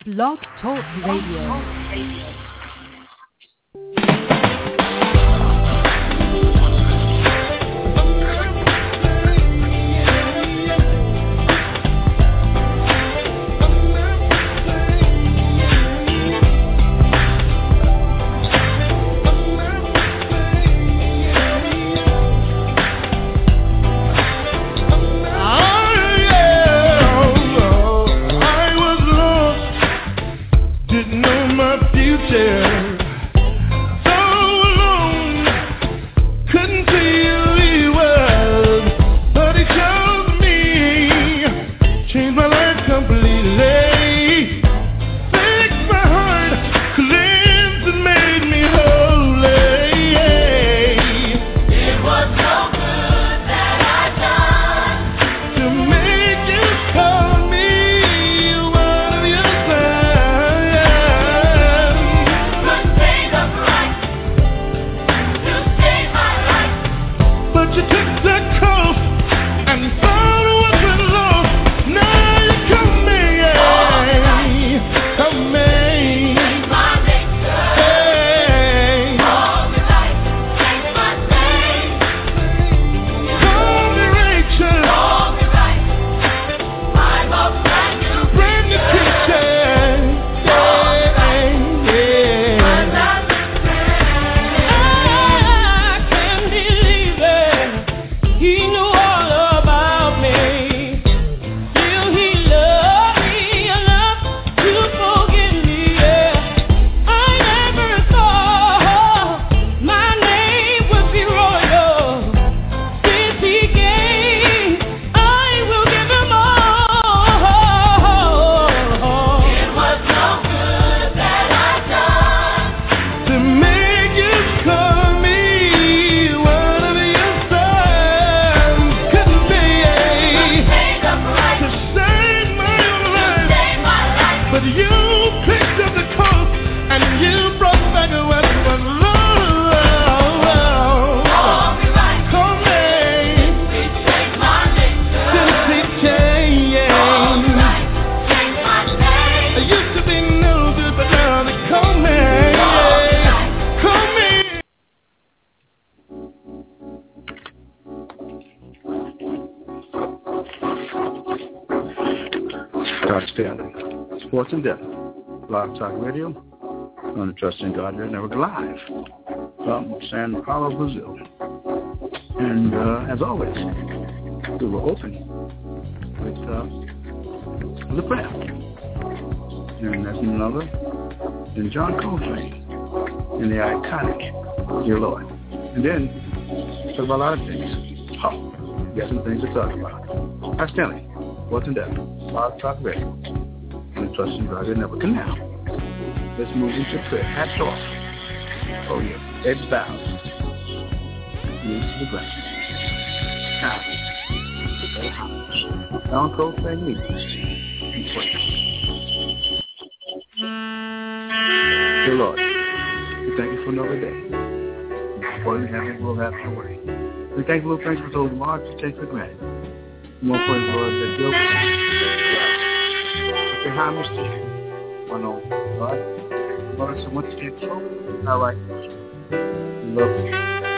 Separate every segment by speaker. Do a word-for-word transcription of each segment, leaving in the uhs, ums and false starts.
Speaker 1: Blog Talk Radio.
Speaker 2: Sports and Death, Blog Talk Radio, on the Trust in God Radio Network, live from Sao Paulo, Brazil. And uh, as always, we will open with uh, the prayer. And that's none other than John Coltrane in the iconic Dear Lord. And then talk about a lot of things. Oh, we got some things to talk about. Hi, Stanley. Sports and Death, Blog Talk Radio. And trust in God, you'll never can now. Let's move into prayer. Hats off. Oh, yeah. Heads bowed. Knees to the ground. Now, very high. Down, cold, and knees. And pray. Dear Lord, we thank you for another day. Before in heaven, we'll have your way. We thank you, Lord, thanks for those marks you take for granted. More praise, Lord, that you'll say homage to you. One on God. Lord, so much to get through. All right. Love you.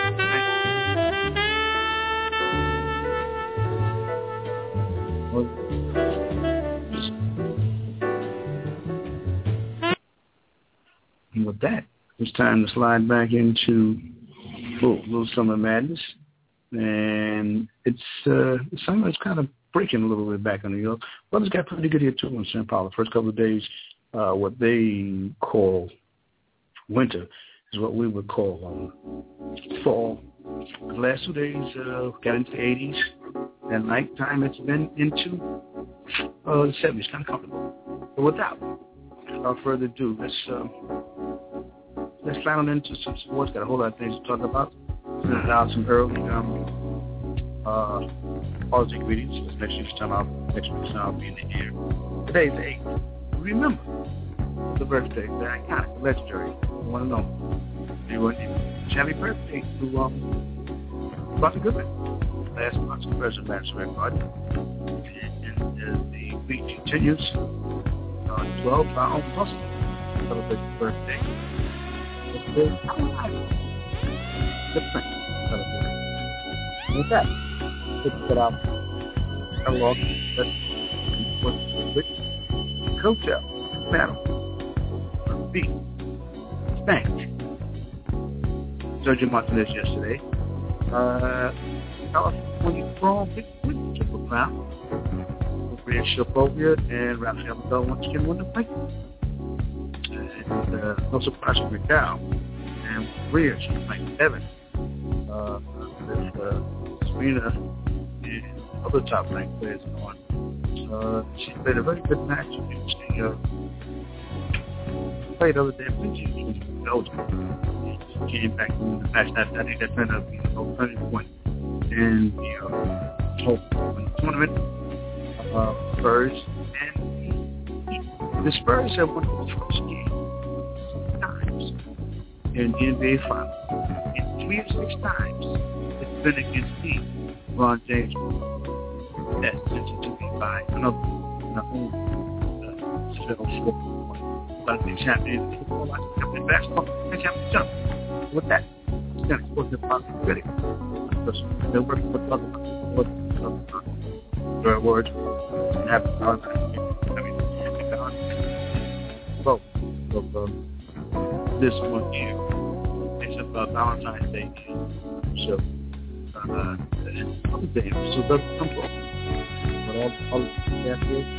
Speaker 2: And with that, it's time to slide back into oh, a little summer madness. And it's uh, summer is kind of breaking a little bit back in New York. Weather's got pretty good here too in Sao Paulo. First couple of days, uh, what they call winter is what we would call um, fall. The last two days uh, got into the eighties. At nighttime, it's been into uh, the seventies, kind of comfortable. But without, without further ado, let's uh, let's fly on into some sports. Got a whole lot of things to talk about. Send out some early um, uh, positive greetings. This next week's time out, next week's time I'll be in the air. Today's the eighth. Remember the birthday, the iconic, the legendary, the one and only. They were happy birthday to um, Buster Goodman. Last month's President Madison Record. And as the week continues, uh, twelve pound muscle. Celebrate his birthday. It's the the Prince celebrate. With that, let's get out catalog that's with Hotel, Panel, Beat, Spank. Sergio Martinez yesterday. Uh, California Chrome, Big Win, Triple Crown. Maria Shapovia and Rafael Nadal once again won the fight. And uh, no surprise for Miguel. And Maria, she's playing Evan. Uh, with uh, Serena and other top ranked players on. Uh, she played a very good match. She uh, played other than Vinci. She was from Belgium. She came back in the match. That, I think that turned out to be a turning point in the uh, whole tournament. Uh, Spurs, and the Spurs have won the first game times in the N B A Finals. In three of six times, it's been against the LeBron James. That's to be by another, another uh, Phil Four. But the champion in football, like champion in basketball, and champion jump. With that, it's going to support the possibility. They're working with other Their words have I mean, both of um, this one here. It's about Valentine's Day. So, uh, other days, so it doesn't come from. But all, all the gas is.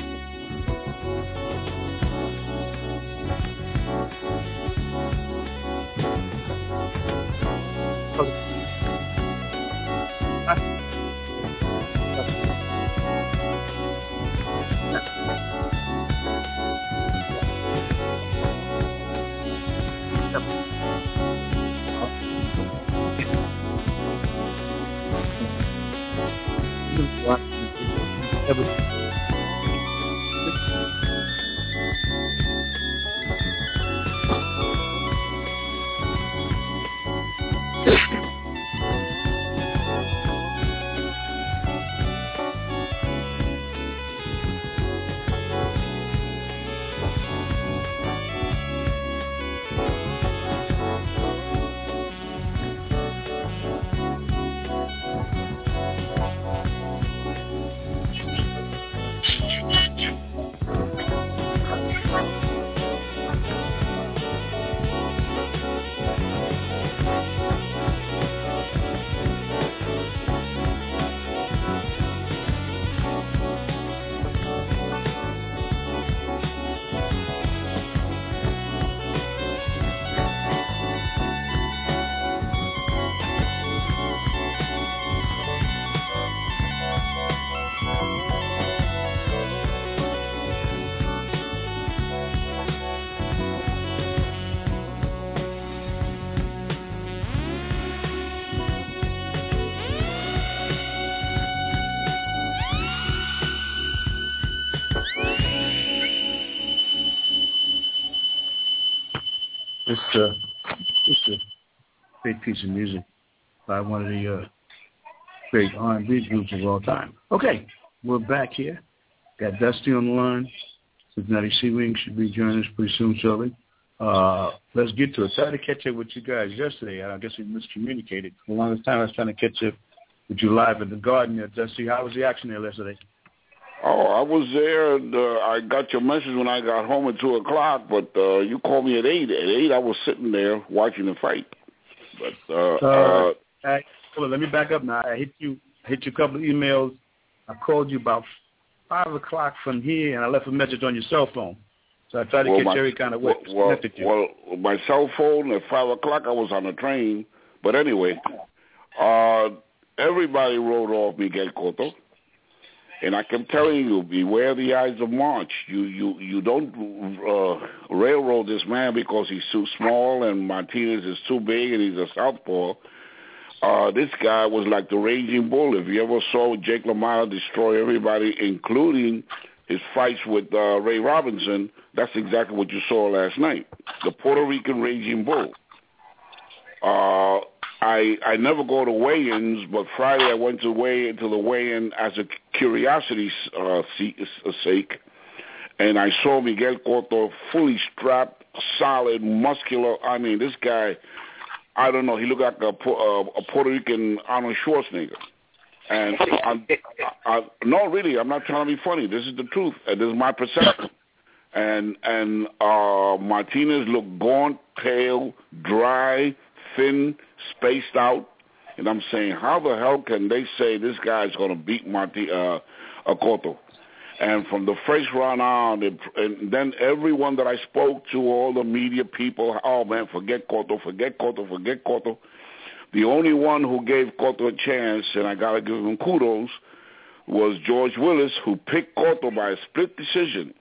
Speaker 2: It's uh, just a great piece of music by one of the uh, great R and B groups of all time. Okay, we're back here. Got Dusty on the line. Cincinnati Sea Wing should be joining us pretty soon, shortly. Uh, let's get to it. Tried to catch up with you guys yesterday. I guess we miscommunicated. For the longest time, I was trying to catch up with you live at the Garden there, Dusty. How was the action there yesterday?
Speaker 3: Oh, I was there, and uh, I got your message when I got home at two o'clock, but uh, you called me at eight. At eight, I was sitting there watching the fight. But uh,
Speaker 2: uh,
Speaker 3: uh,
Speaker 2: I, hold on, let me back up now. I hit you, hit you a couple of emails. I called you about five o'clock from here, and I left a message on your cell phone. So I tried to
Speaker 3: well,
Speaker 2: catch
Speaker 3: my,
Speaker 2: every kind of way.
Speaker 3: Well, well, well, my cell phone at five o'clock, I was on a train. But anyway, uh, everybody wrote off Miguel Cotto. And I kept telling you, beware the eyes of March. You you you don't uh, railroad this man because he's too small and Martinez is too big and he's a southpaw. Uh, this guy was like the Raging Bull. If you ever saw Jake LaMotta destroy everybody, including his fights with uh, Ray Robinson, that's exactly what you saw last night. The Puerto Rican Raging Bull. Uh, I I never go to weigh-ins, but Friday I went to weigh into the weigh-in as a curiosity's uh, sake, and I saw Miguel Cotto fully strapped, solid, muscular. I mean, this guy, I don't know, he looked like a, a, a Puerto Rican Arnold Schwarzenegger. And I, I, I, no, really, I'm not trying to be funny. This is the truth. And this is my perception. And and uh, Martinez looked gaunt, pale, dry, thin, spaced out. And I'm saying, how the hell can they say this guy's going to beat Marti, uh, Cotto? And from the first round on, it, and then everyone that I spoke to, all the media people, oh, man, forget Cotto, forget Cotto, forget Cotto. The only one who gave Cotto a chance, and I got to give him kudos, was George Willis, who picked Cotto by a split decision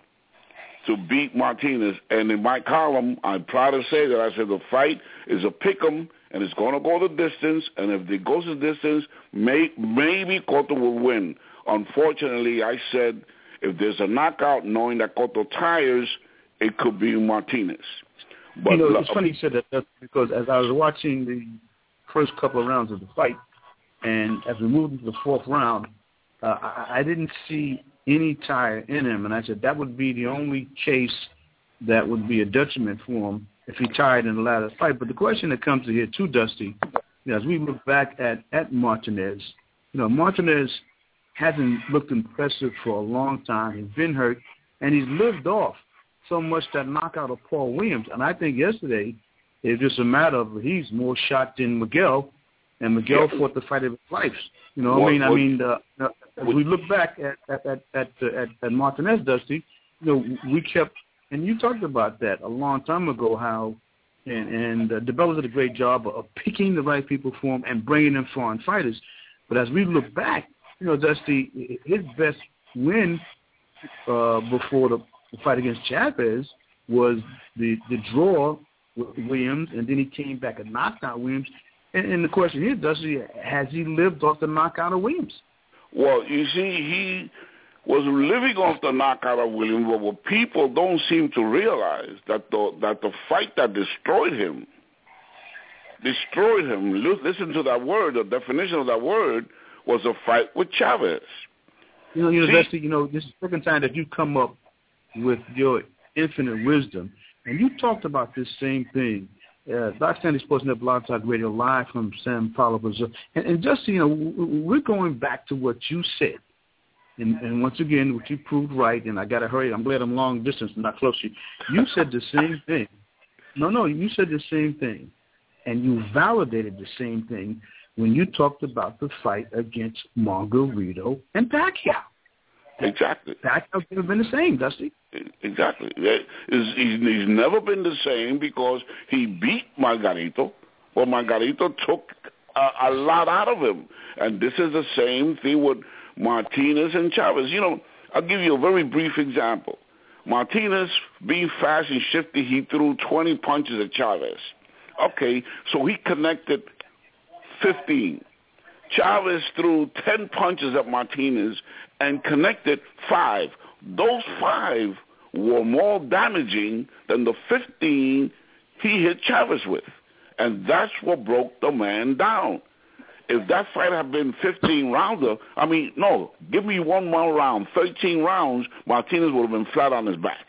Speaker 3: to beat Martinez. And in my column, I'm proud to say that I said the fight is a pick-em, and it's going to go the distance, and if it goes the distance, may, maybe Cotto will win. Unfortunately, I said if there's a knockout, knowing that Cotto tires, it could be Martinez. But
Speaker 2: you know, it's funny you said that because as I was watching the first couple of rounds of the fight, and as we moved into the fourth round, uh, I, I didn't see any tire in him, and I said that would be the only case that would be a detriment for him if he tired in the latter fight. But the question that comes to here too, Dusty, you know, as we look back at, at Martinez, you know, Martinez hasn't looked impressive for a long time. He's been hurt, and he's lived off so much that knockout of Paul Williams. And I think yesterday it's just a matter of he's more shot than Miguel, and Miguel yeah. fought the fight of his life. You know, what, I mean, what, I mean, uh, uh, as we look back at at at at, uh, at at Martinez, Dusty, you know, we kept, and you talked about that a long time ago, how and and uh, DeBella did a great job of picking the right people for him and bringing in foreign fighters. But as we look back, you know, Dusty, his best win uh, before the, the fight against Chavez was the the draw with Williams, and then he came back and knocked out Williams. And, and the question is, Dusty, has he lived off the knockout of Williams?
Speaker 3: Well, you see, he was living off the knockout of Williams, but what people don't seem to realize that the that the fight that destroyed him, destroyed him. Listen to that word. The definition of that word was a fight with Chavez.
Speaker 2: You know, you know, Dusty, you know, this is the second time that you come up with your infinite wisdom, and you talked about this same thing. Uh, Doc Sandy Sports Net Blog Talk Radio live from San Paulo, Brazil. And, and just, you know, we're going back to what you said. And, and once again, what you proved right, and I got to hurry. I'm glad I'm long distance, not close to you. You said the same thing. No, no, you said the same thing. And you validated the same thing when you talked about the fight against Margarito and Pacquiao.
Speaker 3: Exactly.
Speaker 2: Pacquiao's never been the same, Dusty.
Speaker 3: Exactly. He's, he's never been the same because he beat Margarito, but Margarito took a, a lot out of him. And this is the same thing with Martinez and Chavez. You know, I'll give you a very brief example. Martinez, being fast and shifty, he threw twenty punches at Chavez. Okay, so he connected fifteen. Chavez threw ten punches at Martinez and connected five. Those five were more damaging than the fifteen he hit Chavez with. And that's what broke the man down. If that fight had been fifteen rounder, I mean, no, give me one more round, thirteen rounds, Martinez would have been flat on his back.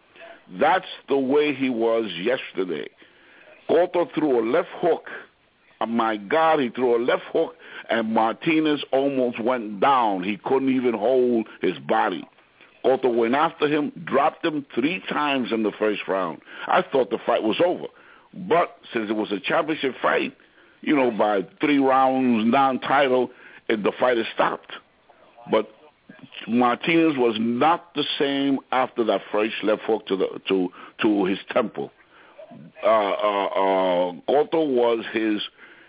Speaker 3: That's the way he was yesterday. Cotto threw a left hook. Oh my God, he threw a left hook, and Martinez almost went down. He couldn't even hold his body. Cotto went after him, dropped him three times in the first round. I thought the fight was over. But since it was a championship fight, you know, by three rounds non-title, the fight has stopped. But Martinez was not the same after that first left hook to the to to his temple. Uh, uh, uh, Cotto was his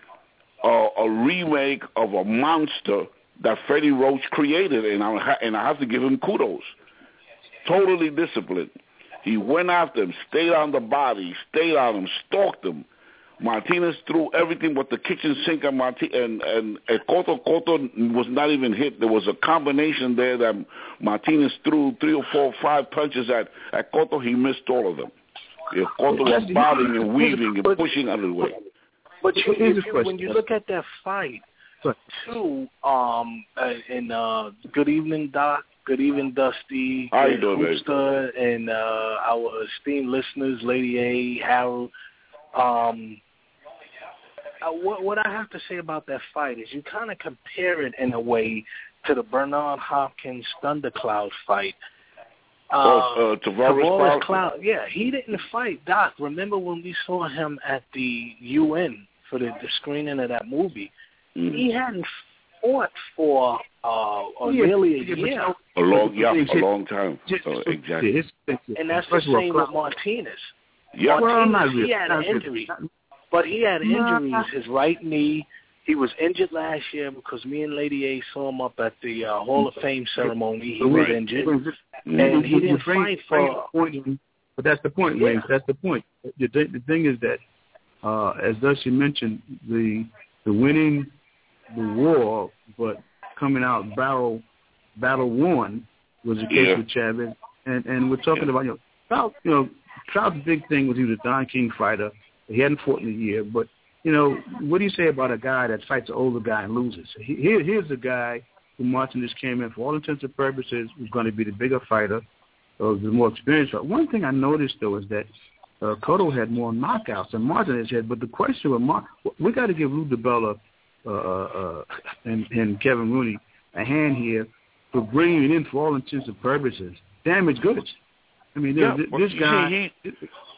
Speaker 3: uh, a remake of a monster that Freddie Roach created, and I ha- and I have to give him kudos. Totally disciplined. He went after him, stayed on the body, stayed on him, stalked him. Martinez threw everything but the kitchen sink at Marti- and, and, and Cotto, Cotto was not even hit. There was a combination there that Martinez threw three or four, five punches at, at Cotto. He missed all of them. Yeah, Cotto was bobbing and weaving and pushing out of the way.
Speaker 4: But you, if you, when you look at that fight, too, um, uh, and uh, good evening, Doc. Good evening, Dusty.
Speaker 3: How you doing,
Speaker 4: Hoopster, and uh, our esteemed listeners, Lady A, Harold. Um, uh, what, what I have to say about that fight is you kind of compare it in a way to the Bernard Hopkins Thundercloud fight. Uh,
Speaker 3: oh, uh, Tavares,
Speaker 4: Tavares Cloud. Yeah, he didn't fight Doc. Remember when we saw him at the U N for the, the screening of that movie? Mm-hmm. He hadn't fought for uh, yeah, nearly a
Speaker 2: yeah,
Speaker 4: year.
Speaker 3: A long, yeah, a long time. Oh, exactly.
Speaker 4: And that's the same with Martinez.
Speaker 3: Yeah,
Speaker 4: Martinez,
Speaker 2: well, not really.
Speaker 4: he had
Speaker 2: not
Speaker 4: an injury,
Speaker 2: really.
Speaker 4: but he had injuries. His right knee. He was injured last year because me and Lady A saw him up at the uh, Hall of Fame ceremony. He was injured, and he didn't fight for.
Speaker 2: But that's the point, Wayne. That's the point. The, the thing is that, uh, as Dusty mentioned, the the winning the war, but coming out battle battle won was the case
Speaker 3: yeah.
Speaker 2: with Chavez, and and we're talking yeah. about you know Trout. You know, Trout's big thing was he was a Don King fighter. He hadn't fought in a year, but you know, what do you say about a guy that fights an older guy and loses? Here, here's a guy who Martinez came in for all intents and purposes was going to be the bigger fighter, or the more experienced fighter. One thing I noticed though is that uh, Cotto had more knockouts than Martinez had. But the question with Mar- we got to give Lou DiBella uh, uh, and, and Kevin Rooney a hand here for bringing it in for all intents and purposes. Damaged goods. I mean,
Speaker 3: yeah,
Speaker 2: this guy.
Speaker 3: See, he,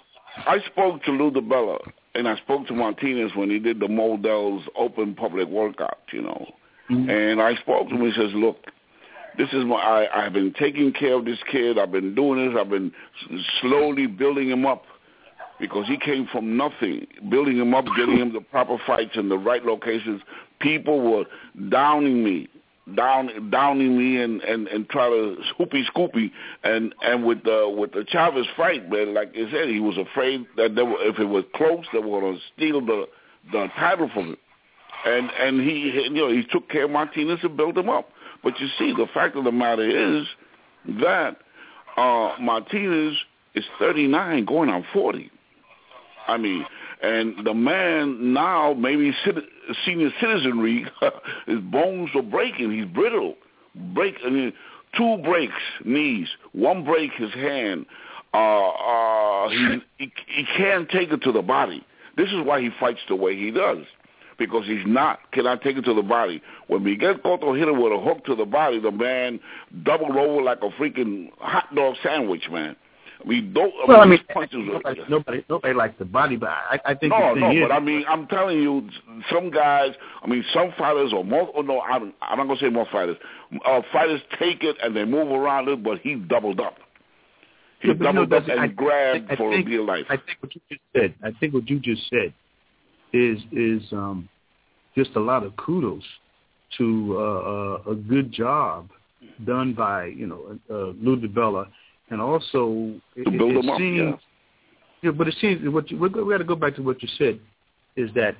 Speaker 3: I spoke to Lou DiBella. And I spoke to Martinez when he did the Modell's open public workout, you know. Mm-hmm. And I spoke to him. He says, look, this is my, I, I've been taking care of this kid. I've been doing this. I've been slowly building him up because he came from nothing, building him up, getting him the proper fights in the right locations. People were downing me. Down, downing me and, and, and try to scoopy scoopy and and with the with the Chavez fight, man, like I said, he was afraid that they were, if it was close, they were going to steal the the title from him, and and he you know he took care of Martinez and built him up. But you see, the fact of the matter is that uh, Martinez is thirty-nine, going on forty. I mean. And the man now, maybe senior citizenry, his bones are breaking. He's brittle. Break, I mean, two breaks, knees. One break, his hand. Uh, uh, he, he he can't take it to the body. This is why he fights the way he does, because he's not cannot take it to the body. When Miguel Cotto hit him with a hook to the body, the man doubled over like a freaking hot dog sandwich, man. I mean, don't, I
Speaker 2: well,
Speaker 3: mean,
Speaker 2: I mean, nobody, nobody, nobody likes the body, but I, I think
Speaker 3: no,
Speaker 2: the thing
Speaker 3: no.
Speaker 2: is,
Speaker 3: But I mean, I'm telling you, some guys. I mean, some fighters or more. Oh, no, I'm, I'm not gonna say more fighters. Uh, fighters take it and they move around it, but he doubled up. He yeah, doubled you know, up and I, grabbed I, I for
Speaker 2: think,
Speaker 3: dear life.
Speaker 2: I think what you just said. I think what you just said is is um, just a lot of kudos to uh, uh, a good job done by you know uh, Lou DiBella. And also, it,
Speaker 3: to build
Speaker 2: it, it
Speaker 3: them
Speaker 2: seems,
Speaker 3: up,
Speaker 2: yeah. yeah. But it seems what you, we got to go back to what you said is that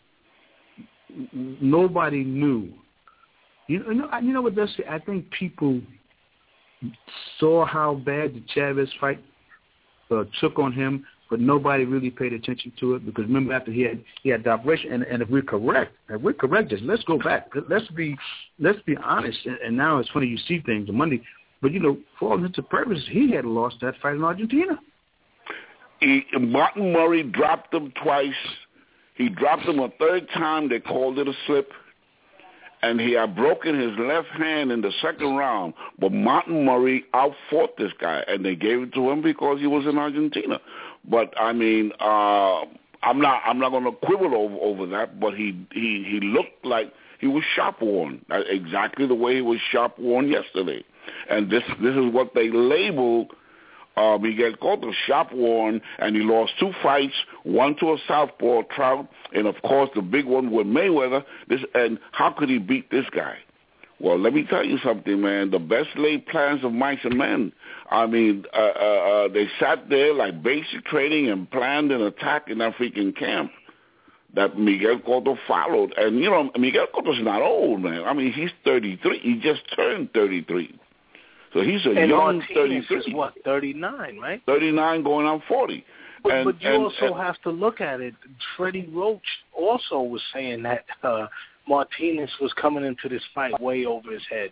Speaker 2: nobody knew. You know, you know what? That's, I think people saw how bad the Chavez fight uh, took on him, but nobody really paid attention to it because remember after he had he had the operation. And, and if we're correct, if we're correct, just let's go back. Let's be let's be honest. And, and now it's funny you see things on Monday. But, you know, for all intents and purposes, he had lost that fight in Argentina.
Speaker 3: He, Martin Murray dropped him twice. He dropped him a third time. They called it a slip. And he had broken his left hand in the second round. But Martin Murray outfought this guy, and they gave it to him because he was in Argentina. But, I mean, uh, I'm not I'm not going to quibble over, over that, but he, he, he looked like he was shop-worn, exactly the way he was shop-worn yesterday. And this this is what they label uh, Miguel Cotto, shop-worn, and he lost two fights, one to a southpaw, Trout, and, of course, the big one with Mayweather. This And how could he beat this guy? Well, let me tell you something, man. The best laid plans of mice and men. I mean, uh, uh, uh, they sat there like basic training and planned an attack in that freaking camp that Miguel Cotto followed. And, you know, Miguel Cotto's not old, man. I mean, he's thirty-three. He just turned thirty-three. So he's a
Speaker 4: and
Speaker 3: young
Speaker 4: Martinez
Speaker 3: thirty-three.
Speaker 4: Is what, thirty-nine, right?
Speaker 3: thirty-nine going on forty.
Speaker 4: But,
Speaker 3: and,
Speaker 4: but you
Speaker 3: and,
Speaker 4: also
Speaker 3: and,
Speaker 4: have to look at it. Freddie Roach also was saying that uh, Martinez was coming into this fight way over his head.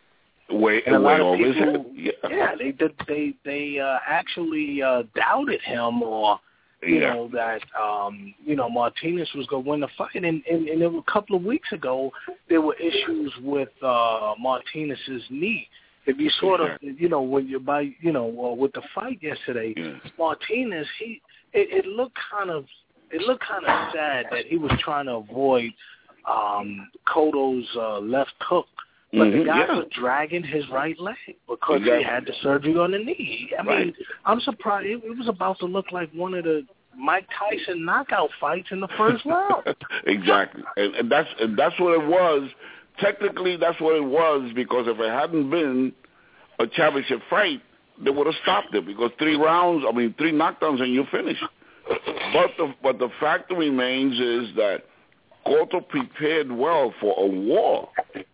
Speaker 3: Way,
Speaker 4: and a
Speaker 3: way
Speaker 4: lot of
Speaker 3: over his
Speaker 4: people,
Speaker 3: head. Yeah.
Speaker 4: yeah, they did, they they uh, actually uh, doubted him, or you
Speaker 3: Yeah.
Speaker 4: know that um, you know Martinez was going to win the fight. And, and and a couple of weeks ago, there were issues with uh, Martinez's knee. If you sort of, you know, when you by, you know, uh, with the fight yesterday,
Speaker 3: Yeah.
Speaker 4: Martinez, he it, it looked kind of it looked kind of sad that he was trying to avoid um, Cotto's uh, left hook. But
Speaker 3: Mm-hmm,
Speaker 4: the guy
Speaker 3: yeah.
Speaker 4: was dragging his right leg because
Speaker 3: Exactly.
Speaker 4: he had the surgery on the knee. I
Speaker 3: Right.
Speaker 4: mean, I'm surprised. It, it was about to look like one of the Mike Tyson knockout fights in the first round.
Speaker 3: Exactly, and, and that's and that's what it was. Technically, that's what it was, because if it hadn't been a championship fight, they would have stopped it, because three rounds, I mean, three knockdowns and you're finished. But the but the fact remains is that Cotto prepared well for a war.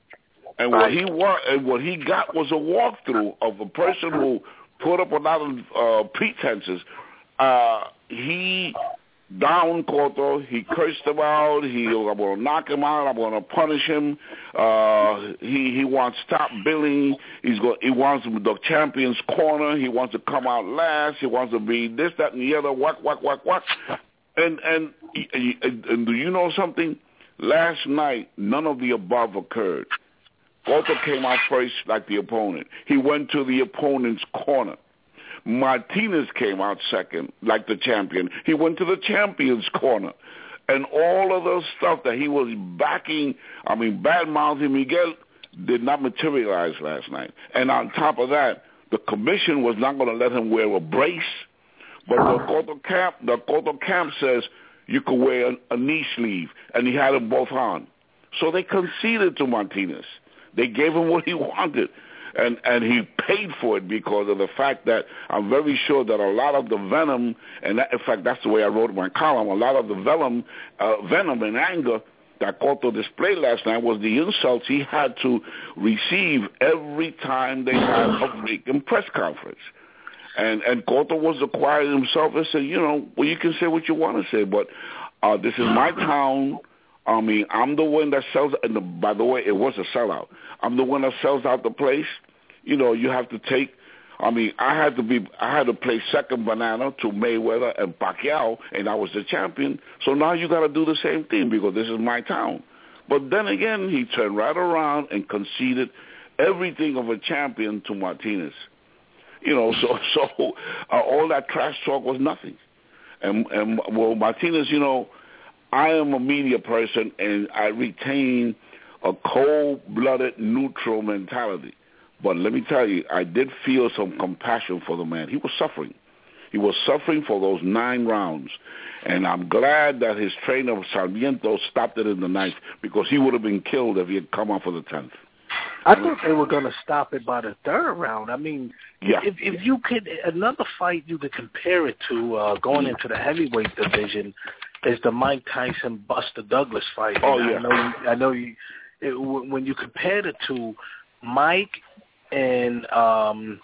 Speaker 3: And what he wa- and what he got was a walkthrough of a person who put up a lot of uh, pretenses. Uh, he downed Cotto. He cursed him out. He, I'm going to knock him out. I'm going to punish him. Uh, he he wants top billing. He's go, He wants the champion's corner. He wants to come out last. He wants to be this, that, and the other. Whack, whack, whack, whack. And and, and and do you know something? Last night, none of the above occurred. Cotto came out first like the opponent. He went to the opponent's corner. Martinez came out second like the champion. He went to the champion's corner. And all of those stuff that he was backing, I mean, bad-mouthing Miguel, did not materialize last night. And on top of that, the commission was not going to let him wear a brace. But the Cotto camp, the Cotto camp says you could wear a, a knee sleeve, and he had them both on. So they conceded to Martinez. They gave him what he wanted, and, and he paid for it because of the fact that I'm very sure that a lot of the venom, and that, in fact, that's the way I wrote my column, a lot of the venom, uh, venom and anger that Cotto displayed last night was the insults he had to receive every time they had a freaking press conference. And and Cotto was quiet himself and said, you know, well, you can say what you want to say, but uh, this is my town. I mean, I'm the one that sells, and the, by the way, it was a sellout. I'm the one that sells out the place. You know, you have to take, I mean, I had to be, I had to play second banana to Mayweather and Pacquiao, and I was the champion. So now you got to do the same thing because this is my town. But then again, he turned right around and conceded everything of a champion to Martinez. You know, so so uh, all that trash talk was nothing. And, and well, Martinez, you know, I am a media person, and I retain a cold-blooded, neutral mentality. But let me tell you, I did feel some compassion for the man. He was suffering. He was suffering for those nine rounds. And I'm glad that his trainer, Sarmiento, stopped it in the ninth, because he would have been killed if he had come out for the tenth.
Speaker 4: I thought they were going to stop it by the third round. I mean,
Speaker 3: yeah.
Speaker 4: if, if you could, another fight you could compare it to uh, going into the heavyweight division is the Mike Tyson Buster Douglas fight.
Speaker 3: Oh,
Speaker 4: and
Speaker 3: yeah.
Speaker 4: I know you, I know you, it, when you compare the two, Mike and um,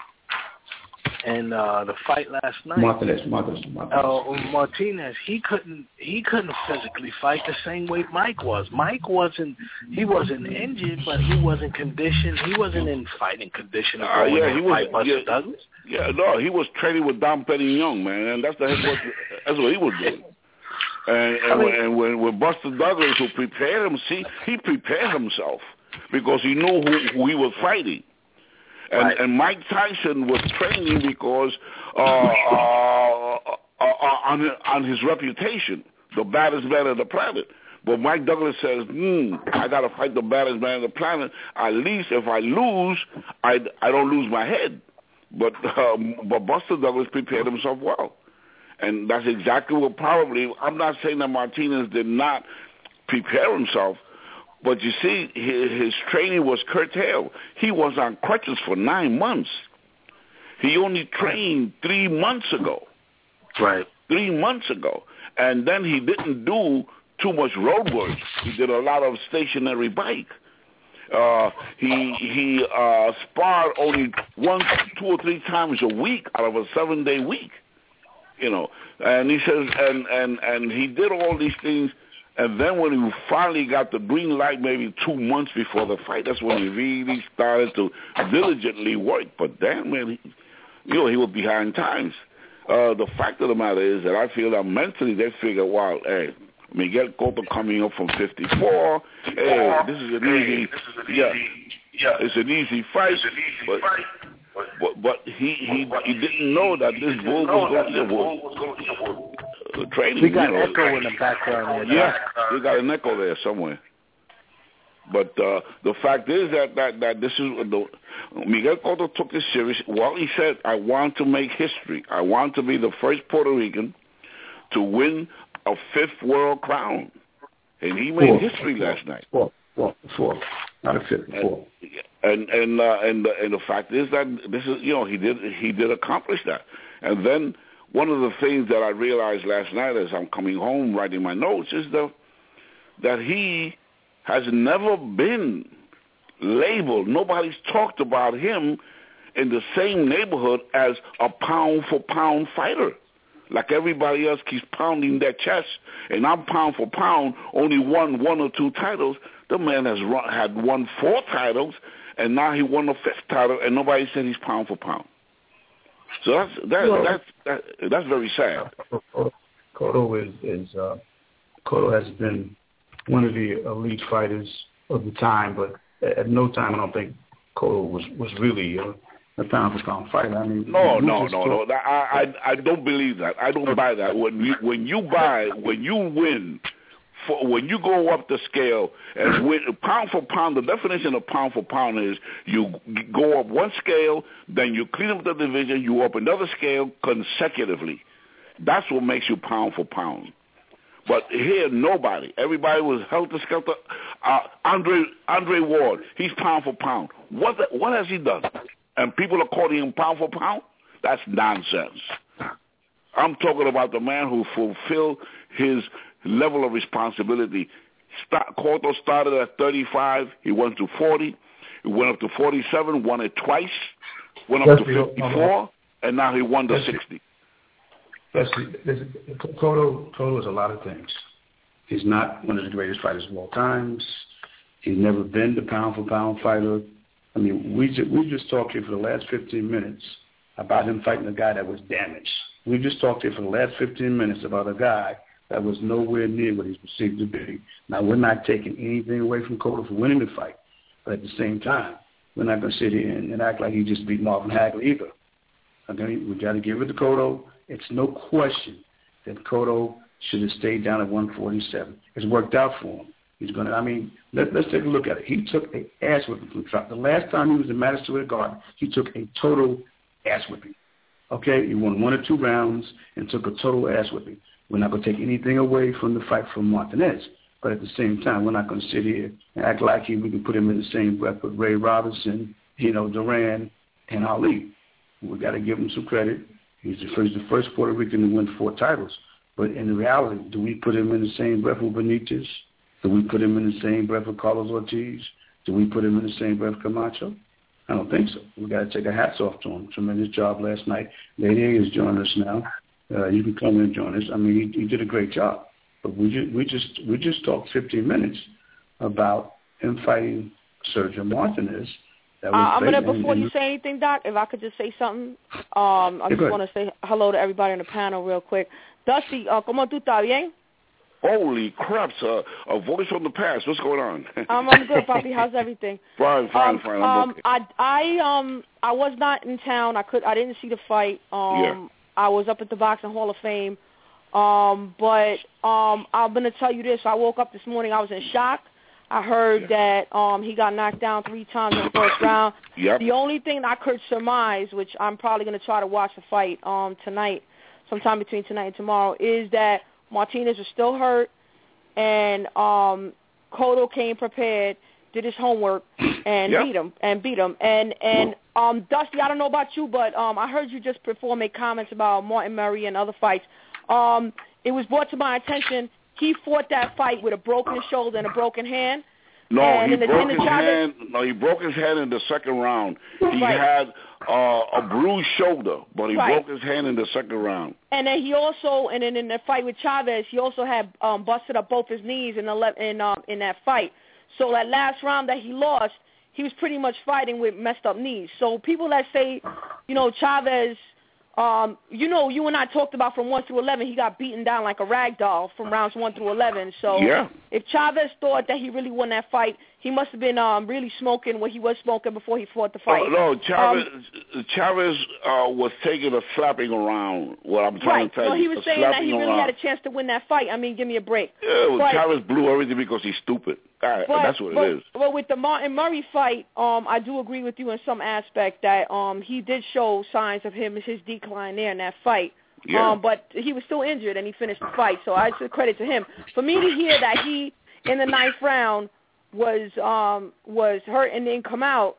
Speaker 4: and uh, the fight last night,
Speaker 2: Martinez, Martinez, Martinez.
Speaker 4: Uh, Martinez, he couldn't he couldn't physically fight the same way Mike was. Mike wasn't he wasn't injured, but he wasn't conditioned. He wasn't in fighting condition to go
Speaker 3: Uh, yeah,
Speaker 4: in
Speaker 3: he
Speaker 4: and
Speaker 3: was.
Speaker 4: fight Buster
Speaker 3: Yeah,
Speaker 4: Douglas.
Speaker 3: yeah, no, he was training with Dom Perignon, man, and that's the heck what, that's what he was doing. And, and,
Speaker 4: I mean,
Speaker 3: when, and when, when Buster Douglas, who prepared him, see, he prepared himself because he knew who, who he was fighting. And,
Speaker 4: right.
Speaker 3: and Mike Tyson was training because uh, uh, uh, uh, on, on his reputation, the baddest man on the planet. But Mike Douglas says, hmm, I got to fight the baddest man on the planet. At least if I lose, I, I don't lose my head. But, um, but Buster Douglas prepared himself well. And that's exactly what probably, I'm not saying that Martinez did not prepare himself, but you see, his, his training was curtailed. He was on crutches for nine months. He only trained three months ago.
Speaker 4: Right.
Speaker 3: Three months ago. And then he didn't do too much road work. He did a lot of stationary bike. Uh, he he uh, sparred only one, two or three times a week out of a seven-day week. You know, and he says, and, and, and he did all these things And then when he finally got the green light, maybe two months before the fight, that's when he really started to diligently work. But damn, man, he, you know, he was behind times. Uh, the fact of the matter is that I feel that mentally they figure, wow, hey, Miguel Cotto coming up from fifty-four, hey, this is an easy, yeah, it's an easy fight, but, but, but he, he he didn't know that this bull was going to uh, training.
Speaker 4: We got
Speaker 3: you know.
Speaker 4: echo in the background there.
Speaker 3: Yeah, we got an echo there somewhere. But uh, the fact is that, that, that this is the Miguel Cotto took this serious. Well, he said, "I want to make history. I want to be the first Puerto Rican to win a fifth world crown," and he made four, history four, last night.
Speaker 2: Four, four, four, not a fifth, four.
Speaker 3: And and uh, and, the, and the fact is that this is, you know, he did he did accomplish that. And then one of the things that I realized last night as I'm coming home writing my notes is the that he has never been labeled. Nobody's talked about him in the same neighborhood as a pound-for-pound fighter. Like everybody else keeps pounding their chest, and I'm pound for pound, only won one or two titles. The man has run, had won four titles, and now he won the fifth title, and nobody said he's pound for pound. So that's that, well, that's that, that's very sad.
Speaker 2: Cotto is is uh, Cotto has been one of the elite fighters of the time, but at no time I don't think Cotto was was really uh, a pound for pound fighter. I mean,
Speaker 3: no, no, no, no. I, I I don't believe that. I don't buy that. When you when you buy when you win, for, when you go up the scale and win pound for pound, the definition of pound for pound is you go up one scale, then you clean up the division, you up another scale consecutively. That's what makes you pound for pound. But here, nobody. Everybody was helter-skelter. Uh, Andre Andre Ward, he's pound for pound. What the, what has he done? And people are calling him pound for pound? That's nonsense. I'm talking about the man who fulfilled his level of responsibility. Start, Cotto started at thirty-five. He went to forty. He went up to forty-seven, won it twice. Went up to fifty-four, and now he won the sixty.
Speaker 2: That's, that's, Cotto, Cotto is a lot of things. He's not one of the greatest fighters of all times. He's never been the pound-for-pound fighter. I mean, we just, we just talked here for the last fifteen minutes about him fighting a guy that was damaged. We just talked here for the last fifteen minutes about a guy that was nowhere near what he's perceived to be. Now, we're not taking anything away from Cotto for winning the fight, but at the same time, we're not going to sit here and, and act like he just beat Marvin Hagler either. Okay, we got to give it to Cotto. It's no question that Cotto should have stayed down at one forty-seven. It's worked out for him. He's going to, I mean, let, let's take a look at it. He took an ass whipping from Trump. The last time he was in Madison Square Garden, he took a total ass whipping. Okay? He won one or two rounds and took a total ass whipping. We're not going to take anything away from the fight from Martinez. But at the same time, we're not going to sit here and act like he, we can put him in the same breath with Ray Robinson, you know, Duran, and Ali. We got to give him some credit. He's the first, the first Puerto Rican to win four titles. But in reality, do we put him in the same breath with Benitez? Do we put him in the same breath with Carlos Ortiz? Do we put him in the same breath with Camacho? I don't think so. We got to take our hats off to him. Tremendous job last night. Lady A is joining us now. Uh, you can come in and join us. I mean, he, he did a great job. But we just we just we just talked fifteen minutes about him fighting Sergio Martinez.
Speaker 1: Uh, I'm gonna before and, and, you say anything, Doc. If I could just say something, um, I just want to say hello to everybody on the panel real quick. Dusty, uh, ¿cómo tú estás bien?
Speaker 3: Holy crap, sir! A voice from the past. What's going on?
Speaker 1: um, I'm good, Papi. How's everything?
Speaker 3: Fine, fine,
Speaker 1: um,
Speaker 3: fine. I'm
Speaker 1: um,
Speaker 3: okay.
Speaker 1: I I um I was not in town. I could I didn't see the fight. Um,
Speaker 3: yeah.
Speaker 1: I was up at the Boxing Hall of Fame. Um, but um, I'm gonna tell you this. I woke up this morning. I was in shock. I heard that um, he got knocked down three times in the first round.
Speaker 3: Yep.
Speaker 1: The only thing I could surmise, which I'm probably going to try to watch the fight um, tonight, sometime between tonight and tomorrow, is that Martinez is still hurt, and um, Cotto came prepared, did his homework, and
Speaker 3: yep.
Speaker 1: beat him. And beat him. And and um, Dusty, I don't know about you, but um, I heard you just before make comments about Martin Murray and other fights. Um, it was brought to my attention. He fought that fight with a broken shoulder and a broken hand.
Speaker 3: No,
Speaker 1: and
Speaker 3: he
Speaker 1: in the,
Speaker 3: broke
Speaker 1: in the
Speaker 3: his
Speaker 1: child-
Speaker 3: hand. No, he broke his hand in the second round. He
Speaker 1: right.
Speaker 3: had uh, a bruised shoulder, but he
Speaker 1: right.
Speaker 3: broke his hand in the second round.
Speaker 1: And then he also, and then in the fight with Chavez, he also had um, busted up both his knees in the le- in um, in that fight. So that last round that he lost, he was pretty much fighting with messed up knees. So people that say, you know, Chavez, um, you know, you and I talked about from one through eleven, he got beaten down like a rag doll from rounds one through eleven. So
Speaker 3: yeah.
Speaker 1: if Chavez thought that he really won that fight, he must have been um, really smoking what he was smoking before he fought the fight.
Speaker 3: Oh, no, Chavez,
Speaker 1: um,
Speaker 3: Chavez uh, was taking a slapping around. What I'm trying
Speaker 1: right.
Speaker 3: to tell
Speaker 1: well,
Speaker 3: you,
Speaker 1: he was
Speaker 3: a
Speaker 1: saying that he really
Speaker 3: around.
Speaker 1: had a chance to win that fight. I mean, give me a break.
Speaker 3: Yeah, well,
Speaker 1: but,
Speaker 3: Chavez blew everything because he's stupid. Right,
Speaker 1: but,
Speaker 3: that's what
Speaker 1: but,
Speaker 3: it is.
Speaker 1: Well, with the Martin Murray fight, um, I do agree with you in some aspect that um, he did show signs of him his decline there in that fight.
Speaker 3: Yeah.
Speaker 1: Um, but he was still injured and he finished the fight, so I should credit to him. For me to hear that he in the ninth round was um, was hurt and didn't come out,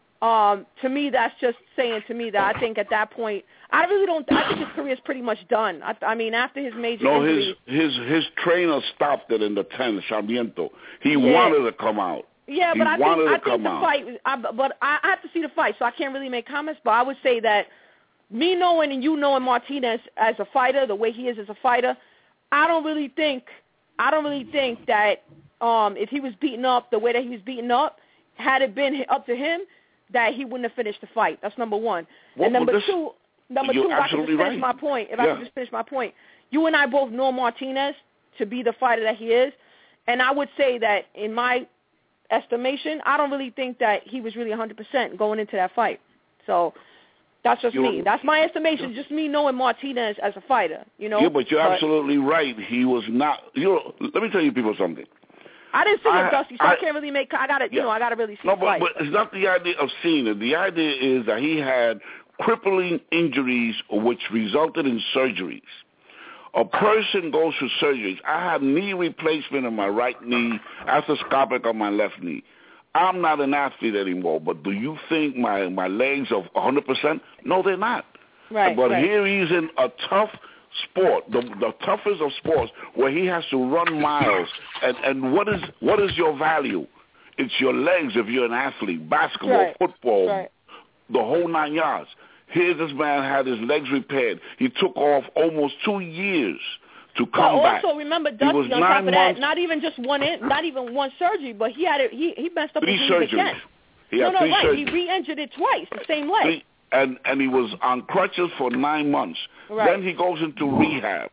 Speaker 1: um, to me that's just saying to me that I think at that point I really don't. I think his career is pretty much done. I, I mean, after his major
Speaker 3: no,
Speaker 1: injury,
Speaker 3: his his his trainer stopped it in the tenth, Sarmiento. He
Speaker 1: yeah.
Speaker 3: wanted to come out.
Speaker 1: Yeah,
Speaker 3: he
Speaker 1: but I think I think the
Speaker 3: out.
Speaker 1: fight. I, but I, I have to see the fight, so I can't really make comments. But I would say that me knowing and you knowing Martinez as a fighter, the way he is as a fighter, I don't really think. I don't really think that um, if he was beaten up the way that he was beaten up, had it been up to him, that he wouldn't have finished the fight. That's number one.
Speaker 3: Well,
Speaker 1: and number
Speaker 3: this,
Speaker 1: two, number two, if I could just finish
Speaker 3: right.
Speaker 1: my point. If
Speaker 3: yeah.
Speaker 1: I could just finish my point, you and I both know Martinez to be the fighter that he is, and I would say that in my estimation, I don't really think that he was really one hundred percent going into that fight. So that's just
Speaker 3: you're,
Speaker 1: me. That's my estimation, just me knowing Martinez as a fighter, you know.
Speaker 3: Yeah, but you're
Speaker 1: but,
Speaker 3: absolutely right. He was not, you know, let me tell you people something.
Speaker 1: I didn't see
Speaker 3: I,
Speaker 1: it, Dusty, so
Speaker 3: I,
Speaker 1: I can't really make, I got to,
Speaker 3: yeah.
Speaker 1: you know, I got to really see
Speaker 3: no,
Speaker 1: the
Speaker 3: but,
Speaker 1: fight.
Speaker 3: but it's not the idea of seeing it. The idea is that he had crippling injuries which resulted in surgeries. A person goes through surgeries. I have knee replacement on my right knee, arthroscopic on my left knee. I'm not an athlete anymore, but do you think my, my legs are one hundred percent? No, they're not.
Speaker 1: Right,
Speaker 3: but
Speaker 1: right.
Speaker 3: here he's in a tough sport, the, the toughest of sports, where he has to run miles. And, and what is what is your value? It's your legs if you're an athlete, basketball,
Speaker 1: right.
Speaker 3: football,
Speaker 1: right.
Speaker 3: the whole nine yards. Here this man had his legs repaired. He took off almost two years to come
Speaker 1: well,
Speaker 3: back.
Speaker 1: Also, remember, Dusty, on top of
Speaker 3: months,
Speaker 1: that, not even just one, in, not even one surgery, but he had it. He he messed up
Speaker 3: three
Speaker 1: his
Speaker 3: surgeries.
Speaker 1: knees again.
Speaker 3: He
Speaker 1: no,
Speaker 3: had
Speaker 1: no,
Speaker 3: three
Speaker 1: right.
Speaker 3: surgeries.
Speaker 1: He re-injured it twice, the same leg.
Speaker 3: Three, and and he was on crutches for nine months.
Speaker 1: Right.
Speaker 3: Then he goes into rehab.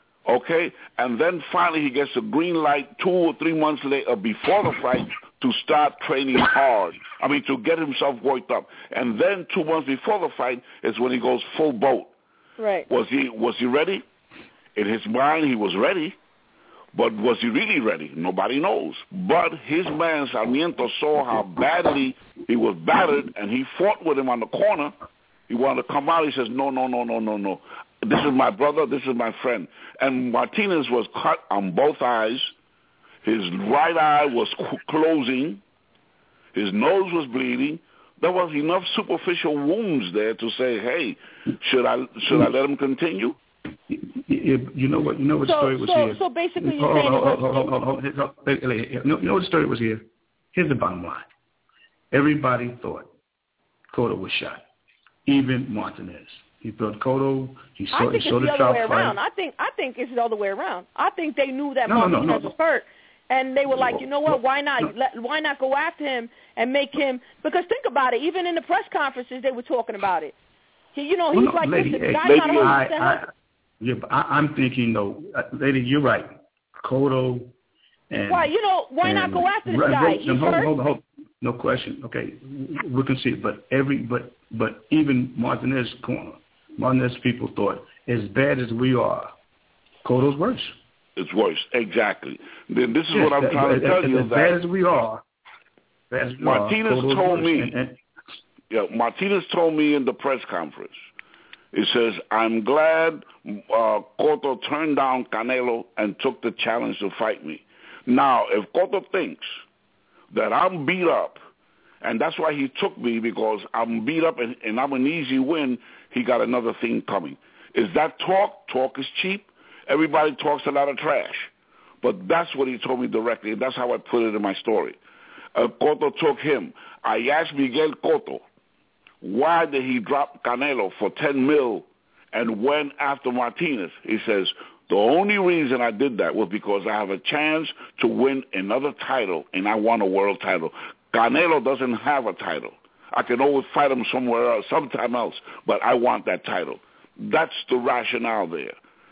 Speaker 3: Okay, and then finally he gets a green light two or three months later before the fight to start training hard. I mean, to get himself worked up. And then two months before the fight is when he goes full boat.
Speaker 1: Right.
Speaker 3: Was he was he ready? In his mind, he was ready. But was he really ready? Nobody knows. But his man, Sarmiento, saw how badly he was battered, and he fought with him on the corner. He wanted to come out. He says, no, no, no, no, no, no. This is my brother. This is my friend. And Martinez was cut on both eyes. His right eye was closing. His nose was bleeding. There was enough superficial wounds there to say, hey, should I should I let him continue?
Speaker 2: You, you know what? You know what
Speaker 1: so,
Speaker 2: story was
Speaker 1: so,
Speaker 2: here.
Speaker 1: So basically, you're
Speaker 2: hold,
Speaker 1: saying
Speaker 2: hold,
Speaker 1: it was.
Speaker 2: Hold, hold, hold, hold, hold, hold, hold, you know what the story was here? Here's the bottom line. Everybody thought Cotto was shot, even Martinez. He thought Cotto. He saw,
Speaker 1: I think
Speaker 2: he saw
Speaker 1: it's the,
Speaker 2: the
Speaker 1: other way
Speaker 2: top
Speaker 1: around.
Speaker 2: fight.
Speaker 1: I think I think it's the other way around. I think they knew that
Speaker 2: no,
Speaker 1: Martinez
Speaker 2: no, no, no.
Speaker 1: was hurt, and they were like, you know what? Why not?
Speaker 2: No.
Speaker 1: Let, why not go after him and make him? Because think about it. Even in the press conferences, they were talking about it. He, you know,
Speaker 2: well,
Speaker 1: he's
Speaker 2: no,
Speaker 1: like,
Speaker 2: lady,
Speaker 1: listen,
Speaker 2: hey,
Speaker 1: guy's
Speaker 2: lady,
Speaker 1: not one hundred percent
Speaker 2: I,
Speaker 1: hurt.
Speaker 2: I, yeah, but I, I'm thinking though, uh, lady, you're right. Cotto and
Speaker 1: why? You know, why not go after this
Speaker 2: right,
Speaker 1: guy?
Speaker 2: right,
Speaker 1: He's
Speaker 2: hold,
Speaker 1: hurt.
Speaker 2: hold, hold, no question. Okay, we can see it, but every but but even Martinez corner, Martinez people thought as bad as we are, Cotto's worse.
Speaker 3: It's worse, exactly. Then this is
Speaker 2: yes,
Speaker 3: what I'm
Speaker 2: that,
Speaker 3: trying
Speaker 2: as,
Speaker 3: to tell
Speaker 2: as,
Speaker 3: you
Speaker 2: as
Speaker 3: that
Speaker 2: bad as we are, as we
Speaker 3: Martinez
Speaker 2: are,
Speaker 3: told
Speaker 2: worse.
Speaker 3: me.
Speaker 2: And, and,
Speaker 3: yeah, Martinez told me in the press conference. It says, I'm glad uh, Cotto turned down Canelo and took the challenge to fight me. Now, if Cotto thinks that I'm beat up, and that's why he took me, because I'm beat up and, and I'm an easy win, he got another thing coming. Is that talk? Talk is cheap. Everybody talks a lot of trash. But that's what he told me directly, and that's how I put it in my story. Uh, Cotto took him. I asked Miguel Cotto, why did he drop Canelo for ten mil and went after Martinez? He says, the only reason I did that was because I have a chance to win another title, and I want a world title. Canelo doesn't have a title. I can always fight him somewhere else, sometime else, but I want that title. That's the rationale there.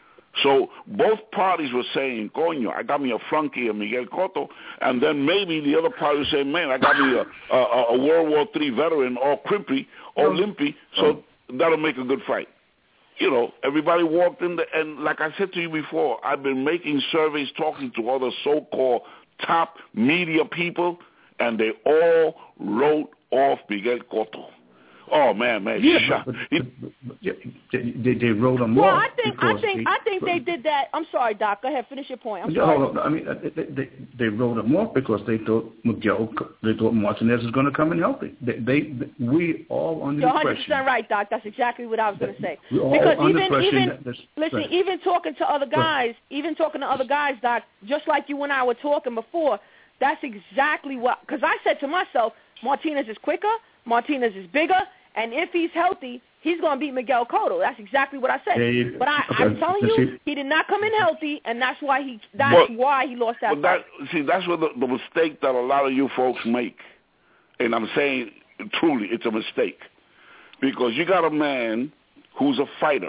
Speaker 3: So both parties were saying, coño, I got me a flunky of Miguel Cotto, and then maybe the other party was saying, man, I got me a, a, a World War Three veteran, all crimpy, all limpy, so that'll make a good fight. You know, everybody walked in, the, and like I said to you before, I've been making surveys, talking to other so-called top media people, and they all wrote off Miguel Cotto. Oh man, man,
Speaker 2: yeah, but, but, but, but, yeah, they, they wrote him
Speaker 1: well,
Speaker 2: off.
Speaker 1: Well, I think I think
Speaker 2: they,
Speaker 1: I think they did that. I'm sorry, Doc. Go ahead, finish your point. I'm
Speaker 2: yeah,
Speaker 1: sorry.
Speaker 2: Hold on. I mean, they, they, they wrote him off because they thought Miguel, they thought Martinez was going to come in healthy. They, they, we all under
Speaker 1: You're
Speaker 2: the
Speaker 1: one hundred percent right, Doc. That's exactly what I was going to say.
Speaker 2: Because
Speaker 1: even even
Speaker 2: that
Speaker 1: listen,
Speaker 2: right.
Speaker 1: even talking to other guys, even talking to other guys, Doc, just like you and I were talking before. That's exactly what. Because I said to myself, Martinez is quicker, Martinez is bigger. And if he's healthy, he's going to beat Miguel Cotto. That's exactly what I said.
Speaker 2: Yeah,
Speaker 1: but I,
Speaker 2: okay.
Speaker 1: I'm telling you, he did not come in healthy, and that's why he that's
Speaker 3: but,
Speaker 1: why he lost that
Speaker 3: but
Speaker 1: fight.
Speaker 3: That, see, that's what the, the mistake that a lot of you folks make. And I'm saying, truly, it's a mistake. Because you got a man who's a fighter,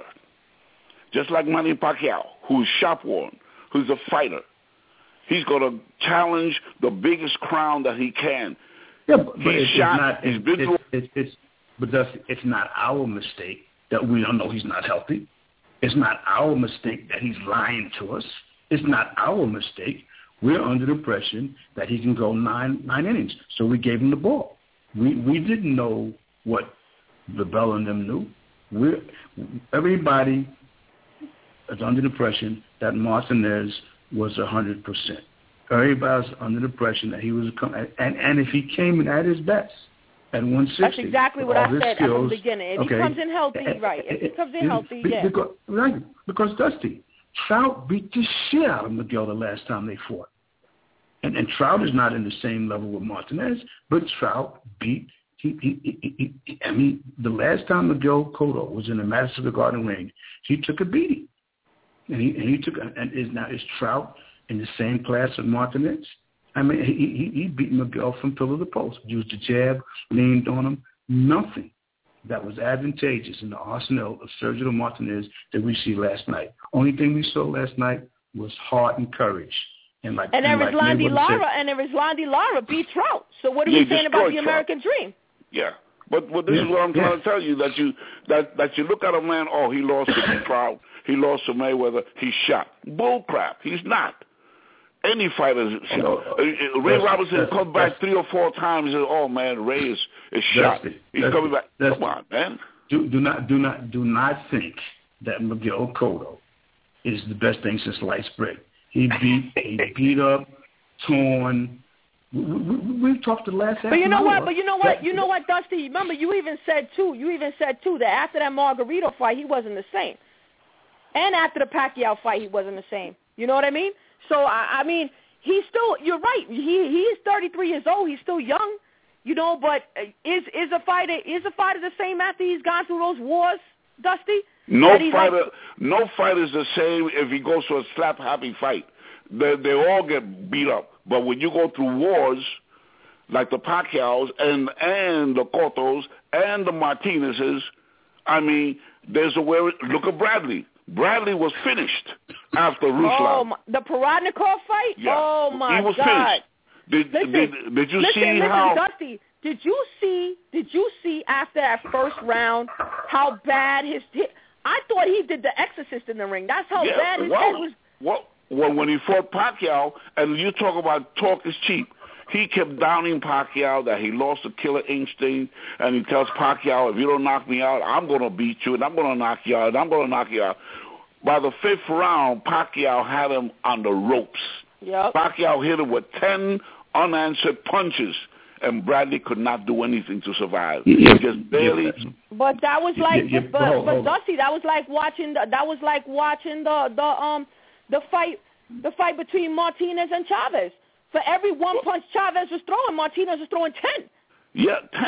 Speaker 3: just like Manny Pacquiao, who's shop-worn, who's a fighter. He's going to challenge the biggest crown that he can.
Speaker 2: Yeah, but,
Speaker 3: he's
Speaker 2: but it's,
Speaker 3: shot.
Speaker 2: It's not,
Speaker 3: he's
Speaker 2: it's,
Speaker 3: been
Speaker 2: it's, it's, it's, but that's, it's not our mistake that we don't know he's not healthy. It's not our mistake that he's lying to us. It's not our mistake. We're under the impression that he can go nine nine innings, so we gave him the ball. We we didn't know what LeBell and them knew. We're, everybody is under the impression that Martinez was one hundred percent. Everybody's under the impression that he was a, and and if he came in at his best at one sixty,
Speaker 1: that's exactly what I said
Speaker 2: skills,
Speaker 1: from the beginning. If
Speaker 2: okay,
Speaker 1: he comes in healthy, right? If he comes in healthy, yeah.
Speaker 2: Because, right, because Dusty, Trout beat the shit out of Miguel the last time they fought, and and Trout is not in the same level with Martinez, but Trout beat. He, he, he, he, he, I mean, the last time Miguel Cotto was in the Madison Square Garden ring, he took a beating, and he and he took and is now is Trout in the same class as Martinez? I mean, he, he, he beat Miguel from pillar to post, used the jab, leaned on him. Nothing that was advantageous in the arsenal of Sergio Martinez that we see last night. Only thing we saw last night was heart and courage. And like
Speaker 1: and
Speaker 2: and
Speaker 1: there was
Speaker 2: like
Speaker 1: Landy Lara,
Speaker 2: said,
Speaker 1: and there was Landy Lara beat Trout. So what are
Speaker 3: Yeah,
Speaker 1: we saying about the
Speaker 3: Trout.
Speaker 1: American Dream?
Speaker 3: Yeah. But, but this
Speaker 2: yeah,
Speaker 3: is what I'm
Speaker 2: yeah.
Speaker 3: trying to tell you, that you that, that you look at a man, oh, he lost to Trout, he lost to Mayweather, he's shot. Bull crap. He's not. Any fighter is shot.
Speaker 2: No,
Speaker 3: uh, Ray
Speaker 2: that's,
Speaker 3: Robinson
Speaker 2: that's,
Speaker 3: comes back
Speaker 2: that's,
Speaker 3: three or four times and says, oh, man, Ray is, is shot.
Speaker 2: it.
Speaker 3: He's
Speaker 2: that's
Speaker 3: coming
Speaker 2: it.
Speaker 3: back.
Speaker 2: That's
Speaker 3: Come on, man.
Speaker 2: Do, do not do not do not think that Miguel Cotto is the best thing since sliced bread. He beat he beat up, torn. We, we, we've talked the last.
Speaker 1: But you know what?
Speaker 2: hour.
Speaker 1: But you know what? You know what, Dusty? Remember, you even said too. You even said too that after that Margarito fight, he wasn't the same, and after the Pacquiao fight, he wasn't the same. You know what I mean? So I, I mean, he's still. You're right. He he is thirty-three years old. He's still young. You know, but is is a fighter is a fighter the same after he's gone through those wars, Dusty?
Speaker 3: No fighter,
Speaker 1: like,
Speaker 3: no fighter is the same if he goes to a slap happy fight. They they all get beat up. But when you go through wars, like the Pacquiaos and and the Cottos and the Martinezes, I mean, there's a way. Look at Bradley. Bradley was finished after Ruslan.
Speaker 1: Oh, my, the Paradnikov fight?
Speaker 3: Yeah.
Speaker 1: Oh my
Speaker 3: he was
Speaker 1: God!
Speaker 3: Finished. Did,
Speaker 1: listen,
Speaker 3: did, did you
Speaker 1: listen,
Speaker 3: see
Speaker 1: listen,
Speaker 3: how?
Speaker 1: Dusty, did you see? Did you see after that first round how bad his? his I thought he did the Exorcist in the ring. That's how
Speaker 3: yeah,
Speaker 1: bad his
Speaker 3: well,
Speaker 1: head was.
Speaker 3: Well, well, when he fought Pacquiao, and you talk about talk is cheap, he kept downing Pacquiao that he lost the killer instinct, and he tells Pacquiao, if you don't knock me out, I'm going to beat you, and I'm going to knock you out, and I'm going to knock you out. By the fifth round, Pacquiao had him on the ropes.
Speaker 1: Yep.
Speaker 3: Pacquiao hit him with ten unanswered punches, and Bradley could not do anything to survive. He just barely.
Speaker 1: But that was like,
Speaker 2: Yeah, yeah,
Speaker 1: but
Speaker 2: hold,
Speaker 1: but
Speaker 2: hold.
Speaker 1: Dusty, that was like watching the that was like watching the the um the fight the fight between Martinez and Chavez. For every one punch Chavez was throwing, Martinez was throwing ten.
Speaker 3: Yeah, ten.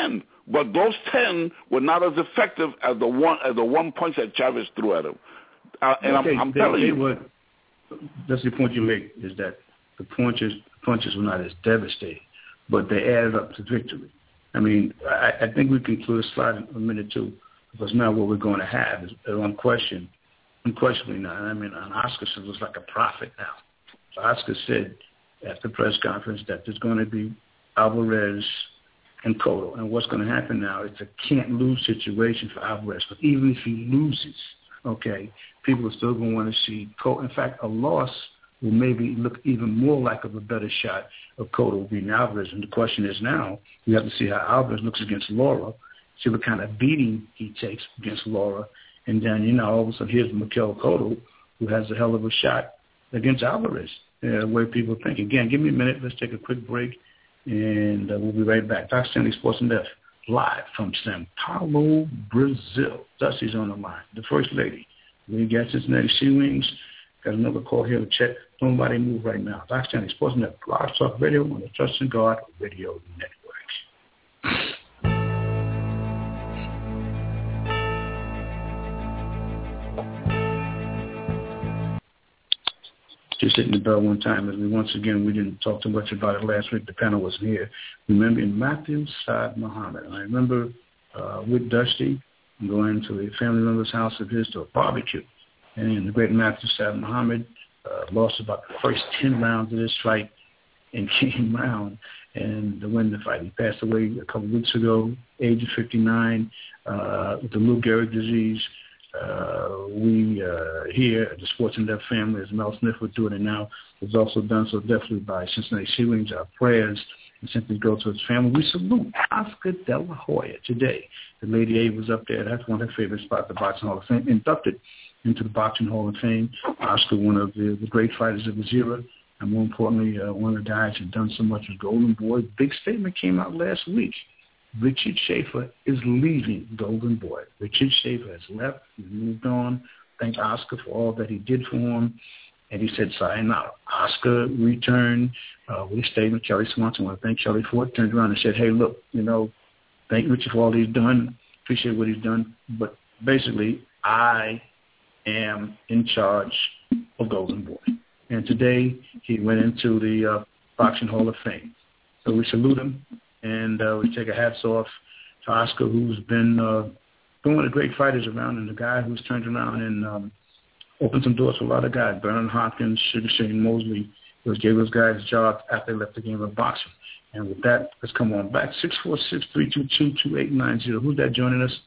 Speaker 3: But those ten were not as effective as the one as the one punch that Chavez threw at him. Uh, and
Speaker 2: okay,
Speaker 3: I'm, I'm
Speaker 2: they,
Speaker 3: telling
Speaker 2: they
Speaker 3: you.
Speaker 2: Were, that's the point you make, is that the punches, punches were not as devastating, but they added up to victory. I mean, I, I think we can clear the slide in a minute, too, because now what we're going to have is unquestioned, unquestionably now. I mean, Oscar looks like a prophet now. So Oscar said at the press conference that there's going to be Alvarez and Cotto. And what's going to happen now, it's a can't-lose situation for Alvarez. But even if he loses, okay, people are still going to want to see Cotto. In fact, a loss will maybe look even more like of a better shot of Cotto beating Alvarez. And the question is now, you have to see how Alvarez looks against Lara, see what kind of beating he takes against Lara. And then, you know, all of a sudden, here's Miguel Cotto, who has a hell of a shot against Alvarez, uh, the way people think. Again, give me a minute. Let's take a quick break, and uh, we'll be right back. Doc Stanley Sports and Death, live from Sao Paulo, Brazil. Dusty's on the line. The First Lady. We got Cincinnati Sea Wings. Got another call here to check. Nobody move right now. Doc Stanley Sports and Death, Live Talk Radio on the Trust and God Radio Network. Just hitting the bell one time, as we once again, we didn't talk too much about it last week. The panel wasn't here. Remembering Matthew Saad Muhammad. And I remember uh, with Dusty going to a family member's house of his to a barbecue. And the great Matthew Saad Muhammad uh, lost about the first ten rounds of this fight and came round and to win the fight. He passed away a couple of weeks ago, age of fifty-nine, uh, with the Lou Gehrig disease. Uh, we uh, here at the Sports and Death family, as Mel Smith would do it, and now was also done so definitely by Cincinnati Sea Wings. Our prayers and simply go to his family. We salute Oscar De La Hoya today. The Lady A was up there. That's one of her favorite spots, the Boxing Hall of Fame, inducted into the Boxing Hall of Fame. Oscar, one of the, the great fighters of his era, and more importantly, uh, one of the guys who'd done so much with Golden Boy. Big statement came out last week. Richard Schaefer is leaving Golden Boy. Richard Schaefer has left. He's moved on. Thank Oscar for all that he did for him. And he said, sign out. Oscar returned uh, with a statement. Kelly Swanson, I want to thank Kelly for it. Turned around and said, hey, look, you know, thank Richard for all he's done. Appreciate what he's done. But basically, I am in charge of Golden Boy. And today, he went into the uh, Boxing Hall of Fame. So we salute him. And uh, we take a hats off to Oscar, who's been, uh, been one of the great fighters around, and the guy who's turned around and um, opened some doors for a lot of guys. Bernard Hopkins, Sugar Shane Mosley, those gave those guys jobs after they left the game of boxing. And with that, let's come on back. six four six, three two two, two eight nine zero. Who's that joining us?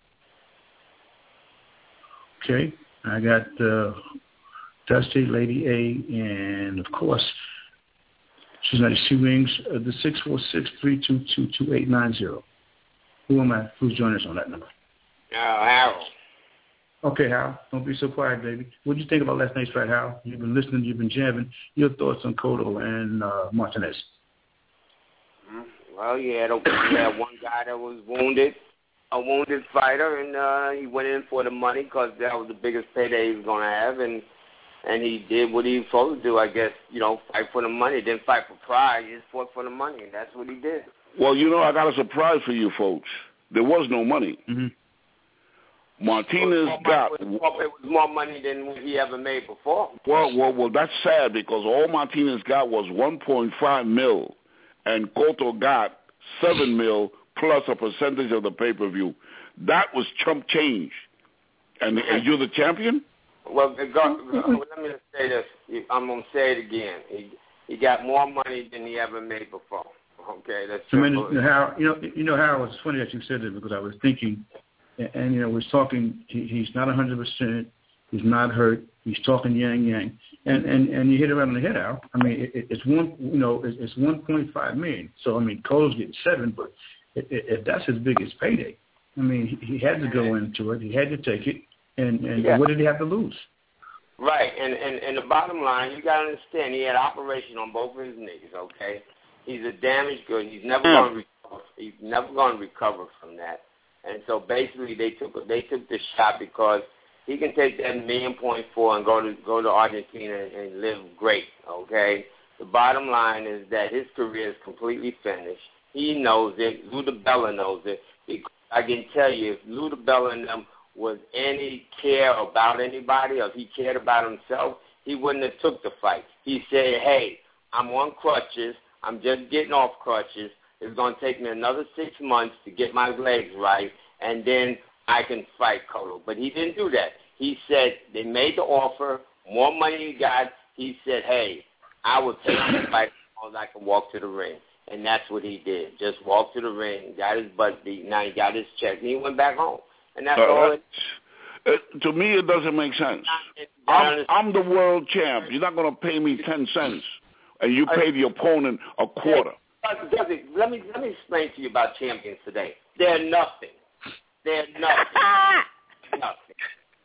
Speaker 2: Okay. I got uh, Dusty, Lady A, and, of course, Cincinnati Sea Wings, uh, the six four six, three two two, two eight nine zero. Who am I? Who's joining us on that number?
Speaker 5: Uh, Harold.
Speaker 2: Okay, Harold. Don't be so quiet, baby. What did you think about last night's fight, Harold? You've been listening. You've been jamming. Your thoughts on Cotto and uh, Martinez?
Speaker 5: Well, you had, a, you had one guy that was wounded, a wounded fighter, and uh, he went in for the money because that was the biggest payday he was going to have, and And he did what he was supposed to do, I guess, you know, fight for the money. Didn't fight for pride. He just fought for the money, and that's what he did.
Speaker 3: Well, you know, I got a surprise for you folks. There was no money.
Speaker 2: Mm-hmm.
Speaker 3: Martinez got...
Speaker 5: It was, more, it was more money than he ever made before.
Speaker 3: Well, well, well, that's sad because all Martinez got was one point five mil, and Cotto got seven mil plus a percentage of the pay-per-view. That was chump change. And, and you're the champion?
Speaker 5: Well, go, go, let me just say this. I'm going to say it again. He, he got more money than he ever made before. Okay, that's
Speaker 2: I mean, you know, Harold, you know, you know, Harold, it's funny that you said that because I was thinking, and, and you know, we're talking. He, he's not one hundred percent. He's not hurt. He's talking yang yang, and and and you hit it right on the head, Harold. I mean, it, it's one, you know, it's, it's one point five million. So I mean, Cole's getting seven, but if, if that's his biggest payday, I mean, he, he had to go into it. He had to take it, and and
Speaker 5: yeah.
Speaker 2: What did he have to lose?
Speaker 5: Right, and, and and the bottom line, you got to understand, he had operation on both of his knees. Okay, he's a damaged good. He's never going to recover. He's never going to recover from that. And so basically, they took they took the shot because he can take that million point four and go to go to Argentina and, and live great. Okay, the bottom line is that his career is completely finished. He knows it. Lou DiBella knows it. Because I can tell you, if Lou Bell and them was any care about anybody, or if he cared about himself, he wouldn't have took the fight. He said, hey, I'm on crutches. I'm just getting off crutches. It's going to take me another six months to get my legs right, and then I can fight Cotto. But he didn't do that. He said they made the offer, more money he got. He said, hey, I will take the fight as long as I can walk to the ring. And that's what he did. Just walked to the ring, got his butt beat, now he got his check, and he went back home. And that's uh, all it
Speaker 3: is. To me, it doesn't make sense. I'm, I'm the world champ. You're not going to pay me ten cents, and you pay the opponent a quarter.
Speaker 5: Let me let me explain to you about champions today. They're nothing. They're nothing. nothing.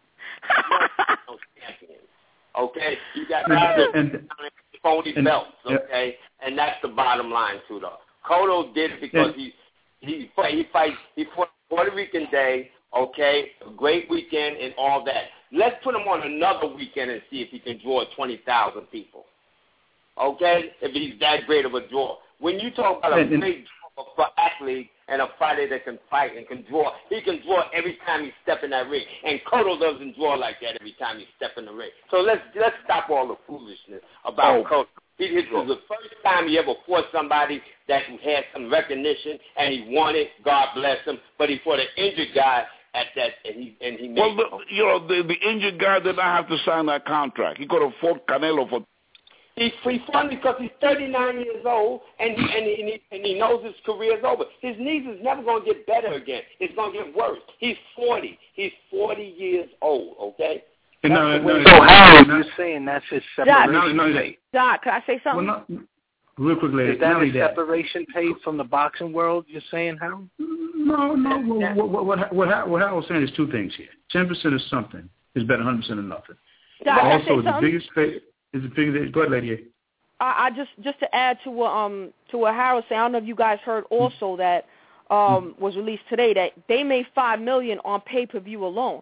Speaker 5: No champions. Okay? You got guys phony belts, okay? And that's the bottom line, too, though. Cotto did it because he he fight, he fight, he fought Puerto Rican Day, okay? A great weekend and all that. Let's put him on another weekend and see if he can draw twenty thousand people. Okay? If he's that great of a draw. When you talk about a great draw for athlete and a fighter that can fight and can draw, he can draw every time he step in that ring. And Cotto doesn't draw like that every time he step in the ring. So let's let's stop all the foolishness about oh. Cotto. This was the first time he ever fought somebody that had some recognition, and he won it. God bless him. But he fought an injured guy at that, and he and he made.
Speaker 3: Well, the, you know, the, the injured guy did not have to sign that contract. He could have fought Canelo for.
Speaker 5: He he fought because he's thirty-nine years old, and he and he, and he and he knows his career is over. His knees is never going to get better again. It's going to get worse. He's forty. He's forty years old. Okay.
Speaker 4: No, no, no, so how you're saying that's his separation
Speaker 1: Doc,
Speaker 4: no, no, pay?
Speaker 1: Doc, can I say something?
Speaker 2: Well, not, real quickly,
Speaker 4: is that his separation pay from the boxing world? You're saying how?
Speaker 2: No, no. What what what what, what I was saying is two things here. Ten percent of something is better than one hundred percent of nothing.
Speaker 1: Doc,
Speaker 2: also, the biggest pay is the biggest. Go ahead, lady.
Speaker 1: I, I just just to add to what um to what Harold said. I don't know if you guys heard also that um was released today that they made five million on pay per view alone.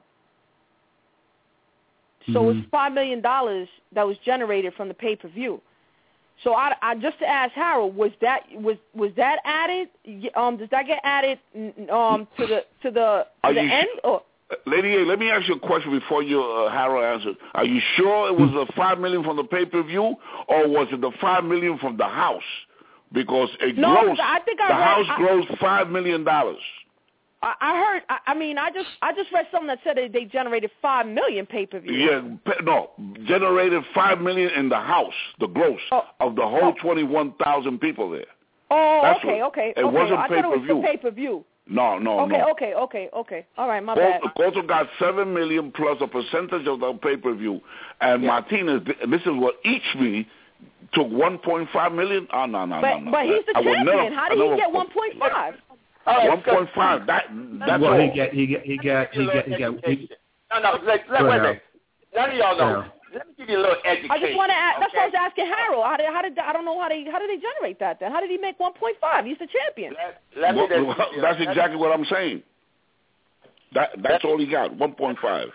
Speaker 1: So mm-hmm. it's five million dollars that was generated from the pay per view. So I, I just to ask Harold, was that was was that added? Um, does that get added um to the to the to the end? Or?
Speaker 3: Lady A, let me ask you a question before you uh, Harold answers. Are you sure it was the five million from the pay per view, or was it the five million from the house? Because it
Speaker 1: no,
Speaker 3: grossed,
Speaker 1: I think I
Speaker 3: the
Speaker 1: read,
Speaker 3: house
Speaker 1: I,
Speaker 3: grossed five million dollars.
Speaker 1: I, I heard. I, I mean, I just I just read something that said that they generated five million pay per view.
Speaker 3: Yeah, no, generated five million in the house, the gross oh. of the whole oh. twenty-one thousand people there.
Speaker 1: Oh,
Speaker 3: That's
Speaker 1: okay,
Speaker 3: what,
Speaker 1: okay,
Speaker 3: it
Speaker 1: okay.
Speaker 3: wasn't
Speaker 1: I
Speaker 3: pay
Speaker 1: thought
Speaker 3: per
Speaker 1: it was
Speaker 3: view.
Speaker 1: pay per view.
Speaker 3: No, no,
Speaker 1: okay,
Speaker 3: no.
Speaker 1: Okay, okay, okay, okay. All right, my
Speaker 3: Cotto,
Speaker 1: bad.
Speaker 3: Cotto got seven million plus a percentage of the pay per view, and yeah. Martinez. This is what each me took one point five million. Oh no, no,
Speaker 1: but,
Speaker 3: no, no.
Speaker 1: But he's the
Speaker 3: I
Speaker 1: champion.
Speaker 3: never,
Speaker 1: How did he get one point five?
Speaker 3: One point five. That that's
Speaker 2: well,
Speaker 3: all.
Speaker 2: he got he got he got he got he got. He,
Speaker 5: no, no. Let, let, wait a minute. None of y'all know. Yeah. Let me give you a little education.
Speaker 1: I just want to ask.
Speaker 5: Okay?
Speaker 1: That's what I was asking Harold. How did how did I don't know how they how did they generate that then? How did he make one point five? He's the champion.
Speaker 5: Let, let
Speaker 3: well,
Speaker 5: me,
Speaker 3: well, that's exactly what I'm saying. That that's all he got. One point five.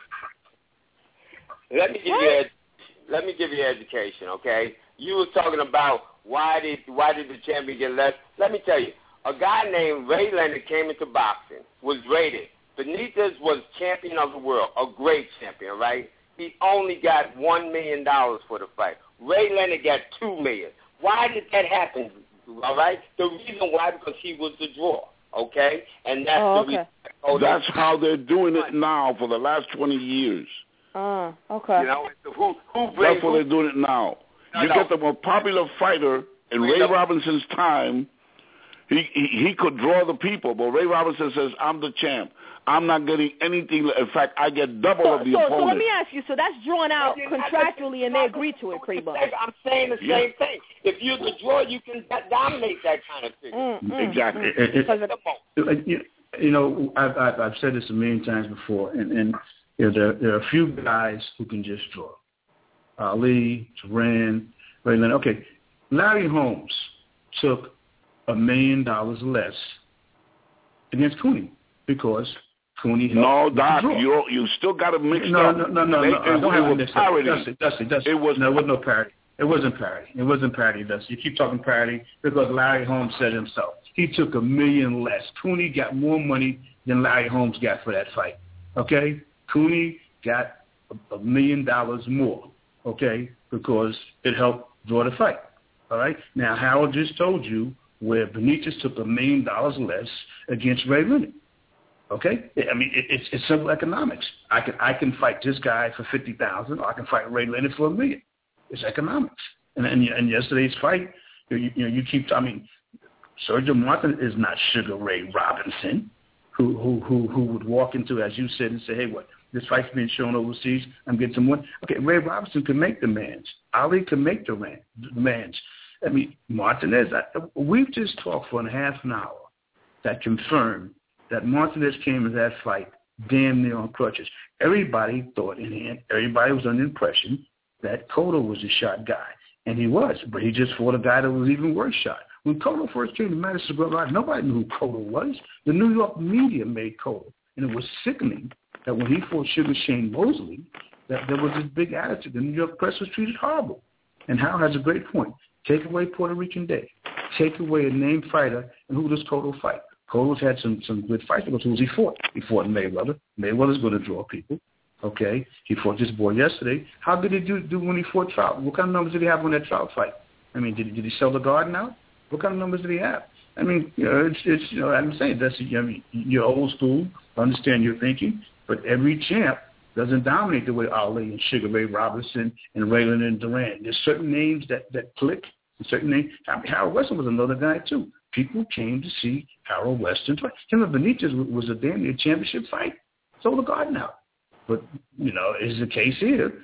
Speaker 5: Let me give what? you. Let me give you education. Okay. You were talking about why did why did the champion get less? Let me tell you. A guy named Ray Leonard came into boxing, was rated. Benitez was champion of the world, a great champion, right? He only got one million dollars for the fight. Ray Leonard got two million dollars. Why did that happen, all right? The reason why, because he was the draw, okay? And that's
Speaker 1: oh,
Speaker 5: the
Speaker 1: okay.
Speaker 5: reason. Oh,
Speaker 3: that's how they're doing it now for the last twenty years.
Speaker 1: Oh, uh, okay.
Speaker 5: You know, who, who brings,
Speaker 3: that's what they're doing it now.
Speaker 5: No,
Speaker 3: you
Speaker 5: no.
Speaker 3: get the more popular fighter in Ray
Speaker 5: no.
Speaker 3: Robinson's time. He, he he could draw the people, but Ray Robinson says, I'm the champ. I'm not getting anything. In fact, I get double
Speaker 1: so,
Speaker 3: of the
Speaker 1: so,
Speaker 3: opponent.
Speaker 1: So let me ask you, so that's drawn out contractually and they agree to it pretty much.
Speaker 5: I'm saying the
Speaker 3: yeah.
Speaker 5: same thing. If you're the draw, you can dominate that kind of thing.
Speaker 1: Mm, mm,
Speaker 3: exactly.
Speaker 1: Mm.
Speaker 2: It, it, you, you know, I've, I've, I've said this a million times before, and, and you know, there, there are a few guys who can just draw. Ali, Turan, Ray Leonard. Okay, Larry Holmes took a million dollars less against Cooney because Cooney helped.
Speaker 3: No, Doc, you you still got to mix
Speaker 2: no,
Speaker 3: up.
Speaker 2: No, no, no,
Speaker 3: they,
Speaker 2: no.
Speaker 3: It,
Speaker 2: I don't
Speaker 3: it
Speaker 2: have
Speaker 3: was
Speaker 2: to
Speaker 3: parody.
Speaker 2: Dusty, Dusty, Dusty.
Speaker 3: It was
Speaker 2: no, it was no parody. It wasn't parody. It wasn't parody, Dusty. You keep talking parody because Larry Holmes said himself. he took a million less. Cooney got more money than Larry Holmes got for that fight. Okay? Cooney got a, a million dollars more, okay, because it helped draw the fight. All right? Now, Harold just told you where Benitez took a million dollars less against Ray Leonard. Okay? I mean, it, it's, it's simple economics. I can I can fight this guy for fifty thousand dollars, or I can fight Ray Leonard for a million. It's economics. And, and, and yesterday's fight, you, you know, you keep, I mean, Sergio Martin is not Sugar Ray Robinson, who, who, who, who would walk into, as you said, and say, hey, what, this fight's being shown overseas, I'm getting some money. Okay, Ray Robinson can make demands. Ali can make demands. I mean, Martinez, I, we've just talked for a half an hour that confirmed that Martinez came in that fight damn near on crutches. Everybody thought in hand, everybody was under the impression that Cotto was a shot guy. And he was, but he just fought a guy that was even worse shot. When Cotto first came to Madison Square Garden, nobody knew who Cotto was. The New York media made Cotto. And it was sickening that when he fought Sugar Shane Mosley, that there was this big attitude. The New York press was treated horrible. And Hal has a great point. Take away Puerto Rican Day. Take away a named fighter, and who does Cotto fight? Cotto's had some, some good fights, because who was he fought? He fought Mayweather. Mayweather's going to draw people. Okay, he fought this boy yesterday. How did he do, do when he fought Trout? What kind of numbers did he have on that Trout fight? I mean, did he, did he sell the garden out? What kind of numbers did he have? I mean, you know, it's, it's you know, I'm saying that's, I mean, you're old school, understand your thinking, but every champ doesn't dominate the way Ali and Sugar Ray Robinson and Raylan and Duran. There's certain names that, that click, and certain names. I mean, Harold Weston was another guy, too. People came to see Harold Weston fight. Him and Benitez was a damn near championship fight. Sold the garden out. But, you know, is the case here.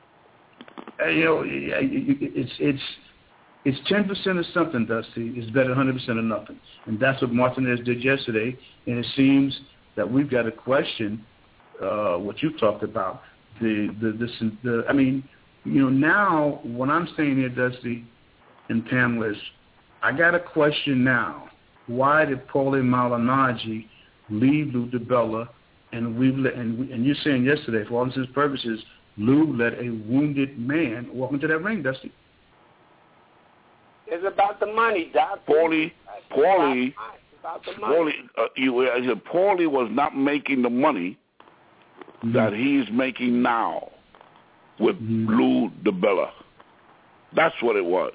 Speaker 2: Uh, you know, it's it's it's ten percent of something, Dusty. It's better than one hundred percent of nothing. And that's what Martinez did yesterday. And it seems that we've got to question uh, what you talked about. The, the, this, the, I mean, you know, now what I'm saying here, Dusty and Pamela, is I got a question now. Why did Paulie Malignaggi leave Lou DiBella? And we and, we, and you're saying yesterday, for all intents and purposes, Lou let a wounded man walk into that ring, Dusty.
Speaker 5: It's about the money, Doc.
Speaker 3: Paulie, Paulie,
Speaker 5: about the money.
Speaker 3: Paulie, uh, you, I said Paulie was not making the money mm-hmm. that he's making now with mm-hmm. Lou DiBella. That's what it was.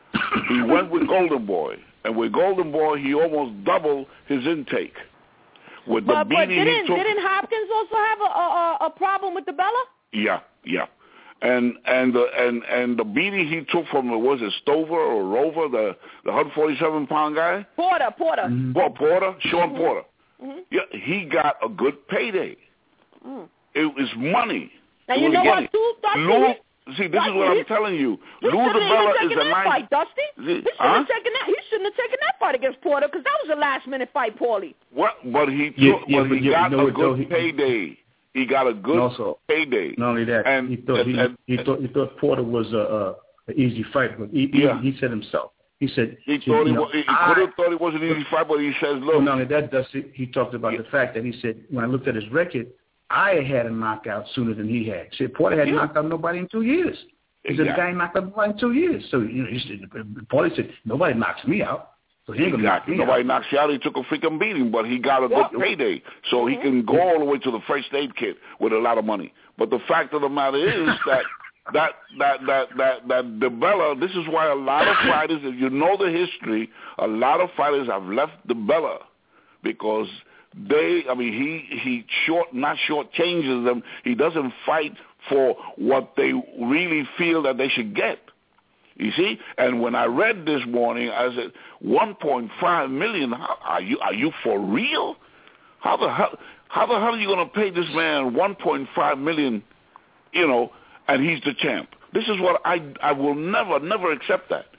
Speaker 3: He went with Golden Boy, and with Golden Boy, he almost doubled his intake. With the
Speaker 1: but, but didn't,
Speaker 3: took,
Speaker 1: didn't Hopkins also have a, a, a problem with DiBella?
Speaker 3: Yeah, yeah. And and the and, and the beating he took from, was it Stover or Rover, the the one forty-seven pound guy?
Speaker 1: Porter, Porter.
Speaker 3: Mm-hmm. Porter, Sean
Speaker 1: mm-hmm.
Speaker 3: Porter.
Speaker 1: Mm-hmm.
Speaker 3: Yeah, he got a good payday. Mm. It was money.
Speaker 1: Now
Speaker 3: it
Speaker 1: you know
Speaker 3: money.
Speaker 1: what, too, Dusty?
Speaker 3: Lou, see, this
Speaker 1: Dusty,
Speaker 3: is what I'm telling you.
Speaker 1: He
Speaker 3: Lou DiBella is a nice
Speaker 1: fight, Dusty.
Speaker 3: See,
Speaker 1: he shouldn't
Speaker 3: huh?
Speaker 1: have taken that. He shouldn't have taken that fight against Porter, because that was a last minute fight, Paulie.
Speaker 3: What? But he took,
Speaker 2: yeah, yeah,
Speaker 3: but
Speaker 2: but
Speaker 3: he
Speaker 2: yeah,
Speaker 3: got
Speaker 2: no,
Speaker 3: a good
Speaker 2: no, he,
Speaker 3: payday. He got a good
Speaker 2: also,
Speaker 3: payday.
Speaker 2: Not only that,
Speaker 3: and,
Speaker 2: he thought
Speaker 3: and,
Speaker 2: he,
Speaker 3: and,
Speaker 2: he thought he thought Porter was a, a, a easy fight, but he,
Speaker 3: yeah.
Speaker 2: he, he said himself. He said
Speaker 3: he thought he,
Speaker 2: know,
Speaker 3: was, he
Speaker 2: I,
Speaker 3: could have thought it was an easy fight, but he says, look.
Speaker 2: Well, not only that, Dusty, he talked about
Speaker 3: yeah.
Speaker 2: the fact that he said when I looked at his record, I had a knockout sooner than he had. He said Porter had
Speaker 3: yeah.
Speaker 2: knocked out nobody in two years. He
Speaker 3: exactly.
Speaker 2: said the guy knocked out nobody in two years. So you know, he said, Paulie said nobody knocks me out. So he ain't gonna
Speaker 3: exactly.
Speaker 2: knock me
Speaker 3: Nobody
Speaker 2: out.
Speaker 3: knocks you out. He took a freaking beating, but he got a
Speaker 1: yeah.
Speaker 3: good payday, so
Speaker 1: mm-hmm.
Speaker 3: he can go all the way to the first aid kit with a lot of money. But the fact of the matter is that that that that that that DiBella. This is why a lot of fighters, if you know the history, a lot of fighters have left DiBella because they. I mean, he he short not short changes them. He doesn't fight for what they really feel that they should get. You see, and when I read this morning, I said, one point five million dollars, are you are you for real? How the hell, how the hell are you going to pay this man one point five million dollars, you know, and he's the champ? This is what I I will never, never accept that.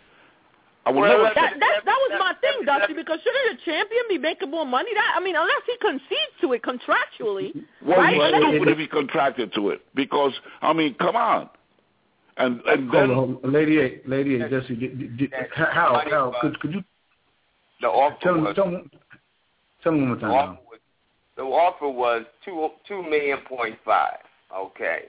Speaker 3: I will
Speaker 1: well,
Speaker 3: never
Speaker 1: that,
Speaker 3: accept
Speaker 1: that, that was my thing, Dusty, because shouldn't a champion be making more money? That I mean, unless he concedes to it contractually.
Speaker 3: Well,
Speaker 1: right?
Speaker 3: he's stupid if he contracted to it, because, I mean, come on. And, and then,
Speaker 2: hold on, Lady A, Lady A, Jesse, did, did, how, how, could, could you
Speaker 5: the offer
Speaker 2: tell me,
Speaker 5: was,
Speaker 2: tell me, tell me one more time.
Speaker 5: The offer was, the offer was two two million point five. Okay,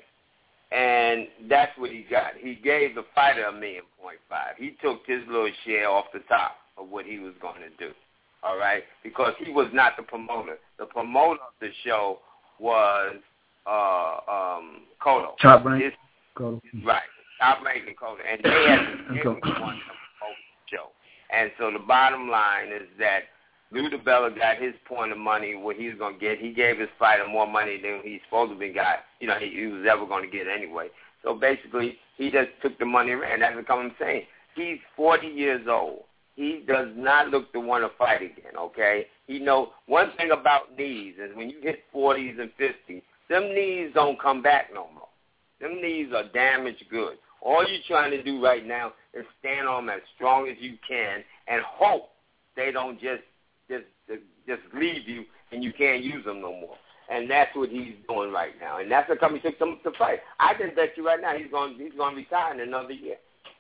Speaker 5: and that's what he got. He gave the fighter a million point five. He took his little share off the top of what he was going to do. all right, because he was not the promoter. The promoter of the show was uh, um, Cotto.
Speaker 2: Top Rank. Cotto.
Speaker 5: Right, Top Rank and Cotto. And they had to one to promote the show. And so the bottom line is that Lou DiBella got his point of money, what he was going to get. He gave his fighter more money than he's supposed to be got, you know, he, he was ever going to get anyway. So basically, he just took the money and ran. That's what I'm saying. He's forty years old. He does not look to want to fight again, okay? He know one thing about knees is when you hit forties and fifties, them knees don't come back no more. Them knees are damaged good. All you're trying to do right now is stand on them as strong as you can and hope they don't just just just leave you and you can't use them no more. And that's what he's doing right now. And that's the company took him to fight. I can bet you right now he's going he's going to retire in another year.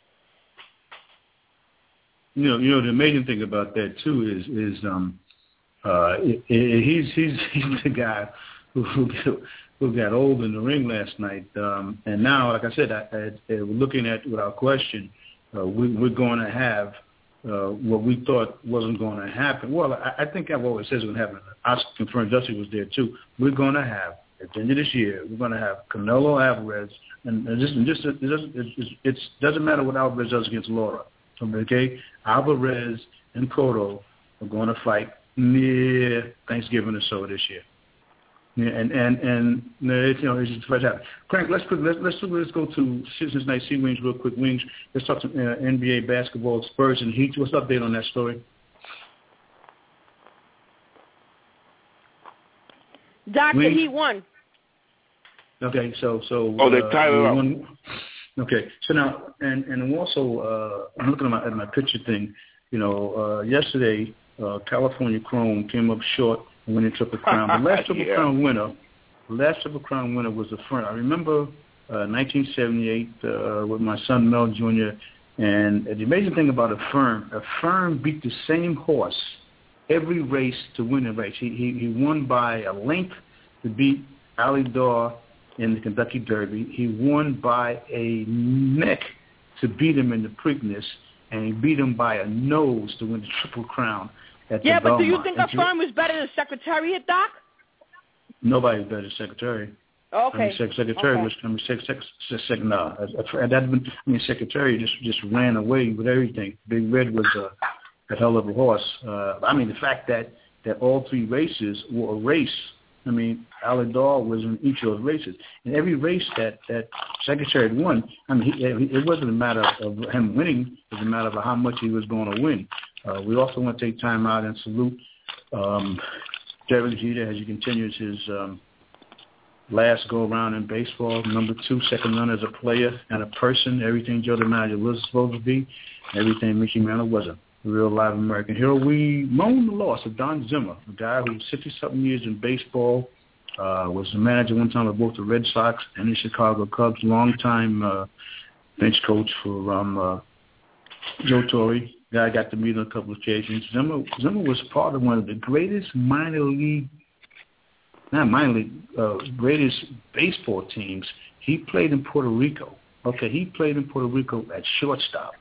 Speaker 2: You know, you know the amazing thing about that too is is um uh he's he's he's the guy who who, who got old in the ring last night, um, and now, like I said, I, I, I, looking at without question, uh, we, we're going to have uh, what we thought wasn't going to happen. Well, I, I think I've always said it's going to happen. I confirmed Dusty was there too. We're going to have at the end of this year, we're going to have Canelo Alvarez, and, and just, just it doesn't it it's, doesn't matter what Alvarez does against Laura. Okay, Alvarez and Cotto are going to fight near Thanksgiving or so this year. Yeah, and and and you know, it's just the first half. Crank, let's put, let's let's let's go to Cincinnati Sea Wings real quick. Wings, let's talk some uh, N B A basketball. Spurs and Heat. What's the update on that story?
Speaker 1: Doc, the Heat won.
Speaker 2: Okay, so so
Speaker 3: oh, they
Speaker 2: uh,
Speaker 3: tied it up.
Speaker 2: Won. Okay, so now and and also uh, I'm looking at my at my picture thing. You know, uh, yesterday uh, California Chrome came up short. Winning Triple Crown. The last Triple yeah. Crown winner, the last Triple Crown winner was a Firm. I remember uh, nineteen seventy-eight uh, with my son Mel Junior And the amazing thing about a Firm, a Firm beat the same horse every race to win a race. He he, he won by a length to beat Ali Daw in the Kentucky Derby. He won by a neck to beat him in the Preakness, and he beat him by a nose to win the Triple Crown.
Speaker 1: Yeah, but do you think a Firm is better than Secretariat, Doc?
Speaker 2: Nobody's better than Secretariat.
Speaker 1: Okay.
Speaker 2: I mean, sec- Secretariat
Speaker 1: okay.
Speaker 2: was. I mean, sec- sec- sec- sec- no. That been, I mean, Secretariat just just ran away with everything. Big Red was a, a hell of a horse. Uh, I mean, the fact that, that all three races were a race. I mean, Ali Daw was in each of those races. In every race that, that Secretariat won, I mean, he, it wasn't a matter of him winning. It was a matter of how much he was going to win. Uh, we also want to take time out and salute um, Derek Jeter as he continues his um, last go-around in baseball. Number two, second run as a player and a person. Everything Joe DiMaggio was supposed to be, everything Mickey Mantle wasn't. A real live American hero. We mourn the loss of Don Zimmer, a guy who was sixty-something years in baseball, uh, was the manager one time of both the Red Sox and the Chicago Cubs, long-time uh, bench coach for um, uh, Joe Torre. Guy I got to meet on a couple of occasions. Zimmer, Zimmer was part of one of the greatest minor league, not minor league, uh, greatest baseball teams. He played in Puerto Rico. Okay, he played in Puerto Rico at shortstop.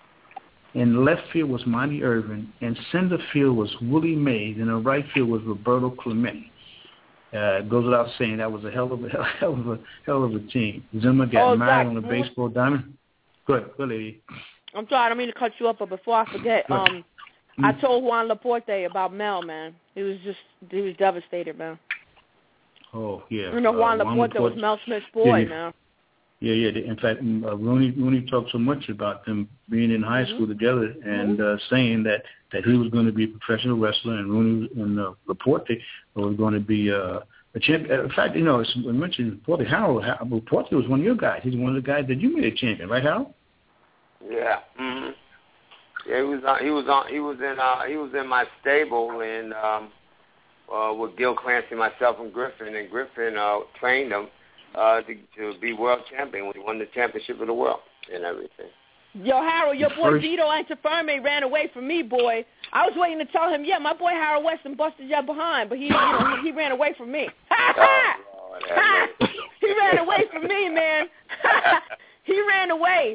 Speaker 2: In left field was Monty Irvin, and center field was Willie Mays, and in right field was Roberto Clemente. Uh, it goes without saying that was a hell of a hell of a hell of a team. Zimmer got
Speaker 1: oh,
Speaker 2: married
Speaker 1: Zach,
Speaker 2: on a baseball diamond. Good, good lady.
Speaker 1: I'm sorry, I don't mean to cut you up, but before I forget, um, mm-hmm. I told Juan Laporte about Mel, man. He was just, he was devastated, man.
Speaker 2: Oh, yeah.
Speaker 1: You know, Juan
Speaker 2: uh,
Speaker 1: Laporte was Mel Smith's boy,
Speaker 2: yeah,
Speaker 1: man.
Speaker 2: Yeah, yeah. In fact, uh, Rooney, Rooney talked so much about them being in high school mm-hmm. together and
Speaker 1: mm-hmm.
Speaker 2: uh, saying that, that he was going to be a professional wrestler and Rooney and uh, Laporte was going to be uh, a champion. In fact, you know, I mentioned Laporte. Harold, Laporte was one of your guys. He's one of the guys that you made a champion, right, Harold?
Speaker 5: Yeah. Mm-hmm. Yeah, he was on. He was on. He was in. Uh, he was in my stable and um, uh, with Gil Clancy, myself, and Griffin. And Griffin uh, trained him uh, to, to be world champion when he won the championship of the world and everything.
Speaker 1: Yo, Harold, your boy Vito Antiferme ran away from me, boy. I was waiting to tell him, yeah, my boy Harold Weston busted you behind, but he, you know, he, he ran away from me.
Speaker 5: Oh, Lord,
Speaker 1: he ran away from me, man. He ran away.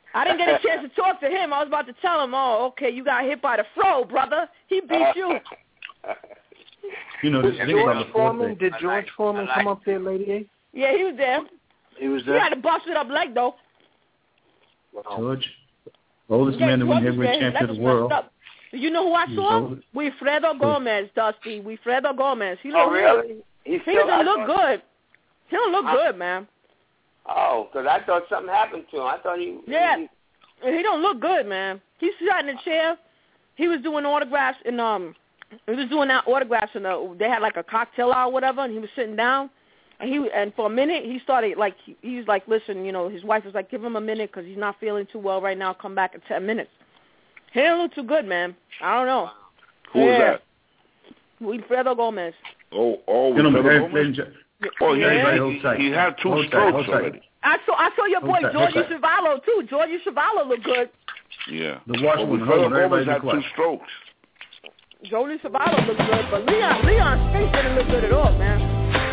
Speaker 1: I didn't get a chance to talk to him. I was about to tell him, oh, okay, you got hit by the fro, brother. He beat you.
Speaker 2: You know, this
Speaker 4: did
Speaker 2: thing
Speaker 4: George
Speaker 2: about the
Speaker 4: Foreman, did George
Speaker 5: like,
Speaker 4: Foreman
Speaker 5: like
Speaker 4: come up there, Lady A?
Speaker 1: Yeah, he was there.
Speaker 4: He was
Speaker 1: He
Speaker 4: there?
Speaker 1: had a busted up leg, though.
Speaker 2: George, oldest
Speaker 1: Yeah,
Speaker 2: man to win
Speaker 1: George was
Speaker 2: heavyweight
Speaker 1: there. His
Speaker 2: champion
Speaker 1: leg
Speaker 2: of the
Speaker 1: was
Speaker 2: world.
Speaker 1: messed up. You know who I
Speaker 2: He
Speaker 1: saw?
Speaker 2: was old.
Speaker 1: Wilfredo Gomez, Dusty. Wilfredo Gomez. He
Speaker 5: Oh,
Speaker 1: looked
Speaker 5: really? He,
Speaker 1: He
Speaker 5: still,
Speaker 1: doesn't
Speaker 5: I
Speaker 1: look
Speaker 5: thought,
Speaker 1: good. He don't look
Speaker 5: I,
Speaker 1: good, man.
Speaker 5: Oh, because I thought something happened to him. I thought he...
Speaker 1: Yeah.
Speaker 5: He,
Speaker 1: He don't look good, man. He sat in a chair. He was doing autographs and um, he was doing that autographs and uh, they had like a cocktail hour or whatever, and he was sitting down, and he and for a minute he started like he, he was like, listen, you know, his wife was like, give him a minute because he's not feeling too well right now. Come back in ten minutes. He didn't look too good, man. I don't know.
Speaker 3: Who was
Speaker 1: yeah.
Speaker 3: that?
Speaker 1: Wilfredo Gomez.
Speaker 3: Oh, oh,
Speaker 2: You know,
Speaker 3: Wilfredo
Speaker 2: man,
Speaker 3: Gomez?
Speaker 2: man,
Speaker 3: Oh, he,
Speaker 1: Yeah.
Speaker 3: he, he, he had two
Speaker 2: Hold tight,
Speaker 3: strokes
Speaker 2: hold tight.
Speaker 3: already.
Speaker 1: I saw I saw your boy
Speaker 2: Hold tight, hold
Speaker 1: Georgie
Speaker 2: tight.
Speaker 1: Chavallo too. Georgie Chavallo looked good.
Speaker 3: Yeah.
Speaker 2: The Washington,
Speaker 3: well,
Speaker 2: hold on,
Speaker 3: Wilfredo
Speaker 2: everybody
Speaker 3: Gomez
Speaker 2: be
Speaker 3: had
Speaker 2: quiet.
Speaker 3: two strokes.
Speaker 1: Georgie Chavallo looked good, but Leon Leon's face didn't look good at all, man.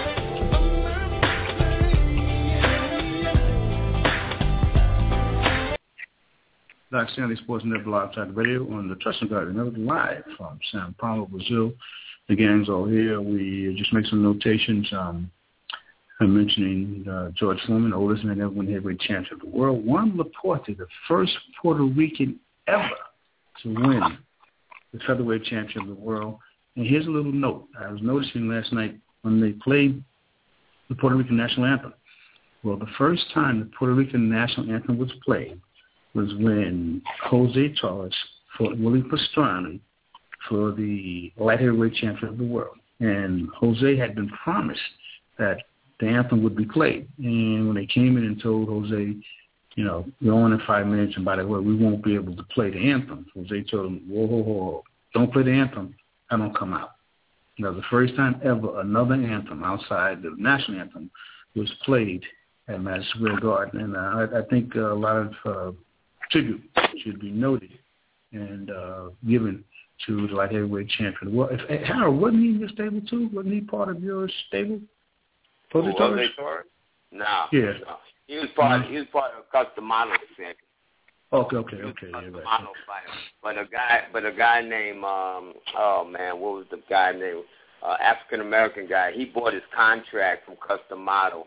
Speaker 2: Doc Stanley Sports Net Blog Talk Radio on the Trust and Guard Network, live from Sao Paulo, Brazil. The gang's all here. We just make some notations. Um, I'm mentioning uh, George Foreman, the oldest man ever win heavyweight champion of the world. Juan Laporte, the first Puerto Rican ever to win the featherweight champion of the world. And here's a little note. I was noticing last night when they played the Puerto Rican national anthem. Well, the first time the Puerto Rican national anthem was played was when Jose Torres fought Willie Pastrana for the light heavyweight champion of the world. And Jose had been promised that the anthem would be played. And when they came in and told Jose, you know, we're on in five minutes, and by the way, we won't be able to play the anthem, Jose told him, whoa, whoa, whoa, don't play the anthem, I don't come out. Now, the first time ever another anthem outside the national anthem was played at Madison Square Garden. And uh, I, I think uh, a lot of uh, tribute should be noted and uh, given to the light heavyweight champion. Well, if, Harold, wasn't he in your stable too? Wasn't he part of your stable?
Speaker 5: Who, was they Torres? No.
Speaker 2: Yeah.
Speaker 5: No. He was part.
Speaker 2: No.
Speaker 5: He was part of Customano second.
Speaker 2: Okay, okay, okay. Yeah, right.
Speaker 5: Fighter. But a guy, but a guy named um, oh man, what was the guy named? Uh, African American guy. He bought his contract from Customado.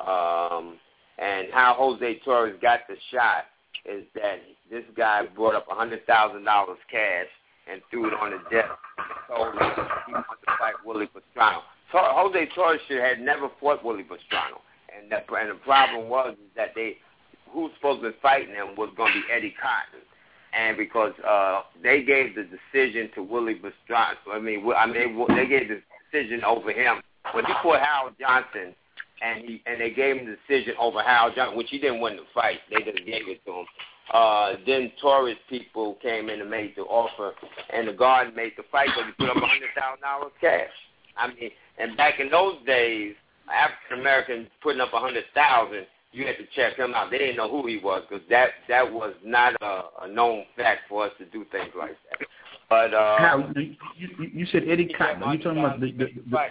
Speaker 5: Um, and how Jose Torres got the shot is that this guy brought up a hundred thousand dollars cash and threw it on the desk and told him he wanted to fight Willie Pastrana. So Jose Torres should have never fought Willie Pastrana, and the, and the problem was is that they who was supposed to be fighting him was going to be Eddie Cotton, and because uh, they gave the decision to Willie Pastrana, I mean, I mean they, they gave the decision over him when he fought Harold Johnson. And he and they gave him the decision over Harold Johnson, which he didn't win the fight. They just gave it to him. Uh, then Torres people came in and made the offer, and the guard made the fight, but he put up a hundred thousand dollars cash. I mean, and back in those days, African Americans putting up a hundred thousand, you had to check him out. They didn't know who he was because that that was not a, a known fact for us to do things like that. But uh,
Speaker 2: Harold, you, you, you said Eddie Cotton. Are you talking about the, the, the, the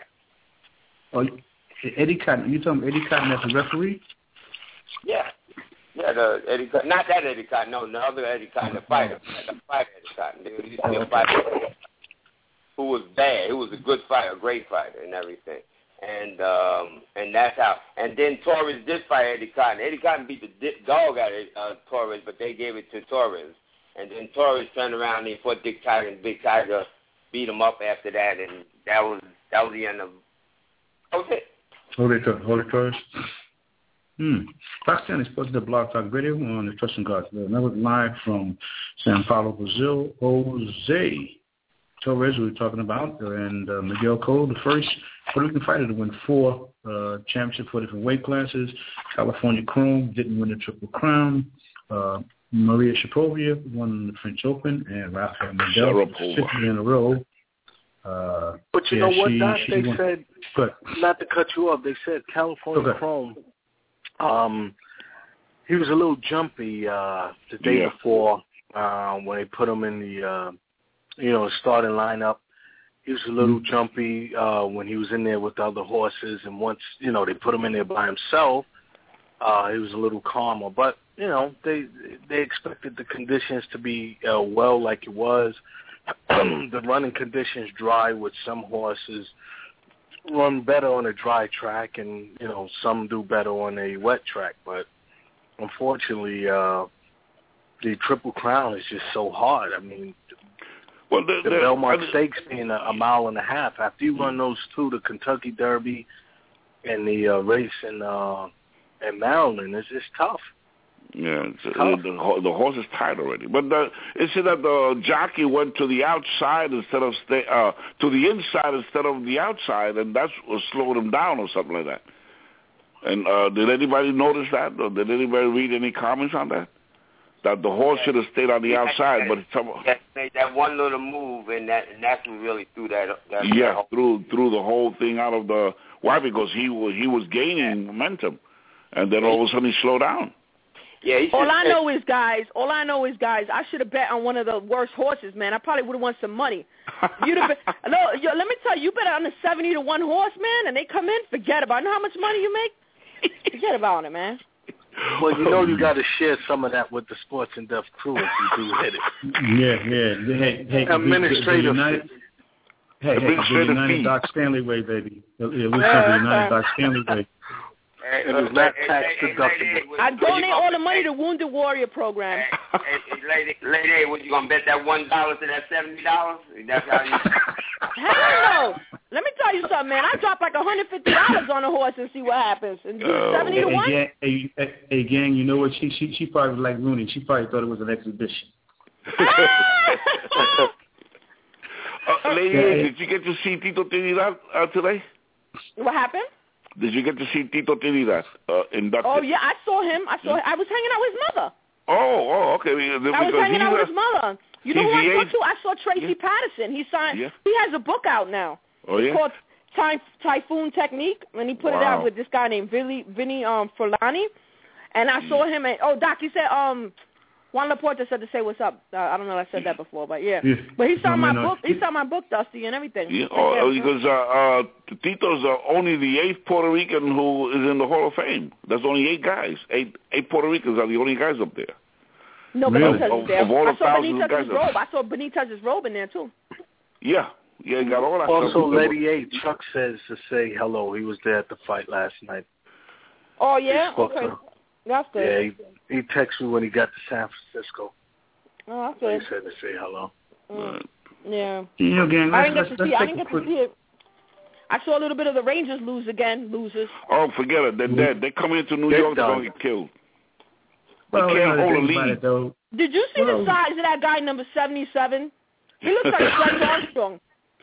Speaker 2: oh, Eddie Cotton? You talking about Eddie Cotton as the referee?
Speaker 5: Yeah, yeah, the Eddie Cotton, not that Eddie Cotton, no, the other Eddie Cotton, the fighter, the fighter Eddie Cotton, there used to be a fighter who was bad, who was a good fighter, a great fighter, and everything, and um, and that's how. And then Torres did fight Eddie Cotton. Eddie Cotton beat the dog out of uh, Torres, but they gave it to Torres, and then Torres turned around and he fought Dick Tiger, and Big Tiger beat him up after that, and that was that was the end of. That was it.
Speaker 2: Hold it, hold it first. Hmm. Fox ten is posted to Blog Talk Radio on the Trust and God Network, live from Sao Paulo, Brazil. Jose Torres, we were talking about, and uh, Miguel Cole, the first Puerto Rican fighter to win four uh, championships for different weight classes. California Chrome didn't win the Triple Crown. Uh, Maria Sharapova won the French Open, and Rafael Nadal fifth in a row. Uh,
Speaker 4: but you
Speaker 2: yeah,
Speaker 4: know what,
Speaker 2: she,
Speaker 4: Doc?
Speaker 2: she
Speaker 4: They
Speaker 2: won.
Speaker 4: said,
Speaker 2: Good.
Speaker 4: not to cut you off, they said California
Speaker 2: okay.
Speaker 4: Chrome, um, he was a little jumpy uh, the day
Speaker 3: yeah.
Speaker 4: before uh, when they put him in the, uh, you know, starting lineup. He was a little mm-hmm. jumpy uh, when he was in there with the other horses, and once, you know, they put him in there by himself, uh, it was a little calmer. But, you know, they they expected the conditions to be uh, well like it was. The running conditions dry, with some horses run better on a dry track, and, you know, some do better on a wet track. But unfortunately, uh, the Triple Crown is just so hard. I mean,
Speaker 3: well, the,
Speaker 4: the
Speaker 3: the,
Speaker 4: Belmont
Speaker 3: the,
Speaker 4: Stakes being a, a mile and a half, after you run those two, the Kentucky Derby and the uh, race in, uh, in Maryland, it's, it's tough.
Speaker 3: Yeah, it's, it's uh, the, the horse is tired already. But the, it said that the jockey went to the outside instead of stay, uh, to the inside instead of the outside, and that's what slowed him down or something like that. And uh, did anybody notice that? Or did anybody read any comments on that? That the horse should have stayed on the outside, but some,
Speaker 5: that made that one little move, and that and that's what really threw that. that
Speaker 3: yeah,
Speaker 5: that
Speaker 3: threw threw the whole thing out of the why? Because he was he was gaining momentum, and then all of a sudden he slowed down.
Speaker 5: Yeah, he
Speaker 1: all I know is, guys, all I know is, guys, I should have bet on one of the worst horses, man. I probably would have won some money. You'd have been, no, yo, let me tell you, you bet on a seventy to one horse, man, and they come in, forget about it. You know how much money you make? Forget about it, man.
Speaker 4: Well, you know you got to share some of that with the Sports and Death crew if you do hit it.
Speaker 2: Yeah, yeah. Hey, hey,
Speaker 4: administrative.
Speaker 2: The, the United, hey, hey, the United Doc Stanley way, baby. It was the United Doc Stanley way.
Speaker 5: Hey,
Speaker 4: it was not tax deductible.
Speaker 1: I donate all the money to Wounded Warrior program.
Speaker 5: Hey, hey, lady, lady, what you gonna bet that one dollar to that seventy dollars? That's how you.
Speaker 1: Hell no! Let me tell you something, man. I drop like a hundred fifty dollars on a horse and see what happens. And do uh, seventy to one.
Speaker 2: Hey, hey, hey, hey, gang, you know what? She she she probably was like Rooney. She probably thought it was an exhibition.
Speaker 3: uh, lady, hey, did you get to see Tito Trinidad uh, today?
Speaker 1: What happened?
Speaker 3: Did you get to see Tito Trinidad uh, inducted?
Speaker 1: Oh yeah, I saw him. I saw. Him. I was hanging out with his mother.
Speaker 3: Oh, oh, okay. Because
Speaker 1: I was hanging out with his mother. You know who I saw too? I saw Tracy
Speaker 3: yeah.
Speaker 1: Patterson. He signed.
Speaker 3: Yeah.
Speaker 1: He has a book out now.
Speaker 3: Oh
Speaker 1: it's
Speaker 3: yeah.
Speaker 1: Called Ty- Typhoon Technique, and he put
Speaker 3: wow.
Speaker 1: it out with this guy named Vinny Vinny um Furlani. And I saw him. At, oh, Doc, you said um. Juan Laporta said to say what's up. Uh, I don't know if I said that before, but yeah. yeah. But he saw my book. He saw my book, Dusty, and everything.
Speaker 3: Yeah. Oh, yeah. Because uh, uh, Tito's uh, only the eighth Puerto Rican who is in the Hall of Fame. There's only eight guys. Eight eight Puerto Ricans are the only guys up there.
Speaker 1: No, really? Benitez is there.
Speaker 3: Of, of all
Speaker 1: I saw
Speaker 3: the
Speaker 1: Benitez's robe. I saw Benitez's robe in there too.
Speaker 3: Yeah. Yeah, he got all that
Speaker 4: also,
Speaker 3: stuff.
Speaker 4: Also, Lady A, Chuck says to say hello. He was there at the fight last night.
Speaker 1: Oh yeah. Okay. That's good.
Speaker 4: Yeah, he, he texted me when he got to San Francisco.
Speaker 1: Oh, that's good.
Speaker 4: He said to say hello.
Speaker 1: Mm. Yeah.
Speaker 2: You know, gang,
Speaker 1: I didn't get to see. I didn't get to see it. I saw a little bit of the Rangers lose again. Losers.
Speaker 3: Oh, forget it. They're dead. They come into New
Speaker 4: They're
Speaker 3: York, they're
Speaker 4: done.
Speaker 3: going to get killed.
Speaker 2: Well,
Speaker 3: they can't
Speaker 2: you know,
Speaker 3: hold a
Speaker 2: lead.
Speaker 3: lead.
Speaker 2: It,
Speaker 1: Did you see
Speaker 2: well,
Speaker 1: the size of that guy, number seventy-seven? He looks like Stretch Armstrong.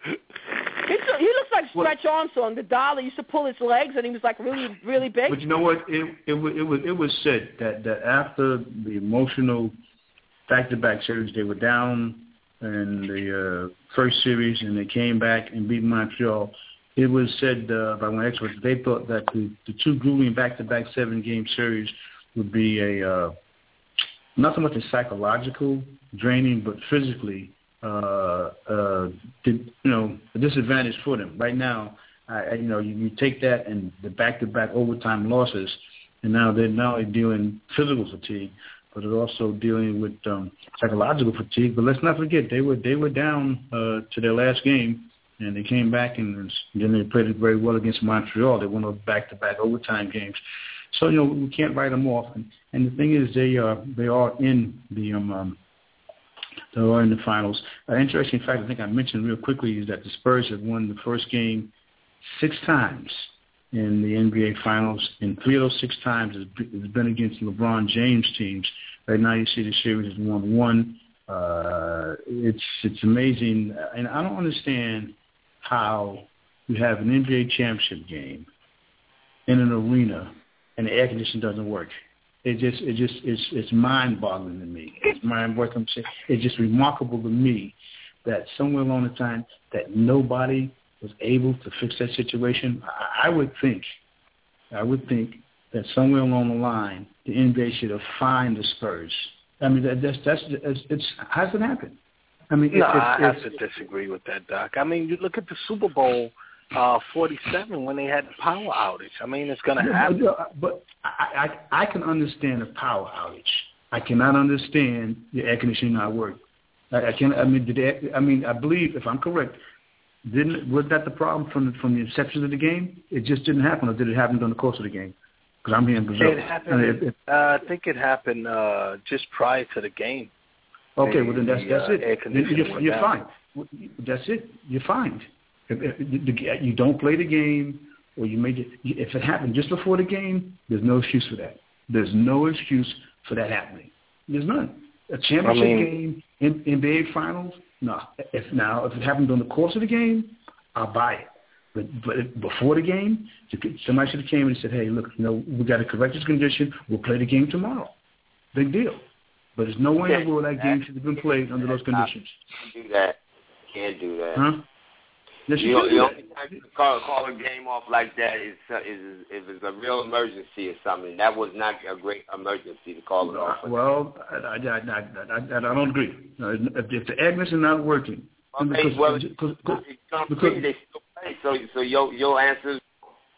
Speaker 1: He, he looks like Stretch Armstrong. The dollar used to pull his legs, and he was like really, really big.
Speaker 2: But you know what? It it was it was it was said that that after the emotional back-to-back series, they were down in the uh, first series, and they came back and beat Montreal. It was said uh, by one expert that they thought that the, the two grueling back-to-back seven-game series would be a uh, not so much a psychological draining, but physically, uh, uh, did, you know, a disadvantage for them. Right now, I, I, you know, you, you take that and the back-to-back overtime losses, and now they're not only dealing physical fatigue, but they're also dealing with um, psychological fatigue. But let's not forget, they were they were down uh, to their last game, and they came back, and then they played it very well against Montreal. They won those back-to-back overtime games. So, you know, we can't write them off. And, and the thing is, they are they are in the um, um they are in the finals. An interesting fact I think I mentioned real quickly is that the Spurs have won the first game six times in the N B A Finals, and three of those six times has been against LeBron James teams. Right now, you see the series is one one. Uh, it's it's amazing, and I don't understand how you have an N B A championship game in an arena and the air conditioning doesn't work. It just it just it's it's mind-boggling to me. It's mind-boggling. It's just remarkable to me that somewhere along the time that nobody was able to fix that situation. I, I would think, I would think that somewhere along the line, the N B A should have fined the Spurs. I mean, that, that's that's it's, it's how does it happen? I mean,
Speaker 4: no,
Speaker 2: it's,
Speaker 4: I
Speaker 2: it's,
Speaker 4: have to disagree with that, Doc. I mean, you look at the Super Bowl. uh, forty-seven when they had the power outage. I mean, it's going to
Speaker 2: yeah,
Speaker 4: happen.
Speaker 2: But, but I, I I can understand a power outage. I cannot understand the air conditioning not working. I, I can. I mean, did they, I mean, I believe if I'm correct, didn't was that the problem from from the inception of the game? It just didn't happen, or did it happen during the course of the game? Because I'm here in Brazil.
Speaker 4: It happened.
Speaker 2: it, it,
Speaker 4: uh, I think it happened uh, just prior to the game.
Speaker 2: Okay,
Speaker 4: the,
Speaker 2: well then that's
Speaker 4: the,
Speaker 2: that's
Speaker 4: uh,
Speaker 2: it. You're, you're fine. That's it. You're fine. If, if you don't play the game, or you make it. If it happened just before the game, there's no excuse for that. There's no excuse for that happening. There's none. A championship
Speaker 4: I mean,
Speaker 2: game in N B A Finals, no. If now if it happened during the course of the game, I'll buy it. But, but before the game, somebody should have came and said, "Hey, look, you know, we got to correct this condition. We'll play the game tomorrow." Big deal. But there's no way in the world that game should have been played under those conditions.
Speaker 5: Can't do that. Can't do that.
Speaker 2: Huh? Yes, you
Speaker 5: You know,
Speaker 2: can
Speaker 5: the
Speaker 2: do
Speaker 5: only time you can call, call a game off like that is, uh, is if it's a real emergency or something. That was not a great emergency to call it
Speaker 2: uh,
Speaker 5: off.
Speaker 2: Well, I, I, I, I, I, I don't agree. No, if, if the air conditioning is not working,
Speaker 5: okay,
Speaker 2: because,
Speaker 5: well,
Speaker 2: because, because,
Speaker 5: because they still play. So, so your your answer is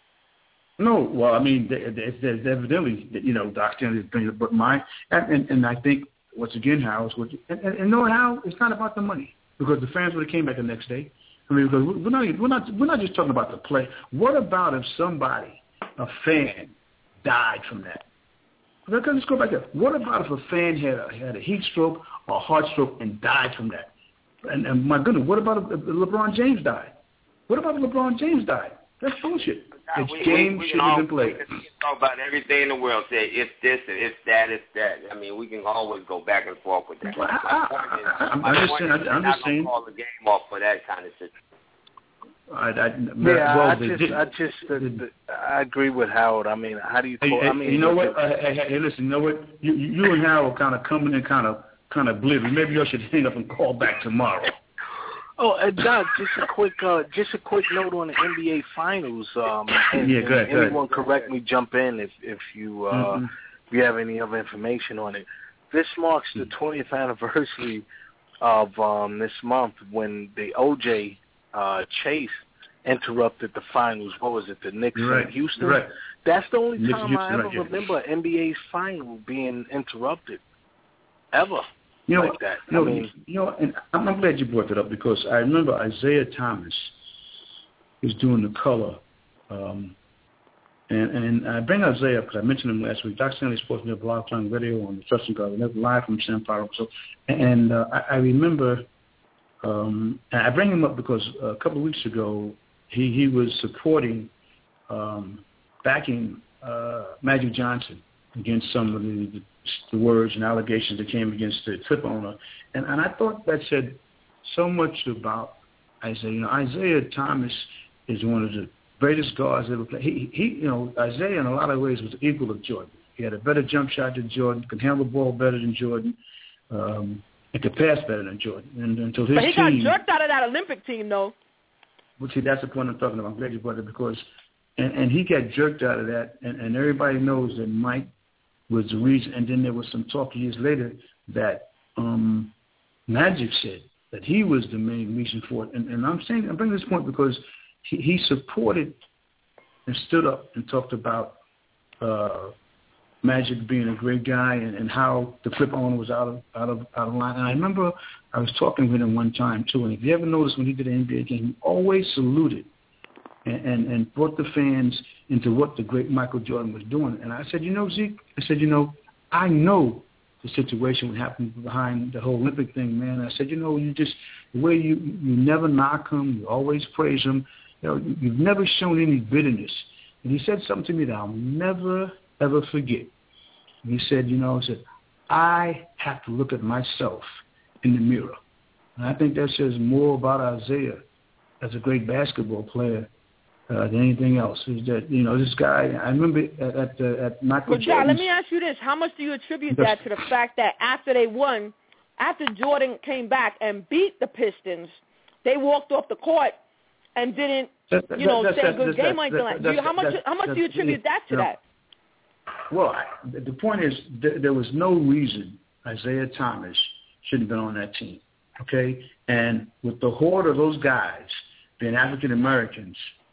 Speaker 2: no. Well, I mean, there's, there's evidently, you know, Doc Stanley is bringing, but mine, and, and, and I think once again, Hal, is what, and, and, and no, Hal, it's not about the money because the fans would have came back the next day. I mean, because we're not, we're not, we're not just talking about the play. What about if somebody, a fan, died from that? Let's go back there. What about if a fan had a, had a heat stroke or a heart stroke and died from that? And, and my goodness, what about if LeBron James died? What about if LeBron James died? That's bullshit.
Speaker 5: God,
Speaker 2: It's
Speaker 5: we,
Speaker 2: game
Speaker 5: we, we
Speaker 2: shouldn't have been played.
Speaker 5: We can talk about everything in the world. Say it's this and it's that, it's that. I mean, we can always go back and forth with that.
Speaker 2: Well, I, I, I, I'm,
Speaker 5: my
Speaker 2: I'm just
Speaker 5: point
Speaker 2: saying.
Speaker 5: is
Speaker 2: I'm
Speaker 5: not
Speaker 2: just saying.
Speaker 5: Call the game off for that kind of situation.
Speaker 2: I, I,
Speaker 4: Yeah,
Speaker 2: well,
Speaker 4: I
Speaker 2: they
Speaker 4: just,
Speaker 2: didn't.
Speaker 4: I just, the, the, I agree with Howard. I mean, how do you?
Speaker 2: Hey,
Speaker 4: Call,
Speaker 2: hey,
Speaker 4: I mean,
Speaker 2: you know what? Uh, hey, hey, listen, you know what? You, you and Hal are kind of coming in, kind of, kind of blitz. Maybe you should hang up and call back tomorrow.
Speaker 4: Oh, uh, Doc, just a quick, uh, just a quick note on the N B A Finals. Um, and,
Speaker 2: Yeah, go ahead,
Speaker 4: and
Speaker 2: go
Speaker 4: anyone
Speaker 2: ahead.
Speaker 4: correct me, jump in if if you uh,
Speaker 2: Mm-hmm.
Speaker 4: if you have any other information on it. This marks the twentieth anniversary of um, this month when the O J uh, chase interrupted the finals. What was it, the Knicks
Speaker 2: You're right.
Speaker 4: in Houston?
Speaker 2: You're right.
Speaker 4: That's the only
Speaker 2: Knicks
Speaker 4: time
Speaker 2: Houston,
Speaker 4: I ever
Speaker 2: right, yeah.
Speaker 4: remember an N B A final being interrupted, ever.
Speaker 2: You know,
Speaker 4: like that.
Speaker 2: You know,
Speaker 4: I mean,
Speaker 2: you know, and I'm, I'm glad you brought that up because I remember Isaiah Thomas was doing the color, um, and and I bring Isaiah up because I mentioned him last week. Doc Stanley Sports Media Blog Talking Radio on the Trusting God, and that's live from San Paulo. So, and uh, I, I remember, um, and I bring him up because a couple of weeks ago he he was supporting, um, backing uh, Magic Johnson against some of the, the the words and allegations that came against the Clipper owner. And, and I thought that said so much about Isaiah. You know, Isaiah Thomas is one of the greatest guards ever played. He, he, you know, Isaiah in a lot of ways was equal of Jordan. He had a better jump shot than Jordan, could handle the ball better than Jordan, um, and could pass better than Jordan. And until his
Speaker 1: But he
Speaker 2: team,
Speaker 1: got jerked out of that Olympic team, though.
Speaker 2: well, see, that's the point I'm talking about. I'm glad you brought it because, and, and he got jerked out of that, and, and everybody knows that Mike was the reason, and then there was some talk years later that um, Magic said that he was the main reason for it. And, and I'm saying, I'm bringing this point because he, he supported and stood up and talked about uh, Magic being a great guy and, and how the Clipper owner was out of out of out of line. And I remember I was talking with him one time too, and if you ever noticed when he did an N B A game, he always saluted and, and, and brought the fans into what the great Michael Jordan was doing. And I said, you know, Zeke, I said, you know, I know the situation what happened behind the whole Olympic thing, man. I said, you know, you just, the way you, you never knock him, you always praise him, you know, you, you've never shown any bitterness. And he said something to me that I'll never, ever forget. And he said, you know, he said, I have to look at myself in the mirror. And I think that says more about Isaiah as a great basketball player Uh, than anything else. Is that, you know, this guy, I remember at at, uh, at Michael
Speaker 1: But, John,
Speaker 2: Jordan's,
Speaker 1: let me ask you this. How much do you attribute that to the fact that after they won, after Jordan came back and beat the Pistons, they walked off the court and didn't,
Speaker 2: that, that,
Speaker 1: you know,
Speaker 2: that,
Speaker 1: say
Speaker 2: that,
Speaker 1: good
Speaker 2: that,
Speaker 1: game or anything like that? Do you, how much, how much do you attribute that to
Speaker 2: no.
Speaker 1: that?
Speaker 2: Well, I, the point is th- there was no reason Isaiah Thomas shouldn't have been on that team, okay? And with the horde of those guys being African Americans,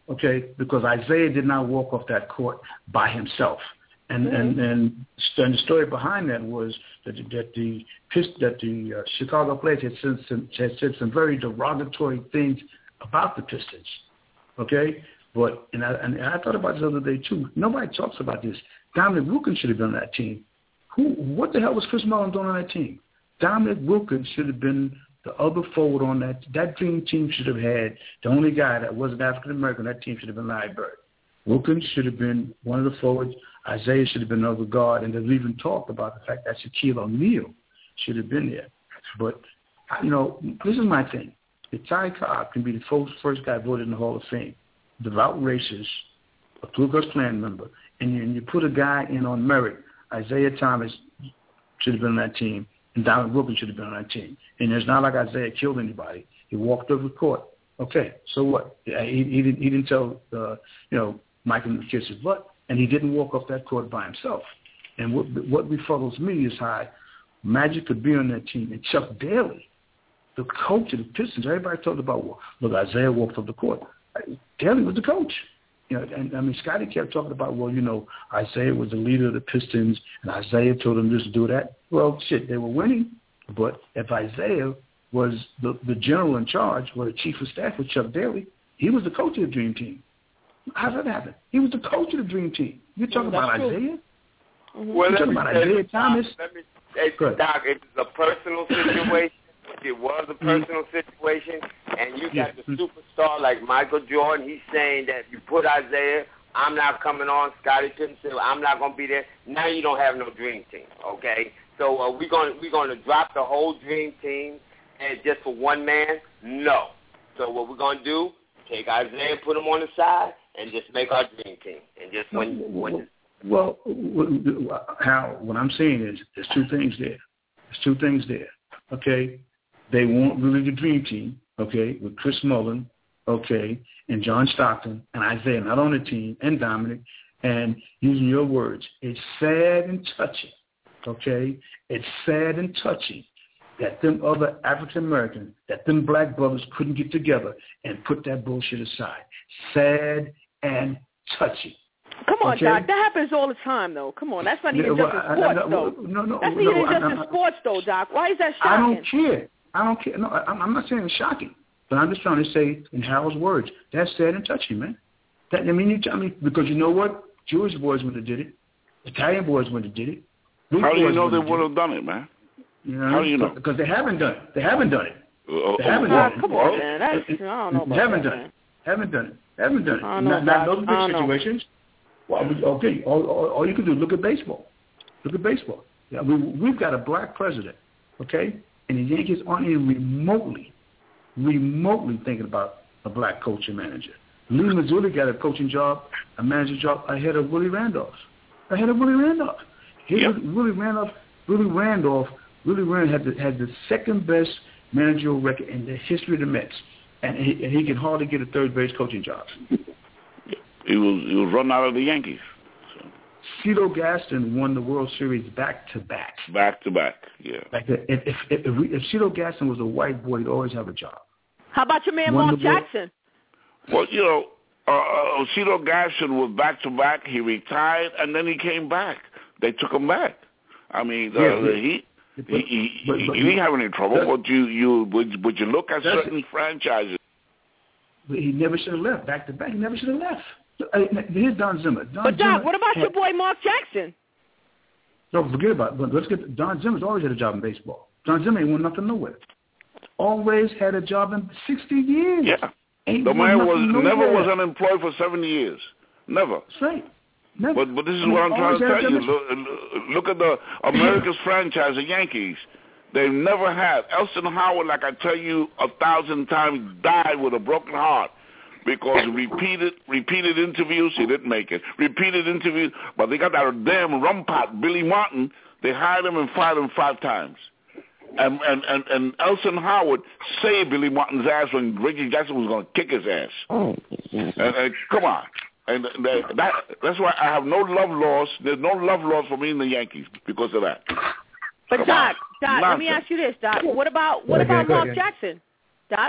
Speaker 2: okay, because Isaiah did not walk off that court by himself. And mm-hmm. and, and and the story behind that was that that the that the uh, Chicago players had said, some, had said some very derogatory things about the Pistons, okay? But and I, and I thought about this the other day too. Nobody talks about this. Dominic Wilkins should have been on that team. Who? What the hell was Chris Mullin doing on that team? Dominic Wilkins should have been the other forward on that. That dream team should have had the only guy that wasn't African American. That team should have been Larry Bird. Wilkins should have been one of the forwards. Isaiah should have been another guard, and they've even talked about the fact that Shaquille O'Neal should have been there. But, you know, this is my thing. If Ty Cobb can be the first, first guy voted in the Hall of Fame, devout racist, a Ku Klux Klan member, and you, and you put a guy in on merit, Isaiah Thomas should have been on that team, and Dominic Wilkins should have been on that team. And it's not like Isaiah killed anybody. He walked over the court. Okay, so what? He, he, didn't, he didn't tell, uh, you know, Michael to kiss his butt. And he didn't walk off that court by himself. And what what befuddles me is how Magic could be on that team. And Chuck Daly, the coach of the Pistons, everybody talked about, well, look, Isaiah walked off the court. Daly was the coach. You know, and I mean, Scotty kept talking about, well, you know, Isaiah was the leader of the Pistons, and Isaiah told him this to do that. Well, shit, they were winning. But if Isaiah was the, the general in charge, or the chief of staff with Chuck Daly, he was the coach of the Dream Team. How did that happen? He was the coach of the Dream Team. You're talking
Speaker 1: That's
Speaker 2: about
Speaker 1: true.
Speaker 2: Isaiah?
Speaker 5: Mm-hmm. Well,
Speaker 2: You're talking about Isaiah Thomas?
Speaker 5: Let me say, Doc, it's a personal situation. It was a personal mm-hmm. situation, and you got
Speaker 2: yeah.
Speaker 5: the superstar like Michael Jordan. He's saying that you put Isaiah, I'm not coming on. Scottie Pippen said, I'm not going to be there. Now you don't have no Dream Team, okay? So uh, we're going we're going to drop the whole Dream Team and just for one man? No. So what we're going to do, take Isaiah, put him on the side, and just make our Dream Team. And just when, when
Speaker 2: well, how what I'm saying is there's two things there. There's two things there. Okay, they want really the Dream Team. Okay, with Chris Mullin, okay, and John Stockton and Isaiah not on the team, and Dominic. And using your words, it's sad and touching. Okay, it's sad and touching that them other African Americans, that them black brothers couldn't get together and put that bullshit aside. Sad and touching.
Speaker 1: Come on,
Speaker 2: okay?
Speaker 1: Doc. That happens all the time, though. Come on. That's not even
Speaker 2: yeah,
Speaker 1: just
Speaker 2: well,
Speaker 1: in sports,
Speaker 2: I, I,
Speaker 1: though.
Speaker 2: No, no,
Speaker 1: That's
Speaker 2: no,
Speaker 1: even
Speaker 2: no,
Speaker 1: just
Speaker 2: I,
Speaker 1: in
Speaker 2: I,
Speaker 1: sports, though, Doc. Why is that shocking?
Speaker 2: I don't care. I don't care. No, I, I'm not saying it's shocking, but I'm just trying to say, in Harold's words, that's sad and touching, man. That, I mean, you tell me, because you know what? Jewish boys would have did it. Italian boys would have did it.
Speaker 3: Luke How do you know they would have done it, man?
Speaker 2: You know,
Speaker 3: How do you know?
Speaker 2: Because they haven't done it. They haven't done it.
Speaker 3: Uh,
Speaker 2: they haven't
Speaker 1: oh,
Speaker 2: done
Speaker 1: oh,
Speaker 2: it.
Speaker 1: Come on, man. That's, I don't know about
Speaker 2: they haven't
Speaker 1: that,
Speaker 2: done
Speaker 1: man.
Speaker 2: it. Haven't done it. Haven't done it.
Speaker 1: I know,
Speaker 2: not not
Speaker 1: Doc.
Speaker 2: those
Speaker 1: I
Speaker 2: big
Speaker 1: know.
Speaker 2: situations. Well, okay, all, all, all you can do is look at baseball. Look at baseball. Yeah, we, we've got a black president, okay? And the Yankees aren't even remotely, remotely thinking about a black coach and manager. Lee Mazzulli got a coaching job, a manager job ahead of Willie Randolph. Ahead of Willie Randolph. He
Speaker 3: yep.
Speaker 2: was, Willie Randolph, Willie Randolph, Willie Randolph had the, had the second best managerial record in the history of the Mets, and he, and he can hardly get a third base coaching job.
Speaker 3: He was he was run out of the Yankees. So.
Speaker 2: Cito Gaston won the World Series back to back.
Speaker 3: Back to back, yeah.
Speaker 2: Like if if if, if, we, if Cito Gaston was a white boy, he'd always have a job.
Speaker 1: How about your man
Speaker 2: Won
Speaker 1: Mark
Speaker 2: the World-
Speaker 1: Jackson?
Speaker 3: Well, you know, uh, Cito Gaston was back to back. He retired and then he came back. They took him back. I mean, uh,
Speaker 2: yeah, yeah.
Speaker 3: he.
Speaker 2: But,
Speaker 3: he, he,
Speaker 2: but, but,
Speaker 3: he didn't have any trouble, but you, you would, would you look at certain
Speaker 2: it.
Speaker 3: franchises?
Speaker 2: But he never should have left back to back. He never should have left. Here's Don Zimmer. Don
Speaker 1: But, Doc,
Speaker 2: Zimmer
Speaker 1: what about
Speaker 2: had,
Speaker 1: your boy Mark Jackson?
Speaker 2: No, forget about it. But let's get Don Zimmer's always had a job in baseball. Don Zimmer ain't won nothing nowhere. Always had a job in sixty years.
Speaker 3: Yeah.
Speaker 2: Ain't
Speaker 3: The man was
Speaker 2: nowhere.
Speaker 3: never was unemployed for seventy years. Never.
Speaker 2: That's right. Never.
Speaker 3: But but this is
Speaker 2: I mean,
Speaker 3: what I'm trying to
Speaker 2: always
Speaker 3: tell
Speaker 2: had
Speaker 3: you. Look, look at the America's franchise, the Yankees. They never had. Elston Howard, like I tell you a thousand times, died with a broken heart because repeated repeated interviews, he didn't make it. Repeated interviews, but they got that damn rumpot, Billy Martin. They hired him and fired him five times. And and, and, and Elston Howard saved Billy Martin's ass when Reggie Jackson was going to kick his ass. Oh, and, and, come on. And that, that that's why I have no love loss. There's no love loss for me in the Yankees because of that.
Speaker 1: But
Speaker 3: Come
Speaker 1: Doc,
Speaker 3: on.
Speaker 1: Doc, let me ask you this, Doc. What about what
Speaker 2: Okay,
Speaker 1: about
Speaker 2: go
Speaker 1: Mark
Speaker 2: ahead.
Speaker 1: Jackson, Doc?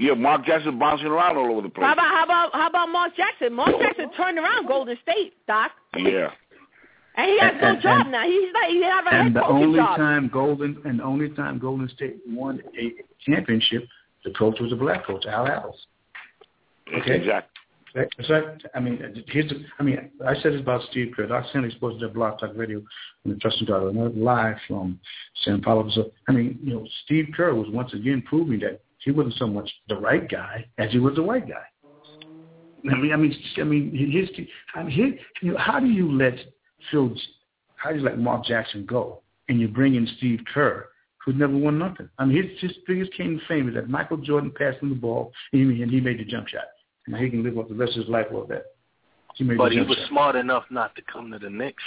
Speaker 3: Yeah, Mark Jackson bouncing around all over the place.
Speaker 1: How about how about how about Mark Jackson? Mark Jackson turned around Golden State, Doc.
Speaker 3: Yeah.
Speaker 1: And he has
Speaker 2: and,
Speaker 1: no
Speaker 2: and,
Speaker 1: job
Speaker 2: and,
Speaker 1: now. He's not. He have a
Speaker 2: and
Speaker 1: head
Speaker 2: the
Speaker 1: coaching
Speaker 2: only
Speaker 1: job.
Speaker 2: time Golden and the only time Golden State won a championship, the coach was a black coach, Al Apples. Okay.
Speaker 3: Exactly.
Speaker 2: That's right. I mean, here's the, I mean, I said this about Steve Kerr. Doc Sandy supposed to have Block Talk Radio in the Trusting God live from San Paulo. So, I mean, you know, Steve Kerr was once again proving that he wasn't so much the right guy as he was the white guy. I mean, I mean, I mean, his, I mean, his, you know, how do you let Phil, how do you let Mark Jackson go, and you bring in Steve Kerr, who never won nothing? I mean, his, his biggest claim to fame is that Michael Jordan passed him the ball, and he, and he made the jump shot. Now he can live up the rest of his life with that. He
Speaker 4: but he was
Speaker 2: shot.
Speaker 4: smart enough not to come to the Knicks.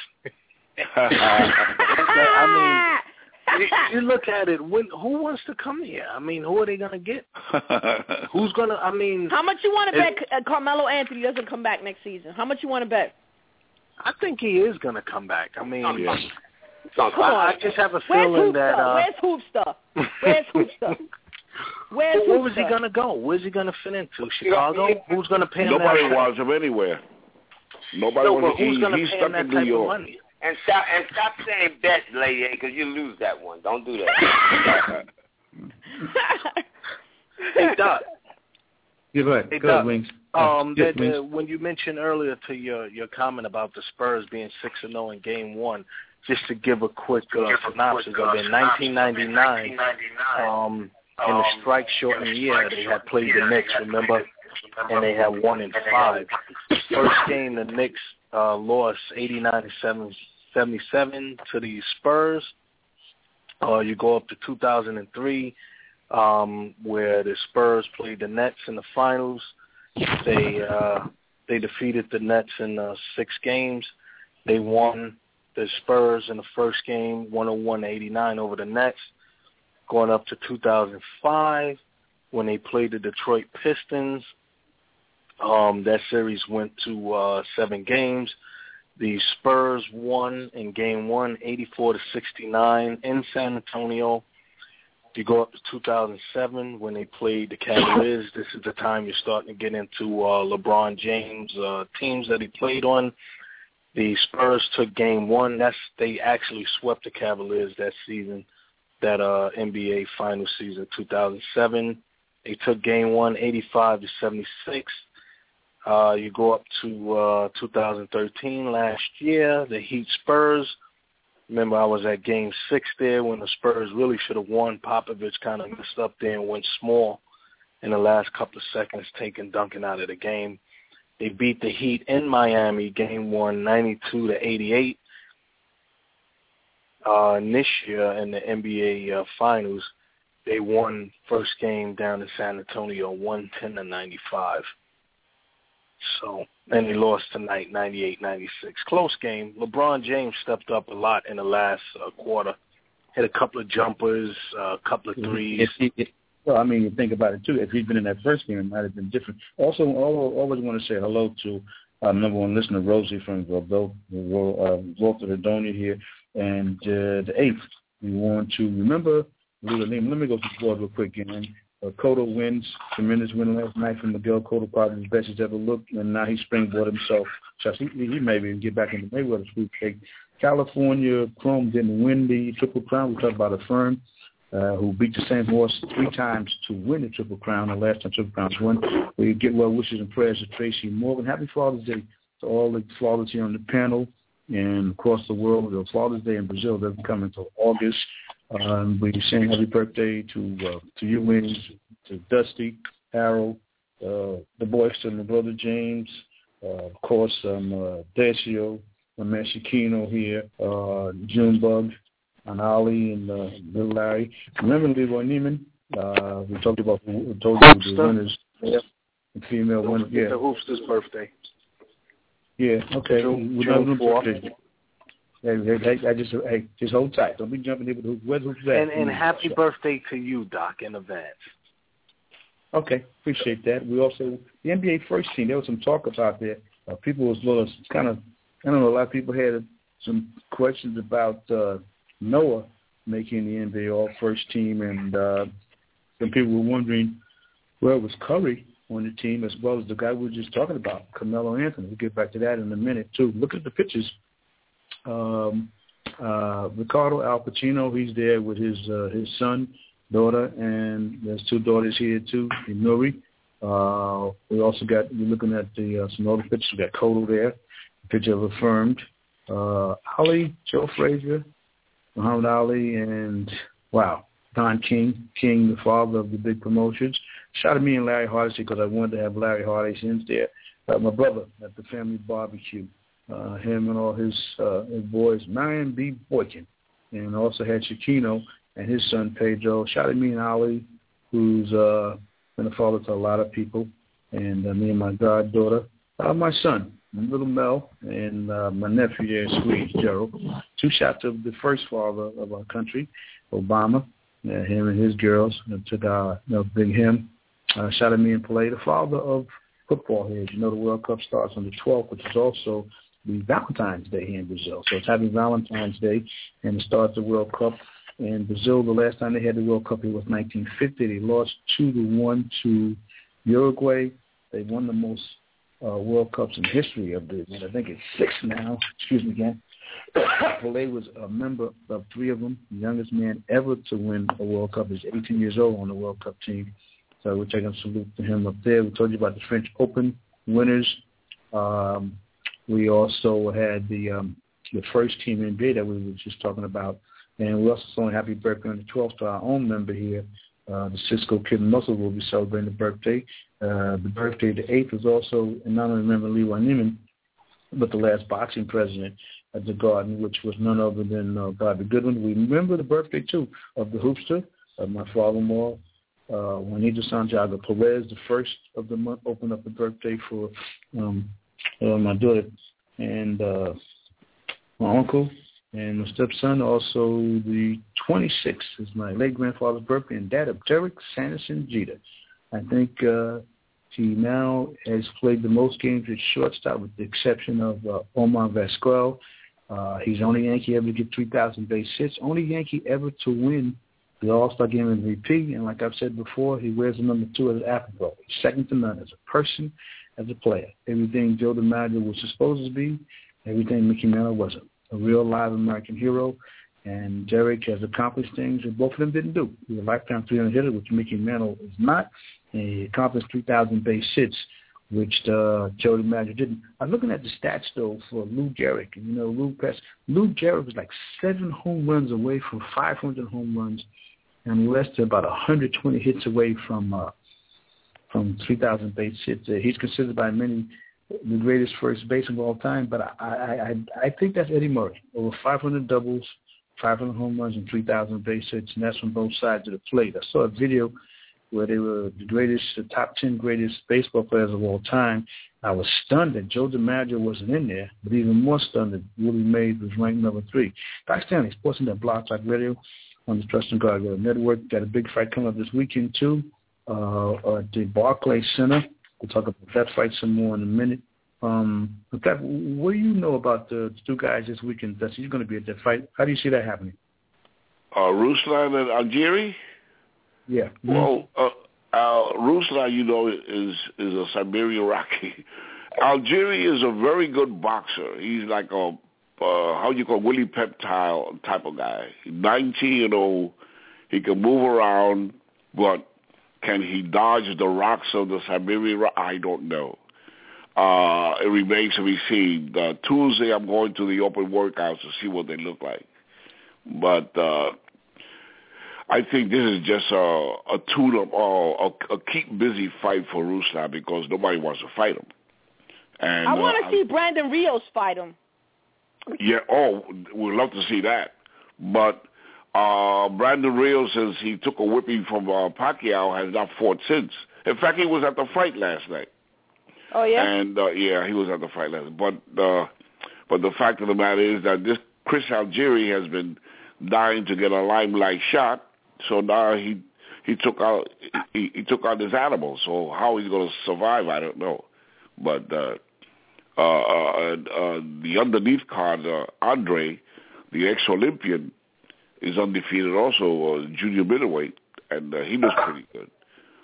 Speaker 4: I mean, you, you look at it. When, who wants to come here? I mean, who are they going to get? Who's going to? I mean,
Speaker 1: how much you want to bet uh, Carmelo Anthony doesn't come back next season? How much you want to bet?
Speaker 4: I think he is going to come back. I mean,
Speaker 3: yeah.
Speaker 1: Come
Speaker 4: I,
Speaker 1: on.
Speaker 4: I just have a
Speaker 1: Where's
Speaker 4: feeling
Speaker 1: Hoopster?
Speaker 4: that. Uh,
Speaker 1: Where's Hoopster? Where's Hoopster? Where's
Speaker 4: Where was
Speaker 1: Hoopster?
Speaker 4: he going to go? Where's he going to fit into? Chicago? Who's going to pay him
Speaker 3: Nobody
Speaker 4: that?
Speaker 3: wants him anywhere. Nobody
Speaker 4: no,
Speaker 3: wants
Speaker 4: but who's
Speaker 3: him.
Speaker 4: going to
Speaker 3: He's
Speaker 4: pay
Speaker 3: stuck
Speaker 4: him that
Speaker 3: in
Speaker 4: type
Speaker 3: New York.
Speaker 4: of money?
Speaker 5: And stop and stop saying bet, lady, because you lose that one. Don't do that.
Speaker 4: Hey, Doc.
Speaker 2: Yeah, go ahead.
Speaker 4: Hey,
Speaker 2: go
Speaker 4: Doc.
Speaker 2: ahead, Wings.
Speaker 4: Um,
Speaker 2: yes,
Speaker 4: that,
Speaker 2: Wings.
Speaker 4: uh, when you mentioned earlier to your, your comment about the Spurs being six and zero in Game One, just to give a quick uh, synopsis of it, in nineteen ninety-nine, um, in the strike-shortened year, they had played the Knicks, remember, and they had won in five. First game, the Knicks uh, lost eighty-nine to seventy-seven to the Spurs. Uh, you go up to two thousand three, um, where the Spurs played the Nets in the finals. They uh, they defeated the Nets in uh, six games. They won the Spurs in the first game, one oh one to eighty-nine over the Nets. Going up to two thousand five, when they played the Detroit Pistons, um, that series went to uh, seven games. The Spurs won in Game One, eighty-four to sixty-nine in San Antonio. You go up to two thousand seven when they played the Cavaliers. This is the time you're starting to get into uh, LeBron James uh, teams that he played on. The Spurs took Game One. That's they actually swept the Cavaliers that season, that uh, N B A final season, two thousand seven. They took Game One, eighty-five to seventy-six. Uh, you go up to uh, two thousand thirteen, last year, the Heat Spurs. Remember, I was at Game Six there when the Spurs really should have won. Popovich kind of messed up there and went small in the last couple of seconds, taking Duncan out of the game. They beat the Heat in Miami, Game One, ninety-two to eighty-eight. Uh, and this year in the N B A uh, Finals, they won first game down in San Antonio, one ten to ninety-five. So, and they lost tonight, ninety-eight ninety-six. Close game. LeBron James stepped up a lot in the last uh, quarter. Hit a couple of jumpers, a uh, couple of threes.
Speaker 2: If he, if, well, I mean, you think about it, too. If he'd been in that first game, it might have been different. Also, I always want to say hello to uh, number one listener, Rosie from Walter Redonia here. And uh, the eighth, we want to remember, let me go to the board real quick. You know, uh, Cotto wins, tremendous win last night from Miguel Cotto, probably the best he's ever looked, and now he springboarded himself. So he, he may even get back into Mayweather sweepstake. California Chrome didn't win the Triple Crown. We talked about a firm uh, who beat the same horse three times to win the Triple Crown. The last time Triple Crown was won. We get well wishes and prayers to Tracy Morgan. Happy Father's Day to all the fathers here on the panel and across the world. The Father's Day in Brazil doesn't come until August. Um, we're saying happy birthday to uh, to you, Wings, to Dusty, Harold, uh, the Boyster, and the brother James, uh, of course, um, uh, Dacio, my man Shakino here, uh, Junebug, and Ali, and uh, Little Larry. Remember Leroy Neiman? Uh, we talked about we told you the winners, yeah, the female
Speaker 4: the,
Speaker 2: winner. Yeah,
Speaker 4: the Hoopster's birthday.
Speaker 2: Yeah. Okay.
Speaker 4: June,
Speaker 2: We're
Speaker 4: June
Speaker 2: not
Speaker 4: fourth.
Speaker 2: Hey, hey, hey, I just hey, just hold tight. Don't be jumping in with the where's who's that?
Speaker 4: And, and happy birthday to you, Doc, in advance.
Speaker 2: Okay, appreciate that. We also the N B A first team. There was some talk about there. Uh, people was a little kind of I don't know. A lot of people had some questions about uh, Noah making the N B A All First Team, and uh, some people were wondering Well, it was Curry on the team as well as the guy we were just talking about, Carmelo Anthony. We'll get back to that in a minute, too. Look at the pictures. Um, uh, Ricardo Al Pacino, he's there with his uh, his son, daughter, and there's two daughters here, too, Nuri. Uh, we also got, we're looking at the uh, some other pictures. We got Cotto there, a picture of Affirmed. Uh, Ali, Joe Frazier, Muhammad Ali, and, wow, Don King, King, the father of the big promotions. Shout out to me and Larry Hardesty because I wanted to have Larry Hardesty there. Uh, my brother at the family barbecue, uh, him and all his, uh, his boys, Marion B. Boykin, and also had Shakino and his son Pedro. Shout out to me and Ali, who's uh, been a father to a lot of people, and uh, me and my goddaughter, uh, my son, little Mel, and uh, my nephew there, Squeeze, Gerald. Two shots of the first father of our country, Obama, uh, him and his girls. I took our you know, big him. Uh, shout out to me and Pelé, the father of football here. You know, the World Cup starts on the twelfth, which is also the Valentine's Day here in Brazil. So it's having Valentine's Day, and it starts the World Cup. In Brazil, the last time they had the World Cup, it was nineteen fifty. They lost two to one to Uruguay. They won the most uh, World Cups in history of this. I think it's six now. Excuse me again. Pelé was a member of three of them, the youngest man ever to win a World Cup. He's eighteen years old on the World Cup team. So we're taking a salute to him up there. We told you about the French Open winners. Um, we also had the um, the first team N B A that we were just talking about. And we also saying happy birthday on the twelfth to our own member here, uh, the Cisco Kid Muscle will be celebrating the birthday. Uh, the birthday, the eighth, was also, and not only remember Leroy Neiman, but the last boxing president at the Garden, which was none other than uh, Bobby Goodwin. We remember the birthday, too, of the hoopster, of my father-in-law, uh, Juanito Santiago Perez, the first of the month, opened up the birthday for um, uh, my daughter and uh, my uncle. And my stepson, also the twenty-sixth, is my late grandfather's birthday, and dad of Derek Sanderson Jeter. I think uh, he now has played the most games at shortstop, with the exception of uh, Omar Vizquel. Uh, he's the only Yankee ever to get three thousand base hits, only Yankee ever to win the All-Star Game M V P. And like I've said before, he wears the number two as an afterthought. He's second to none as a person, as a player. Everything Joe DiMaggio was supposed to be, everything Mickey Mantle wasn't. A real live American hero, and Derek has accomplished things that both of them didn't do. He's a lifetime three hundred hitter, which Mickey Mantle is not, and he accomplished three thousand base hits, which uh, Joe DiMaggio didn't. I'm looking at the stats, though, for Lou Gehrig, and you know, Lou Press. Lou Gehrig was like seven home runs away from five hundred home runs, and less than about one hundred twenty hits away from uh, from three thousand base hits. Uh, he's considered by many the greatest first baseman of all time, but I, I, I, I think that's Eddie Murray. Over five hundred doubles, five hundred home runs, and three thousand base hits, and that's from both sides of the plate. I saw a video where they were the greatest, the top ten greatest baseball players of all time. I was stunned that Joe DiMaggio wasn't in there, but even more stunned that Willie Mays was ranked number three. Doc Stanley, Sports Net Blog Talk Radio on the Trust and Guard Network. Got a big fight coming up this weekend, too, uh, at the Barclays Center. We'll talk about that fight some more in a minute. Um, in fact, what do you know about the two guys this weekend that he's going to be at that fight? How do you see that happening?
Speaker 3: Uh, Ruslan and Algieri?
Speaker 2: Yeah.
Speaker 3: Well, uh, uh, Ruslan, you know, is is a Siberian Rocky. Algieri is a very good boxer. He's like a, uh, how you call Willie Pep type of guy. He's nineteen and old. He can move around, but can he dodge the rocks of the Siberian Rock? I don't know. Uh, it remains to be seen. Uh, Tuesday, I'm going to the open workouts to see what they look like. But uh, I think this is just a, a tune-up, uh, a, a keep busy fight for Ruslan because nobody wants to fight him. And
Speaker 1: I want to
Speaker 3: uh,
Speaker 1: see Brandon Rios fight him.
Speaker 3: Yeah, oh, we'd love to see that. But uh, Brandon Rios, since he took a whipping from uh, Pacquiao, has not fought since. In fact, he was at the fight last night.
Speaker 1: Oh, yeah?
Speaker 3: And, uh, yeah, he was at the fight last night. But, uh, but the fact of the matter is that this Chris Algieri has been dying to get a limelight shot, so now he he took out he, he took out his animal. So how he's going to survive, I don't know. But uh, uh, uh, uh, the underneath card, uh, Andre, the ex-Olympian, is undefeated also, uh, junior middleweight, and uh, he looks pretty good.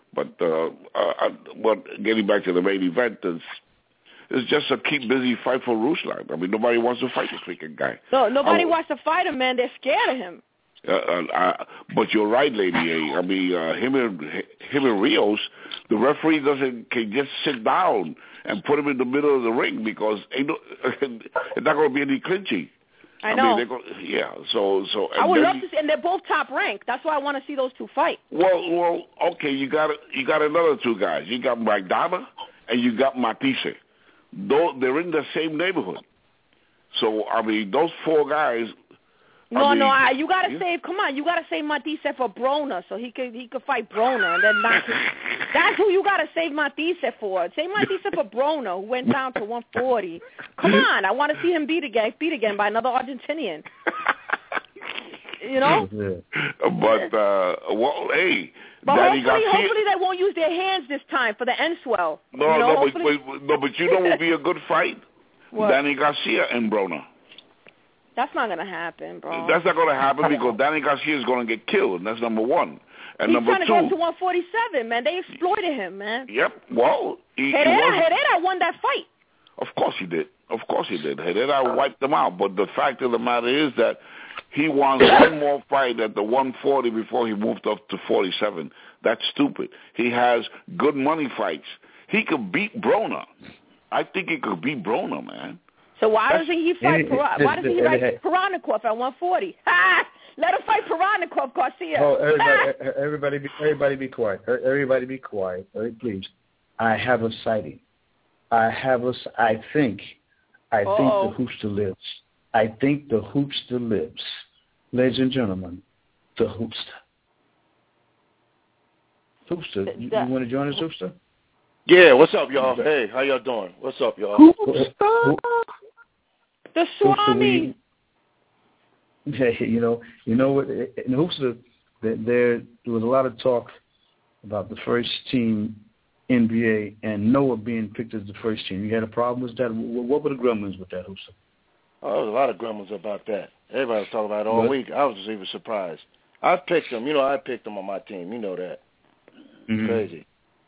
Speaker 3: But uh, uh, but getting back to the main event, is it's just a keep busy fight for Ruslan. I mean, nobody wants to fight this freaking guy.
Speaker 1: No, nobody
Speaker 3: I,
Speaker 1: wants to fight him, man. They're scared of him.
Speaker 3: Uh, uh, uh, but you're right, Lady A. I mean, uh, him and him and Rios, the referee doesn't can just sit down and put him in the middle of the ring because ain't no, it's not going to be any clinching.
Speaker 1: I know.
Speaker 3: I mean, gonna, yeah. So, so.
Speaker 1: I would love to see, and they're both top ranked. That's why I want to see those two fight.
Speaker 3: Well, well, okay. You got you got another two guys. You got Maidana and you got Matisse. Though they're in the same neighborhood. So I mean, those four guys.
Speaker 1: No,
Speaker 3: I mean,
Speaker 1: no, I, you gotta
Speaker 3: yeah.
Speaker 1: save. Come on, you gotta save Matisse for Broner, so he could he could fight Broner, and then knock him. That's who you gotta save Matisse for. Save Matisse for Broner, who went down to one forty. Come on, I want to see him beat again, beat again by another Argentinian. You know.
Speaker 3: But uh, well, hey.
Speaker 1: But
Speaker 3: Danny
Speaker 1: hopefully,
Speaker 3: Garcia,
Speaker 1: hopefully they won't use their hands this time for the end swell.
Speaker 3: No,
Speaker 1: you know,
Speaker 3: no, but, but no, but you know what would be a good fight?
Speaker 1: What?
Speaker 3: Danny Garcia and Broner.
Speaker 1: That's not gonna happen, bro.
Speaker 3: That's not gonna happen because Danny Garcia is gonna get killed, and that's number one. And
Speaker 1: He's
Speaker 3: number
Speaker 1: trying to
Speaker 3: two,
Speaker 1: go up to one forty-seven, man. They exploited him, man.
Speaker 3: Yep. Well, he,
Speaker 1: Herrera,
Speaker 3: he was,
Speaker 1: Herrera won that fight.
Speaker 3: Of course he did. Of course he did. Herrera wiped them out. But the fact of the matter is that he wants one more fight at the one forty before he moved up to forty-seven. That's stupid. He has good money fights. He could beat Broner. I think he could beat Broner, man.
Speaker 1: So why
Speaker 3: That's,
Speaker 1: doesn't he fight?
Speaker 2: it,
Speaker 1: Pera-
Speaker 2: it,
Speaker 1: why doesn't he
Speaker 2: it,
Speaker 1: fight
Speaker 2: it,
Speaker 1: Paranikov at one forty? Ha! Let him fight Paranikov, Garcia.
Speaker 2: Oh, everybody, everybody, be, everybody, be quiet. Everybody, be quiet. Please. I have a sighting. I have a. I think. I
Speaker 1: Uh-oh.
Speaker 2: think the hoopster lives. I think the hoopster lives. Ladies and gentlemen, the hoopster. Hoopster, you, you want to join us, hoopster?
Speaker 6: Yeah. What's up, y'all? Hey, how y'all doing? What's up, y'all?
Speaker 2: Hoopster.
Speaker 1: The Swami.
Speaker 2: Yeah, you know, you know what? In hoopster, there, there was a lot of talk about the first team N B A and Noah being picked as the first team. You had a problem with that? What were the grumblings with that, hoopster?
Speaker 6: Oh, there was a lot of grumblings about that. Everybody was talking about it all
Speaker 2: what?
Speaker 6: week. I was just even surprised. I picked him. You know, I picked him on my team. You know that.
Speaker 2: Mm-hmm.
Speaker 6: Crazy.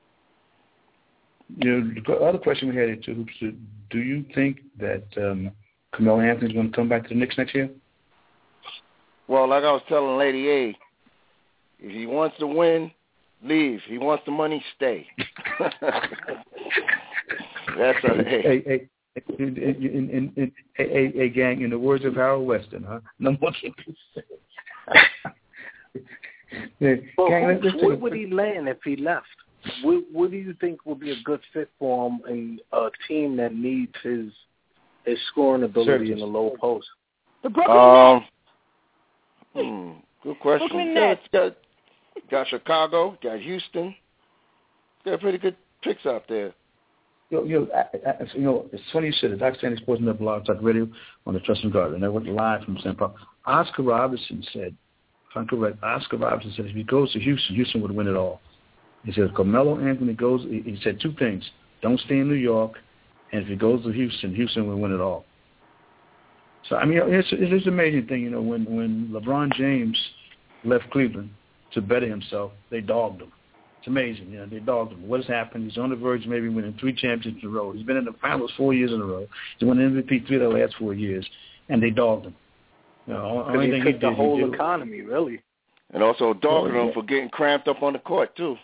Speaker 2: You know, the other question we had is, hoopster, do you think that um, Carmelo Anthony's going to come back to the Knicks next year?
Speaker 6: Well, like I was telling Lady A, if he wants to win, leave. If he wants the money, stay. That's a hey.
Speaker 2: Hey, hey, in, in, in, in, hey, hey, gang, in the words of Harold Weston, huh? No more thing to say. yeah,
Speaker 4: Well,
Speaker 2: gang,
Speaker 4: who,
Speaker 2: let's, let's
Speaker 4: where
Speaker 2: take
Speaker 4: would he land if he left? What, what do you think would be a good fit for him in a team that needs his his scoring ability
Speaker 2: Services.
Speaker 4: in the low post?
Speaker 1: The Brooklyn
Speaker 6: Um,
Speaker 1: Nets.
Speaker 6: hmm, good question.
Speaker 1: Brooklyn
Speaker 6: got,
Speaker 1: Nets.
Speaker 6: got, got Chicago, got Houston. Got pretty good picks out there.
Speaker 2: You know, you know, I, I, you know, it's funny you said it. Outstanding Sports Net Blog Talk Radio on the Trust and Guard, and I went live from Saint Paul. Oscar Robertson said, if I'm correct, Oscar Robertson said if he goes to Houston, Houston would win it all. He said if Carmelo Anthony goes, he, he said two things: don't stay in New York, and if he goes to Houston, Houston will win it all. So I mean, it's it's an amazing thing, you know, when when LeBron James left Cleveland to better himself, they dogged him. It's amazing, you know, they dogged him. What has happened? He's on the verge of maybe winning three championships in a row. He's been in the finals four years in a row. He won M V P three of the last four years, and they dogged him. You know, only
Speaker 4: he
Speaker 2: thing
Speaker 4: took
Speaker 2: he did,
Speaker 4: the whole
Speaker 2: he did,
Speaker 4: economy, really.
Speaker 6: And also dogging
Speaker 2: Oh, yeah.
Speaker 6: him for getting cramped up on the court, too.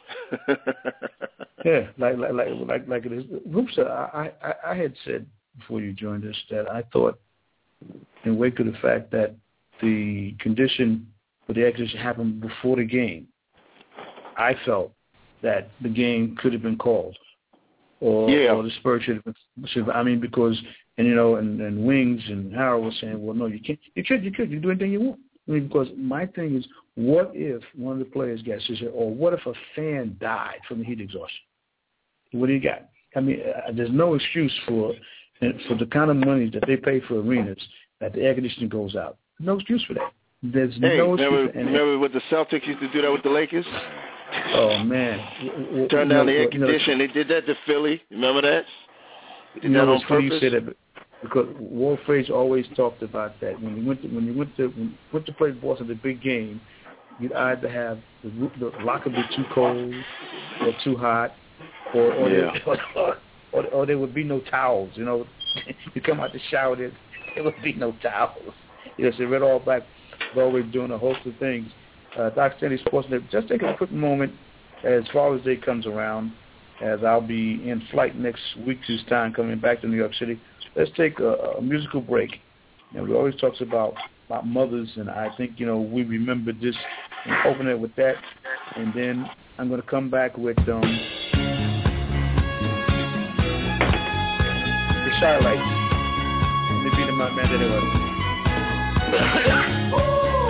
Speaker 2: Yeah, like like like like, like it is. Hoopster, I, I I had said before you joined us that I thought, in wake of the fact that the condition for the exhibition happened before the game, I felt that the game could have been called, or,
Speaker 6: yeah.
Speaker 2: or the Spurs should have been. Should, I mean, because and you know, and, and Wings and Harold was saying, well, no, you can't. You could, you could, you do anything you want. I mean, because my thing is, what if one of the players gets injured, or what if a fan died from the heat exhaustion? What do you got? I mean, uh, there's no excuse for for the kind of money that they pay for arenas that the air conditioning goes out. No excuse for that. There's
Speaker 6: Hey,
Speaker 2: no
Speaker 6: remember,
Speaker 2: excuse. For,
Speaker 6: remember what the Celtics used to do that with the Lakers?
Speaker 2: Oh man!
Speaker 6: Turn
Speaker 2: you
Speaker 6: down
Speaker 2: know,
Speaker 6: the air
Speaker 2: you know,
Speaker 6: conditioning. They did that to Philly. Remember that? They did
Speaker 2: you know,
Speaker 6: that on
Speaker 2: it's funny
Speaker 6: purpose.
Speaker 2: you say that because Walt Frazier always talked about that. When you went to when you went to when you went to play Boston, the big game, you'd either have the, the locker be too cold, or too hot, or or,
Speaker 3: yeah.
Speaker 2: there, or, or or there would be no towels. You know, you come out the shower, there, there would be no towels. You know, so we're all back, we're always doing a host of things. Uh, Doc Stanley Sports Network, just take a quick moment as Father's Day comes around, as I'll be in flight next week's time coming back to New York City. Let's take a, a musical break. You know, we always talk about, about mothers, and I think, you know, we remember this and open it with that. And then I'm going to come back with um, the Shy-Lights. Let me beat him up, man, anyway.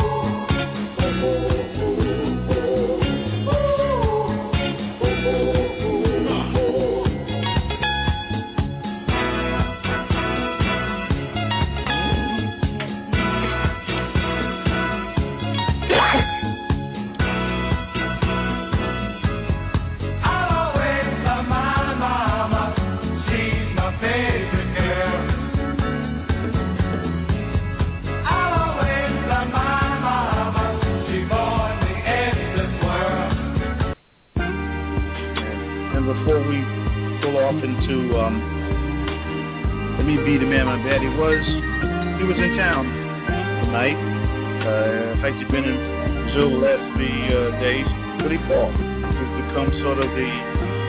Speaker 2: Before we pull off into um, Let Me Be the Man My Daddy was, he was in town tonight. Uh, in fact, he's been in Brazil the last three uh, days. Billy Paul has become sort of the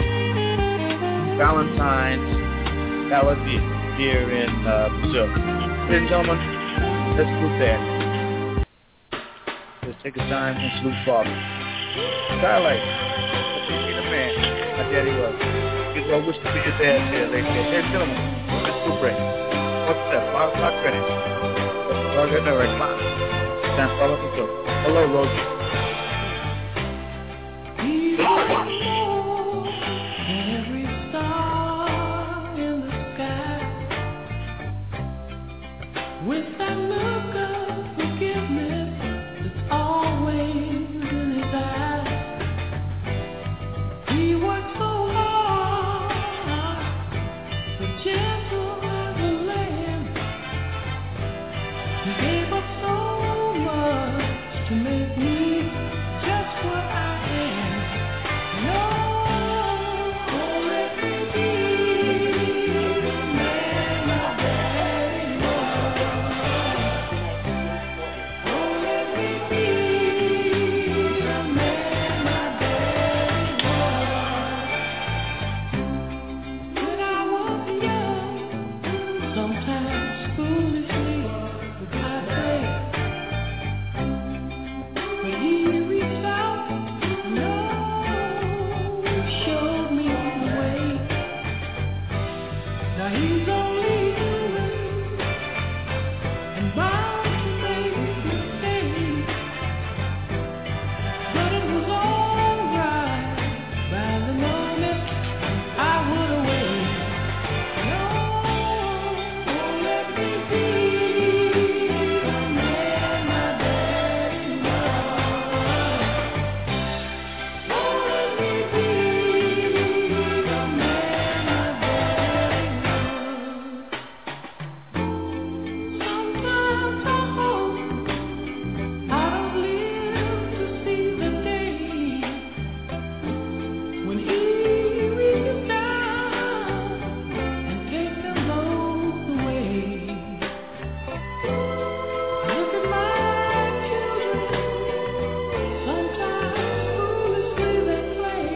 Speaker 2: Valentine's paladin here in uh, Brazil. Ladies and gentlemen, let's salute that. Let's take a time and salute Father. Starlight, let me be the man my daddy was. He's well wished to be your dad here, ladies and gentlemen. Let's go break. What's that? Five o'clock finish. We're going to recline. Time for us to go. Hello, Rosie.
Speaker 7: Every star in the sky with that look of forgiveness that's always in his eyes. He worked so hard, so gentle as a lamb. He gave up so much to make me just what I am. No, oh, let me be the man my daddy was. Oh, let me be the man my daddy was. When I was young, sometimes foolishly I prayed, but he reached out and oh, showed me the way. Now he's only human and bound to make mistakes, but it was alright by the moment I would away. No, oh, let me be the man my daddy was. Oh, let me be the man my daddy was. Sometimes I hope I don't live to see the day when he reaches down and takes them both away. Look at my children, sometimes foolishly they play.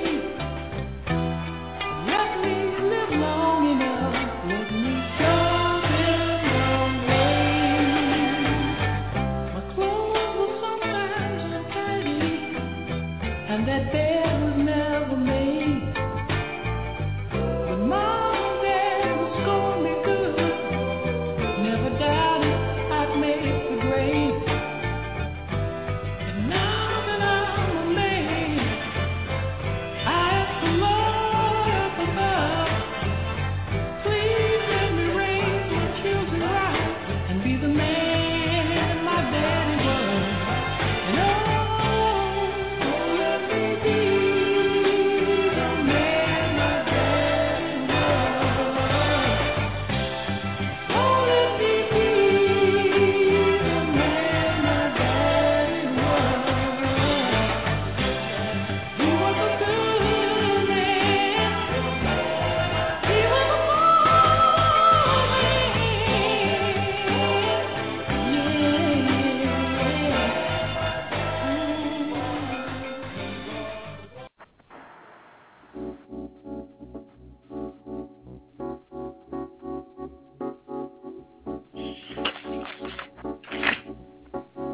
Speaker 7: Let me live long enough, let me show them the way. My clothes were sometimes untidy, and that bed was never made. But Mom and Dad would scold me good, never doubted I'd make the grade. But now that I'm a man, I ask the Lord up above, please let me raise my children right and be the man my daddy was. And oh, let me be the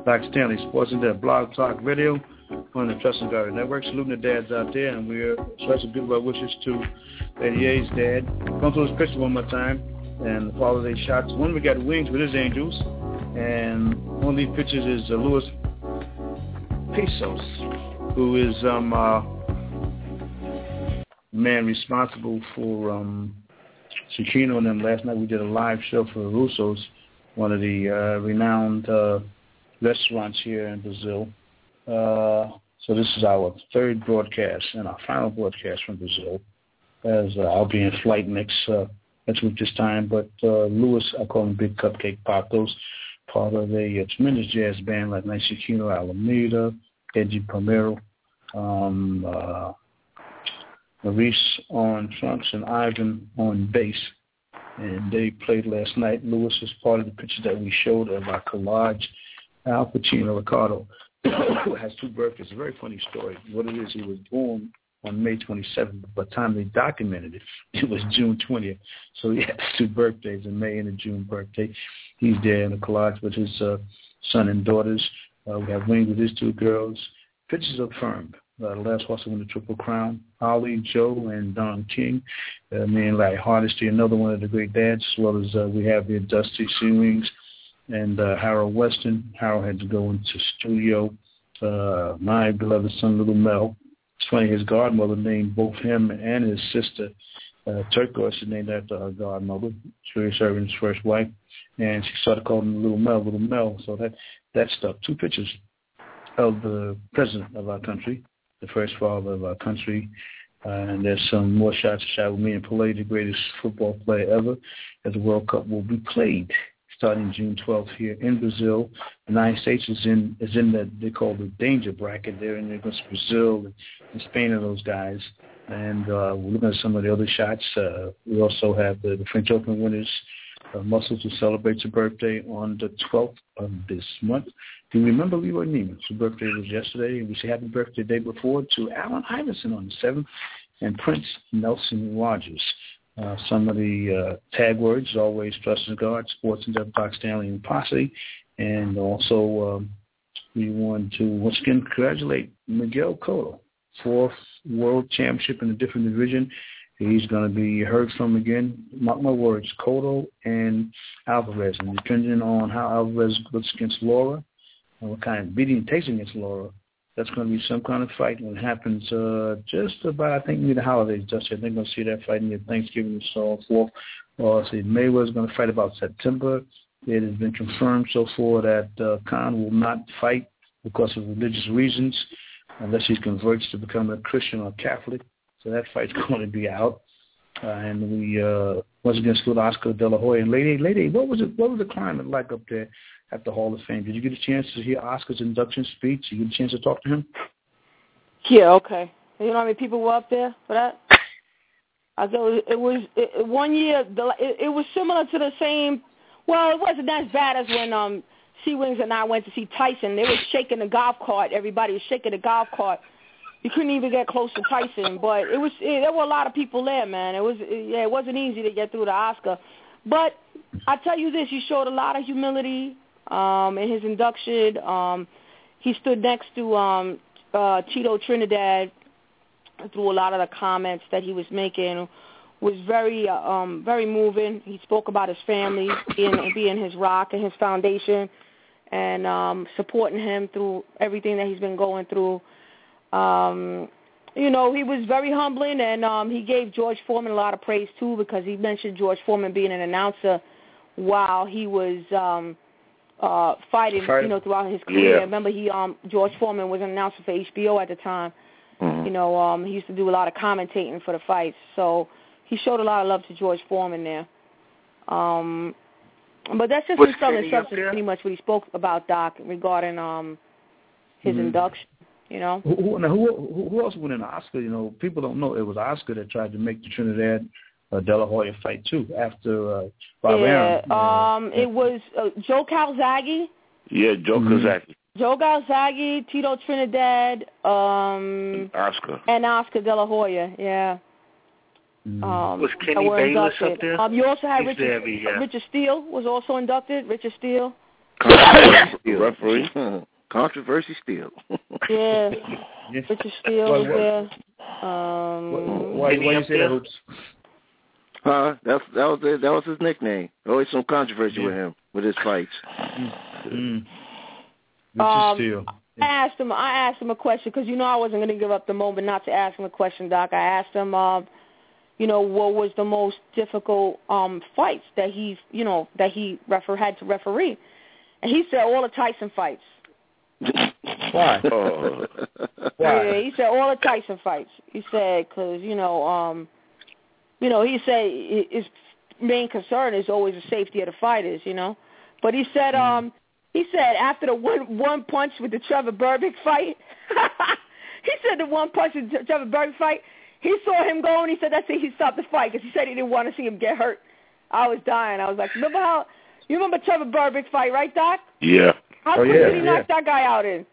Speaker 2: Doc Stanley, Sports and Dev, Blog Talk Radio on the Trust and Guard Network. Saluting the dads out there, and we're special good well wishes to Lady A's dad. Come through his picture one more time, and the holiday shots. One, we got Wings with his Angels, and one of these pictures is uh, Luis Pesos, who is um uh, man responsible for um, Shakino and them. Last night we did a live show for the Russos, one of the uh, renowned uh, restaurants here in Brazil. Uh, so this is our third broadcast and our final broadcast from Brazil, as uh, I'll be in flight next uh, next week this time. But uh, Louis, I call him Big Cupcake Patos, part of a, a tremendous jazz band like Nice Shakino, Alameda, Eddie Palmero, um, uh, Maurice on trumps, and Ivan on bass. And they played last night. Louis was part of the picture that we showed of our collage. Al Pacino Ricardo has two birthdays. It's a very funny story. What it is, he was born on May twenty-seventh. By the time they documented it, it was June twentieth. So he has two birthdays, a May and a June birthday. He's there in the collage with his uh, son and daughters. Uh, we have Wayne with his two girls. Pictures of Firm. Uh, the last horse won the Triple Crown. Ollie, Joe, and Don King. Uh, me and Larry Hardesty, another one of the great dads, as well as uh, we have the Dusty Sea Wings and uh, Harold Weston. Harold had to go into studio. Uh, my beloved son, Little Mel. It's funny, his godmother named both him and his sister uh, Turquoise. She named after her godmother. She was Irving's first wife. And she started calling him Little Mel, Little Mel. So that, that stuff. Two pictures of the president of our country, the first father of our country. Uh, and there's some more shots shot with me and Pelé, the greatest football player ever, as the World Cup will be played starting June twelfth here in Brazil. The United States is in is in that they call the danger bracket. They're in against Brazil and, and Spain and those guys. And uh, we're looking at some of the other shots. Uh, we also have the, the French Open winners, uh, Muscles, who celebrates her birthday on the twelfth of this month. Do you remember Leroy Neiman? His birthday was yesterday, and we say happy birthday the day before to Allen Iverson on the seventh, and Prince Nelson Rogers. Uh, some of the uh, tag words, always Trust and Guard, Sports and Dev, Doc Stanley, and Posse. And also um, we want to once again congratulate Miguel Cotto, fourth world championship in a different division. He's going to be heard from again. Mark my words, Cotto and Alvarez. And depending on how Alvarez looks against Laura, and what kind of beating he takes against Laura, that's going to be some kind of fight when it happens uh, just about, I think, near the holidays. Just I think we're going to see that fight near Thanksgiving and so forth. Or uh, see, Mayweather's going to fight about September. It has been confirmed so far that uh, Khan will not fight because of religious reasons unless he converts to become a Christian or Catholic. So that fight's going to be out. Uh, and we uh, once again salute Oscar De La Hoya. And Lady, Lady, what was it? What was the climate like up there at the Hall of Fame? Did you get a chance to hear Oscar's induction speech? Did you get a chance to talk to him?
Speaker 1: Yeah, okay. You know how many people were up there for that? I thought it was it, one year. The, it, it was similar to the same. Well, it wasn't as bad as when um, Sea Wings and I went to see Tyson. They were shaking the golf cart. Everybody was shaking the golf cart. You couldn't even get close to Tyson, but it was it, there were a lot of people there, man. It was it, yeah, it wasn't easy to get through to Oscar, but I tell you this, he showed a lot of humility um, in his induction. Um, he stood next to um, uh, Tito Trinidad through a lot of the comments that he was making. Was very uh, um, very moving. He spoke about his family being being his rock and his foundation, and um, supporting him through everything that he's been going through. Um, you know, he was very humbling, and um, he gave George Foreman a lot of praise, too, because he mentioned George Foreman being an announcer while he was um, uh, fighting, Fight. you know, throughout his career.
Speaker 3: Yeah.
Speaker 1: Remember, he um, George Foreman was an announcer for H B O at the time.
Speaker 3: Mm-hmm.
Speaker 1: You know, um, he used to do a lot of commentating for the fights. So he showed a lot of love to George Foreman there. Um, but that's just
Speaker 4: Was
Speaker 1: in sum and
Speaker 4: Kenny up
Speaker 1: substance
Speaker 4: there?
Speaker 1: pretty much what he spoke about, Doc, regarding um, his
Speaker 2: Mhm.
Speaker 1: induction. You know,
Speaker 2: Who, who, now who, who who else won an Oscar? You know, people don't know it was Oscar that tried to make the Trinidad uh, De La Hoya fight too after uh, Bob
Speaker 1: yeah.
Speaker 2: Arum. you know.
Speaker 1: Um, it was uh, Joe Calzaghe,
Speaker 3: Yeah, Joe
Speaker 2: Mhm.
Speaker 3: Kazaki,
Speaker 1: Joe Calzaghe, Tito Trinidad, um,
Speaker 3: Oscar.
Speaker 1: and Oscar De La Hoya. Yeah.
Speaker 2: Mhm.
Speaker 1: Um,
Speaker 4: Was
Speaker 1: that
Speaker 4: Kenny
Speaker 1: were
Speaker 4: Bayless
Speaker 1: inducted.
Speaker 4: up there?
Speaker 1: Um, you also had
Speaker 4: He's
Speaker 1: Richard
Speaker 4: there every year.
Speaker 1: Richard Steele was also inducted. Richard Steele.
Speaker 6: Controversy still.
Speaker 3: Referee.
Speaker 6: Controversy still.
Speaker 1: Yeah.
Speaker 2: Yes.
Speaker 1: Richard Steele
Speaker 2: What-
Speaker 1: was
Speaker 2: what-
Speaker 1: there. Um,
Speaker 2: Why, why you say that, Hoops?
Speaker 6: Huh? That's that was it. That was his nickname. Always some controversy
Speaker 2: Yeah.
Speaker 6: with him with his fights.
Speaker 2: Mm. Richard
Speaker 1: Um,
Speaker 2: Steele.
Speaker 1: I asked him. I asked him a question because you know I wasn't going to give up the moment not to ask him a question, Doc. I asked him, um, you know, what was the most difficult um, fights that he, you know, that he refer had to referee, and he said all the Tyson fights.
Speaker 2: Why?
Speaker 3: Oh.
Speaker 2: Why?
Speaker 1: Yeah, he said all the Tyson fights. He said because you know, um, you know, he said i- his main concern is always the safety of the fighters, you know. But he said, um, he said after the one one punch with the Trevor Berbick fight, he said the one punch with the Trevor Berbick fight, he saw him go and he said that's it. He stopped the fight because he said he didn't want to see him get hurt. I was dying. I was like, remember how you remember Trevor Berbick fight, right, Doc?
Speaker 3: Yeah.
Speaker 1: How
Speaker 2: Oh,
Speaker 1: quick
Speaker 2: yeah,
Speaker 1: did he
Speaker 2: yeah.
Speaker 1: knock that guy out in?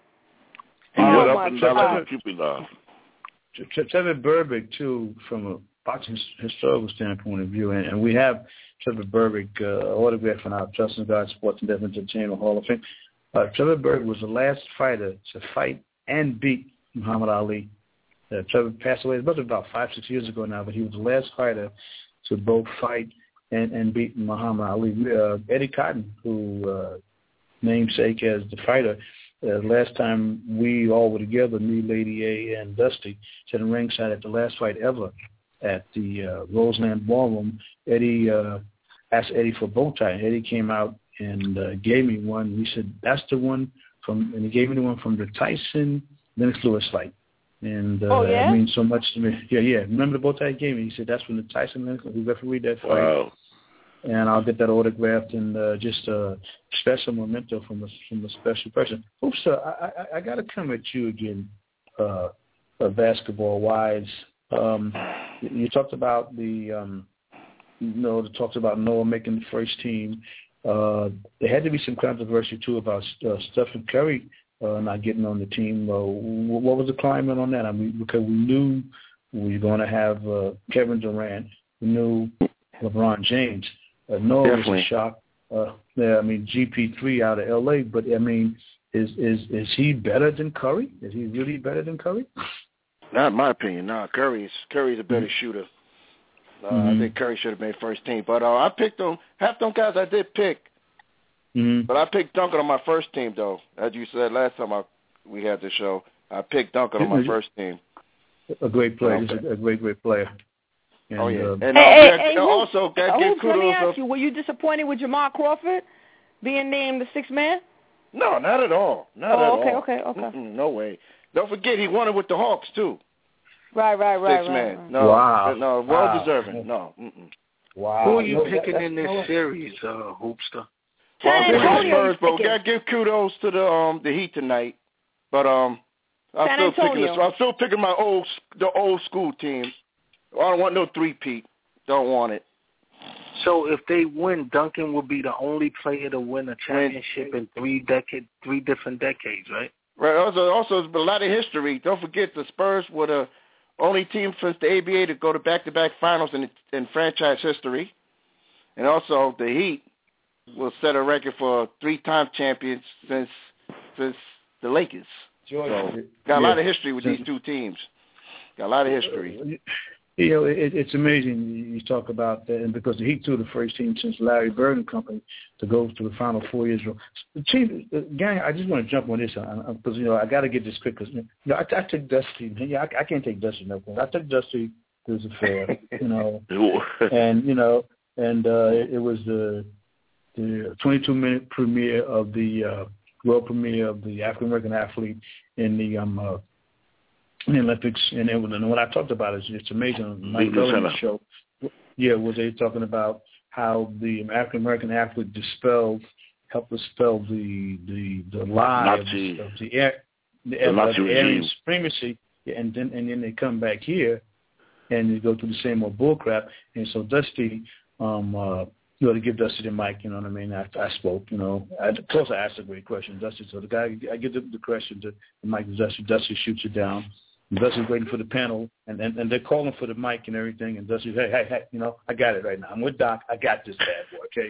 Speaker 3: He
Speaker 1: Oh,
Speaker 3: went
Speaker 1: my
Speaker 3: up and down
Speaker 1: God.
Speaker 3: like a Cupid laugh.
Speaker 2: Tre- Trevor Berbick, too, from a boxing historical standpoint of view, and, and we have Trevor Berbick uh, autographed in our Trust and God Sports and Death Entertainment Hall of Fame. Uh, Trevor Berbick was the last fighter to fight and beat Muhammad Ali. Uh, Trevor passed away, it was about five, six years ago now, but he was the last fighter to both fight and, and beat Muhammad Ali. Uh, Eddie Cotton, who uh, namesake as the fighter, Uh, last time we all were together, me, Lady A, and Dusty, sitting ringside at the last fight ever at the uh, Roseland Ballroom, Eddie uh, asked Eddie for a bow tie. And Eddie came out and uh, gave me one. He said, that's the one from, and he gave me the one from the Tyson Lennox Lewis fight. And uh,
Speaker 1: Oh, yeah?
Speaker 2: it means so much to me. Yeah, yeah. Remember the bow tie he gave me? He said, that's from the Tyson Lennox Lewis. We refereed that fight.
Speaker 3: Wow.
Speaker 2: And I'll get that autographed and uh, just a special memento from a from a special person. Oops, sir, I, I, I got to come at you again, uh, uh, basketball-wise. Um, you talked about the, um, you know, you talked about Noah making the first team. Uh, there had to be some controversy, too, about uh, Stephen Curry uh, not getting on the team. Uh, what was the climate on that? I mean, because we knew we were going to have uh, Kevin Durant. We knew LeBron James. Uh, Noah was a shock. Uh, yeah, I mean, G P three out of L A, but, I mean, is is is he better than Curry? Is he really better than Curry?
Speaker 6: Not in my opinion. No, Curry's Curry's a better mm-hmm. shooter. Uh, mm-hmm. I think Curry should have made first team. But uh, I picked them. Half them guys I did pick. Mm-hmm. But I picked Duncan on my first team, though. As you said last time I, we had the show, I picked Duncan on my first team.
Speaker 2: A great player. He's a, a great, great player. And,
Speaker 6: oh, yeah.
Speaker 2: Uh,
Speaker 6: and uh,
Speaker 1: hey,
Speaker 6: yeah,
Speaker 1: hey,
Speaker 6: also,
Speaker 1: hey,
Speaker 6: got to give
Speaker 1: Hoops, let me
Speaker 6: kudos.
Speaker 1: ask you, were you disappointed with Jamal Crawford being named the sixth man?
Speaker 6: No, not at all. Not
Speaker 1: oh,
Speaker 6: at
Speaker 1: okay,
Speaker 6: all.
Speaker 1: okay, okay, okay.
Speaker 6: No way. Don't forget, he won it with the Hawks, too.
Speaker 1: Right, right, right,
Speaker 6: Six
Speaker 1: right.
Speaker 6: man.
Speaker 1: right.
Speaker 6: No,
Speaker 2: wow.
Speaker 6: no, well wow. deserving. No. Mm-mm.
Speaker 2: Wow.
Speaker 4: Who are you
Speaker 2: no,
Speaker 4: picking
Speaker 2: that,
Speaker 4: in this
Speaker 2: no.
Speaker 4: series, uh, Hoopster?
Speaker 1: San
Speaker 6: well,
Speaker 1: Antonio.
Speaker 6: Spurs, but we gotta give kudos to the um the Heat tonight. But um, I'm
Speaker 1: San
Speaker 6: still
Speaker 1: Antonio.
Speaker 6: picking this. I'm still picking my old the old school team. I don't want no three-peat. Don't want it.
Speaker 4: So if they win, Duncan will be the only player to win a championship in three decade, three different decades, right?
Speaker 6: Right. Also, also there's a lot of history. Don't forget the Spurs were the only team since the A B A to go to back-to-back finals in in franchise history, and also the Heat will set a record for three-time champions since since the Lakers.
Speaker 2: George,
Speaker 6: so, got a
Speaker 2: yeah.
Speaker 6: lot of history with these two teams. Got a lot of history.
Speaker 2: You know, it, it's amazing you talk about that, and because the Heat too, the first team since Larry Bird and company to go to the Final Four years ago. Chief, gang, I just want to jump on this because you know I got to get this quick because you know, I, I took Dusty. Yeah, I, I can't take Dusty no more. I took Dusty to the fair, you know, and you know, and uh, it, it was the the twenty-two minute premiere of the uh, world premiere of the African American athlete in the um. Uh, in the Olympics, and, it, and what I talked about is it's amazing. Mike Bellin's show, yeah, was they talking about how the African American athlete dispelled, helped dispel the the the lie
Speaker 3: Nazi.
Speaker 2: of the air, the,
Speaker 3: the,
Speaker 2: uh, the Aryan supremacy, and then and then they come back here, and they go through the same old bullcrap. And so Dusty, um, uh, you know, to give Dusty the mic, you know what I mean? I, I spoke, you know. I, of course, I asked a great question, Dusty. So the guy, I give the, the question to the mic to Dusty. Dusty shoots it down. Dusty's waiting for the panel, and, and, and they're calling for the mic and everything, and Dusty's, hey, hey, hey, you know, I got it right now. I'm with Doc. I got this bad boy, okay?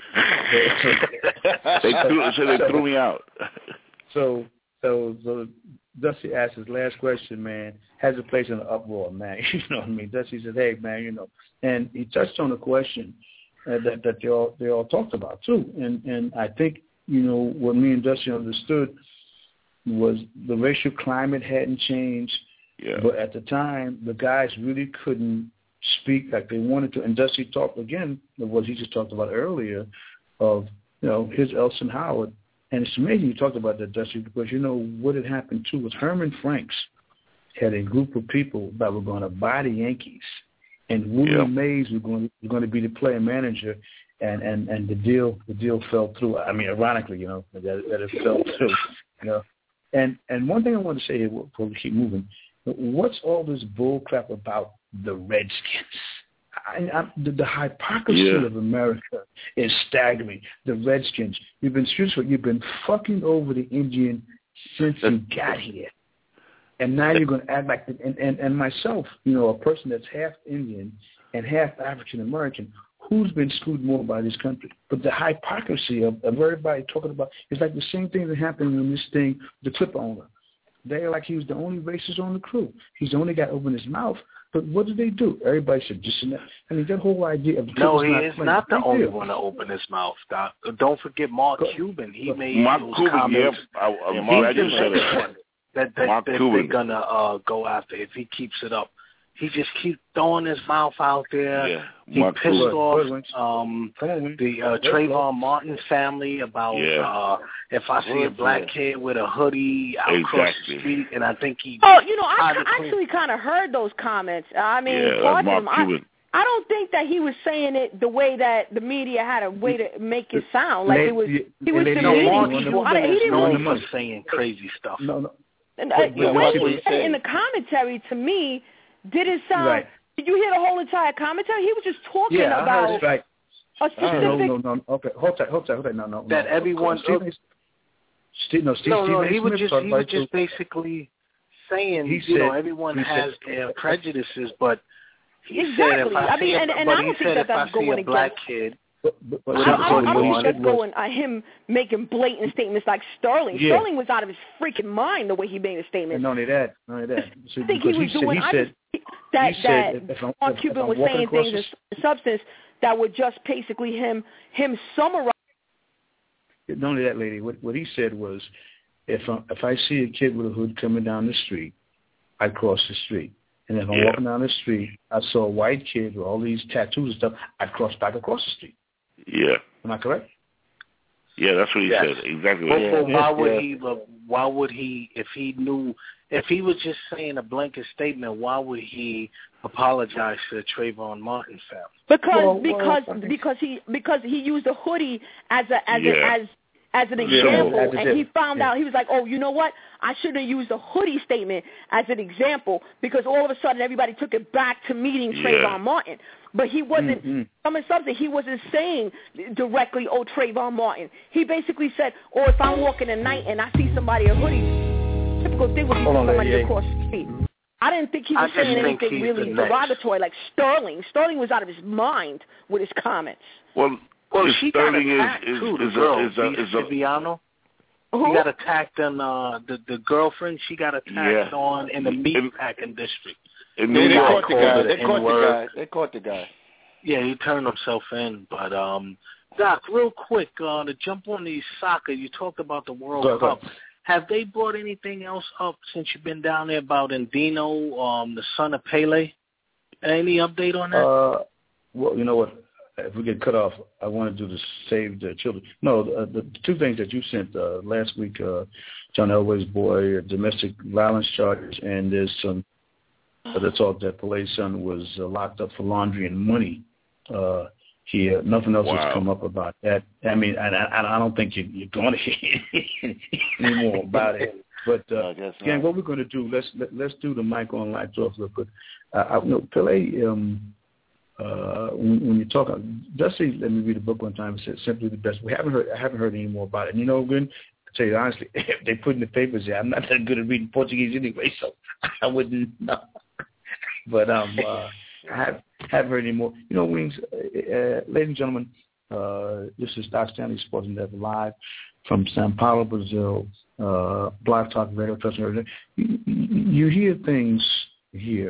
Speaker 3: they threw, so they threw me out.
Speaker 2: So, so, so Dusty asked his last question, man, has the place in an uproar, man. You know what I mean? Dusty said, hey, man, you know, and he touched on a question uh, that, that they all they all talked about, too. And, and I think, you know, what me and Dusty understood was the racial climate hadn't changed.
Speaker 3: Yeah.
Speaker 2: But at the time, the guys really couldn't speak like they wanted to. And Dusty talked again of what he just talked about earlier of, you know, his Elson Howard. And it's amazing you talked about that, Dusty, because, you know, what had happened, too, was Herman Franks had a group of people that were going to buy the Yankees. And Willie
Speaker 3: yeah.
Speaker 2: Mays was going, was going to be the player manager. And, and, and the deal the deal fell through. I mean, ironically, you know, that, that it fell through. You know. And, and one thing I want to say here before we keep moving, what's all this bull crap about the Redskins? I, I, the, the hypocrisy
Speaker 3: yeah.
Speaker 2: of America is staggering. The Redskins, you've been you've been fucking over the Indian since you got here, and now you're going to act like the, and, and and myself, you know, a person that's half Indian and half African American, who's been screwed more by this country? But the hypocrisy of, of everybody talking about it's like the same thing that happened in this thing, the clip owner. They're like he was the only racist on the crew. He's the only guy open his mouth. But what did they do? Everybody said, just I mean, that whole idea of the
Speaker 4: no, he
Speaker 2: not
Speaker 4: is
Speaker 2: playing,
Speaker 4: not the only
Speaker 2: deal.
Speaker 4: one to open his mouth. Doc. Don't forget Mark Go, Cuban. He made
Speaker 3: Mark
Speaker 4: those
Speaker 3: Cuban,
Speaker 4: comments.
Speaker 3: Yeah, I, I,
Speaker 4: He's
Speaker 3: Mark,
Speaker 4: the
Speaker 3: I
Speaker 4: next one that, that,
Speaker 3: Mark
Speaker 4: that
Speaker 3: Cuban.
Speaker 4: they're gonna uh, go after if he keeps it up. He just keeps throwing his mouth out there.
Speaker 3: Yeah.
Speaker 4: He
Speaker 3: Mark
Speaker 4: pissed
Speaker 3: Cuban.
Speaker 4: off um, the uh, Trayvon Martin family about
Speaker 3: yeah.
Speaker 4: uh, if I see a black
Speaker 3: yeah.
Speaker 4: kid with a hoodie out
Speaker 3: exactly.
Speaker 4: across the street, and I think he.
Speaker 1: Oh, you know, I actually kind of heard those comments. I mean,
Speaker 3: yeah,
Speaker 1: parts
Speaker 3: Mark
Speaker 1: of them.
Speaker 3: Cuban.
Speaker 1: I, I don't think that he was saying it the way that the media had a way to make it sound like it was. He was demeaning people. I, he didn't
Speaker 4: known
Speaker 1: really
Speaker 4: for saying crazy stuff.
Speaker 2: No, no.
Speaker 1: And, uh, the way he said it in the commentary, to me, didn't sound.
Speaker 2: Right.
Speaker 1: Did you hear the whole entire commentary? He was just talking
Speaker 2: yeah,
Speaker 1: about
Speaker 2: I heard it. Right.
Speaker 1: a specific.
Speaker 2: No, no, no. Okay, hold tight, hold tight, hold tight. No, no.
Speaker 4: That
Speaker 2: no.
Speaker 4: everyone.
Speaker 2: Steve, Steve, no, Steve,
Speaker 4: no, no.
Speaker 2: Steve
Speaker 4: He was
Speaker 2: Smith
Speaker 4: just he was just basically saying,
Speaker 2: he
Speaker 4: you
Speaker 2: said,
Speaker 4: know, everyone has
Speaker 2: said,
Speaker 4: their prejudices, but he
Speaker 1: exactly.
Speaker 4: said if I,
Speaker 1: I mean,
Speaker 4: see
Speaker 1: and,
Speaker 4: a,
Speaker 1: and
Speaker 4: but
Speaker 1: I
Speaker 4: he
Speaker 1: don't think
Speaker 4: said
Speaker 1: that
Speaker 4: if I
Speaker 1: that's
Speaker 4: see
Speaker 1: going
Speaker 4: a black
Speaker 1: against.
Speaker 4: kid.
Speaker 2: But, but, but
Speaker 1: I, I, I don't
Speaker 2: think
Speaker 1: think that's
Speaker 2: was,
Speaker 1: going uh, him making blatant statements like Sterling.
Speaker 2: Yeah.
Speaker 1: Sterling was out of his freaking mind the way he made a statement.
Speaker 2: And not only that, not only that. So,
Speaker 1: I think he was
Speaker 2: he
Speaker 1: doing.
Speaker 2: Said,
Speaker 1: I
Speaker 2: he said,
Speaker 1: just, that
Speaker 2: he
Speaker 1: that
Speaker 2: said, if I'm,
Speaker 1: Mark
Speaker 2: if,
Speaker 1: Cuban
Speaker 2: if
Speaker 1: was saying things in substance that were just basically him him summarizing.
Speaker 2: Not only that, lady. What what he said was, if I, if I see a kid with a hood coming down the street, I cross the street. And if I'm
Speaker 3: yeah.
Speaker 2: walking down the street, I saw a white kid with all these tattoos and stuff, I'd cross back across the street.
Speaker 3: Yeah.
Speaker 2: Am I correct?
Speaker 3: Yeah, that's what he
Speaker 4: yes.
Speaker 3: said. Exactly.
Speaker 4: But
Speaker 3: What
Speaker 4: yeah.
Speaker 3: he
Speaker 4: why
Speaker 3: said.
Speaker 4: would
Speaker 2: yeah.
Speaker 4: he? Why would he? If he knew, if he was just saying a blanket statement, why would he apologize to the Trayvon Martin family?
Speaker 1: Because
Speaker 2: well,
Speaker 1: because
Speaker 2: well,
Speaker 1: because he because he used a hoodie as a as
Speaker 3: yeah.
Speaker 1: a, as as an
Speaker 3: Yeah.
Speaker 1: example,
Speaker 2: As
Speaker 1: and he found
Speaker 2: yeah.
Speaker 1: out, he was like, oh, you know what? I shouldn't have used a hoodie statement as an example, because all of a sudden everybody took it back to meeting
Speaker 3: Yeah.
Speaker 1: Trayvon Martin. But he wasn't,
Speaker 2: mm-hmm.
Speaker 1: some something, he wasn't saying directly, oh, Trayvon Martin. He basically said, oh, if I'm walking at night and I see somebody in a hoodie, typical thing would be
Speaker 2: Hold on,
Speaker 1: somebody
Speaker 2: yeah.
Speaker 1: across the street. I didn't think he was
Speaker 4: I
Speaker 1: saying
Speaker 4: think
Speaker 1: anything really derogatory like Sterling. Sterling was out of his mind with his comments.
Speaker 3: Well,
Speaker 4: Well, she got
Speaker 3: Sterling
Speaker 4: attacked
Speaker 3: is, is,
Speaker 4: too. The
Speaker 3: is
Speaker 4: girl,
Speaker 3: a, is a, is a,
Speaker 4: Viviano.
Speaker 1: Who?
Speaker 4: She got attacked on uh, the the girlfriend. She got attacked
Speaker 3: Yeah.
Speaker 4: on in the
Speaker 3: In-
Speaker 4: meatpacking district.
Speaker 3: in
Speaker 6: They,
Speaker 3: New
Speaker 6: they
Speaker 3: York.
Speaker 6: caught the guy.
Speaker 4: called
Speaker 6: They
Speaker 4: it
Speaker 6: caught the
Speaker 4: N-word.
Speaker 6: guy. They caught the guy.
Speaker 4: Yeah, he turned himself in. But um, Doc, real quick, uh, to jump on the soccer, you talked about the World
Speaker 2: Go,
Speaker 4: Cup.
Speaker 2: go.
Speaker 4: Have they brought anything else up since you've been down there about Indino, um, the son of Pele? Any update on that?
Speaker 2: Uh, well, you know what? If we get cut off, I want to do the Save the Children. No, the, the two things that you sent uh, last week, uh, John Elway's boy, uh, domestic violence charges, and there's some other talk that Pele's son was uh, locked up for laundering money. Uh, here, nothing else
Speaker 3: Wow.
Speaker 2: has come up about that. I mean, and I, I don't think you, you're going to hear any more about it. But uh,
Speaker 6: I guess not.
Speaker 2: again, what we're going to do, let's let, let's do the mic on lights off real quick. Uh, I, you know, Pele. Um, Uh, when, when you talk, Dusty let me read a book one time and said simply the best. We haven't heard, I haven't heard any more about it. And you know, Glenn, I tell you honestly, if they put in the papers there, I'm not that good at reading Portuguese anyway, so I wouldn't know. But um, uh, I have, haven't heard any more. You know, Wings, uh, uh, ladies and gentlemen, uh, this is Doc Stanley Sports and Death live from Sao Paulo, Brazil. Uh, Blog Talk Radio, Trust and you, you hear things here,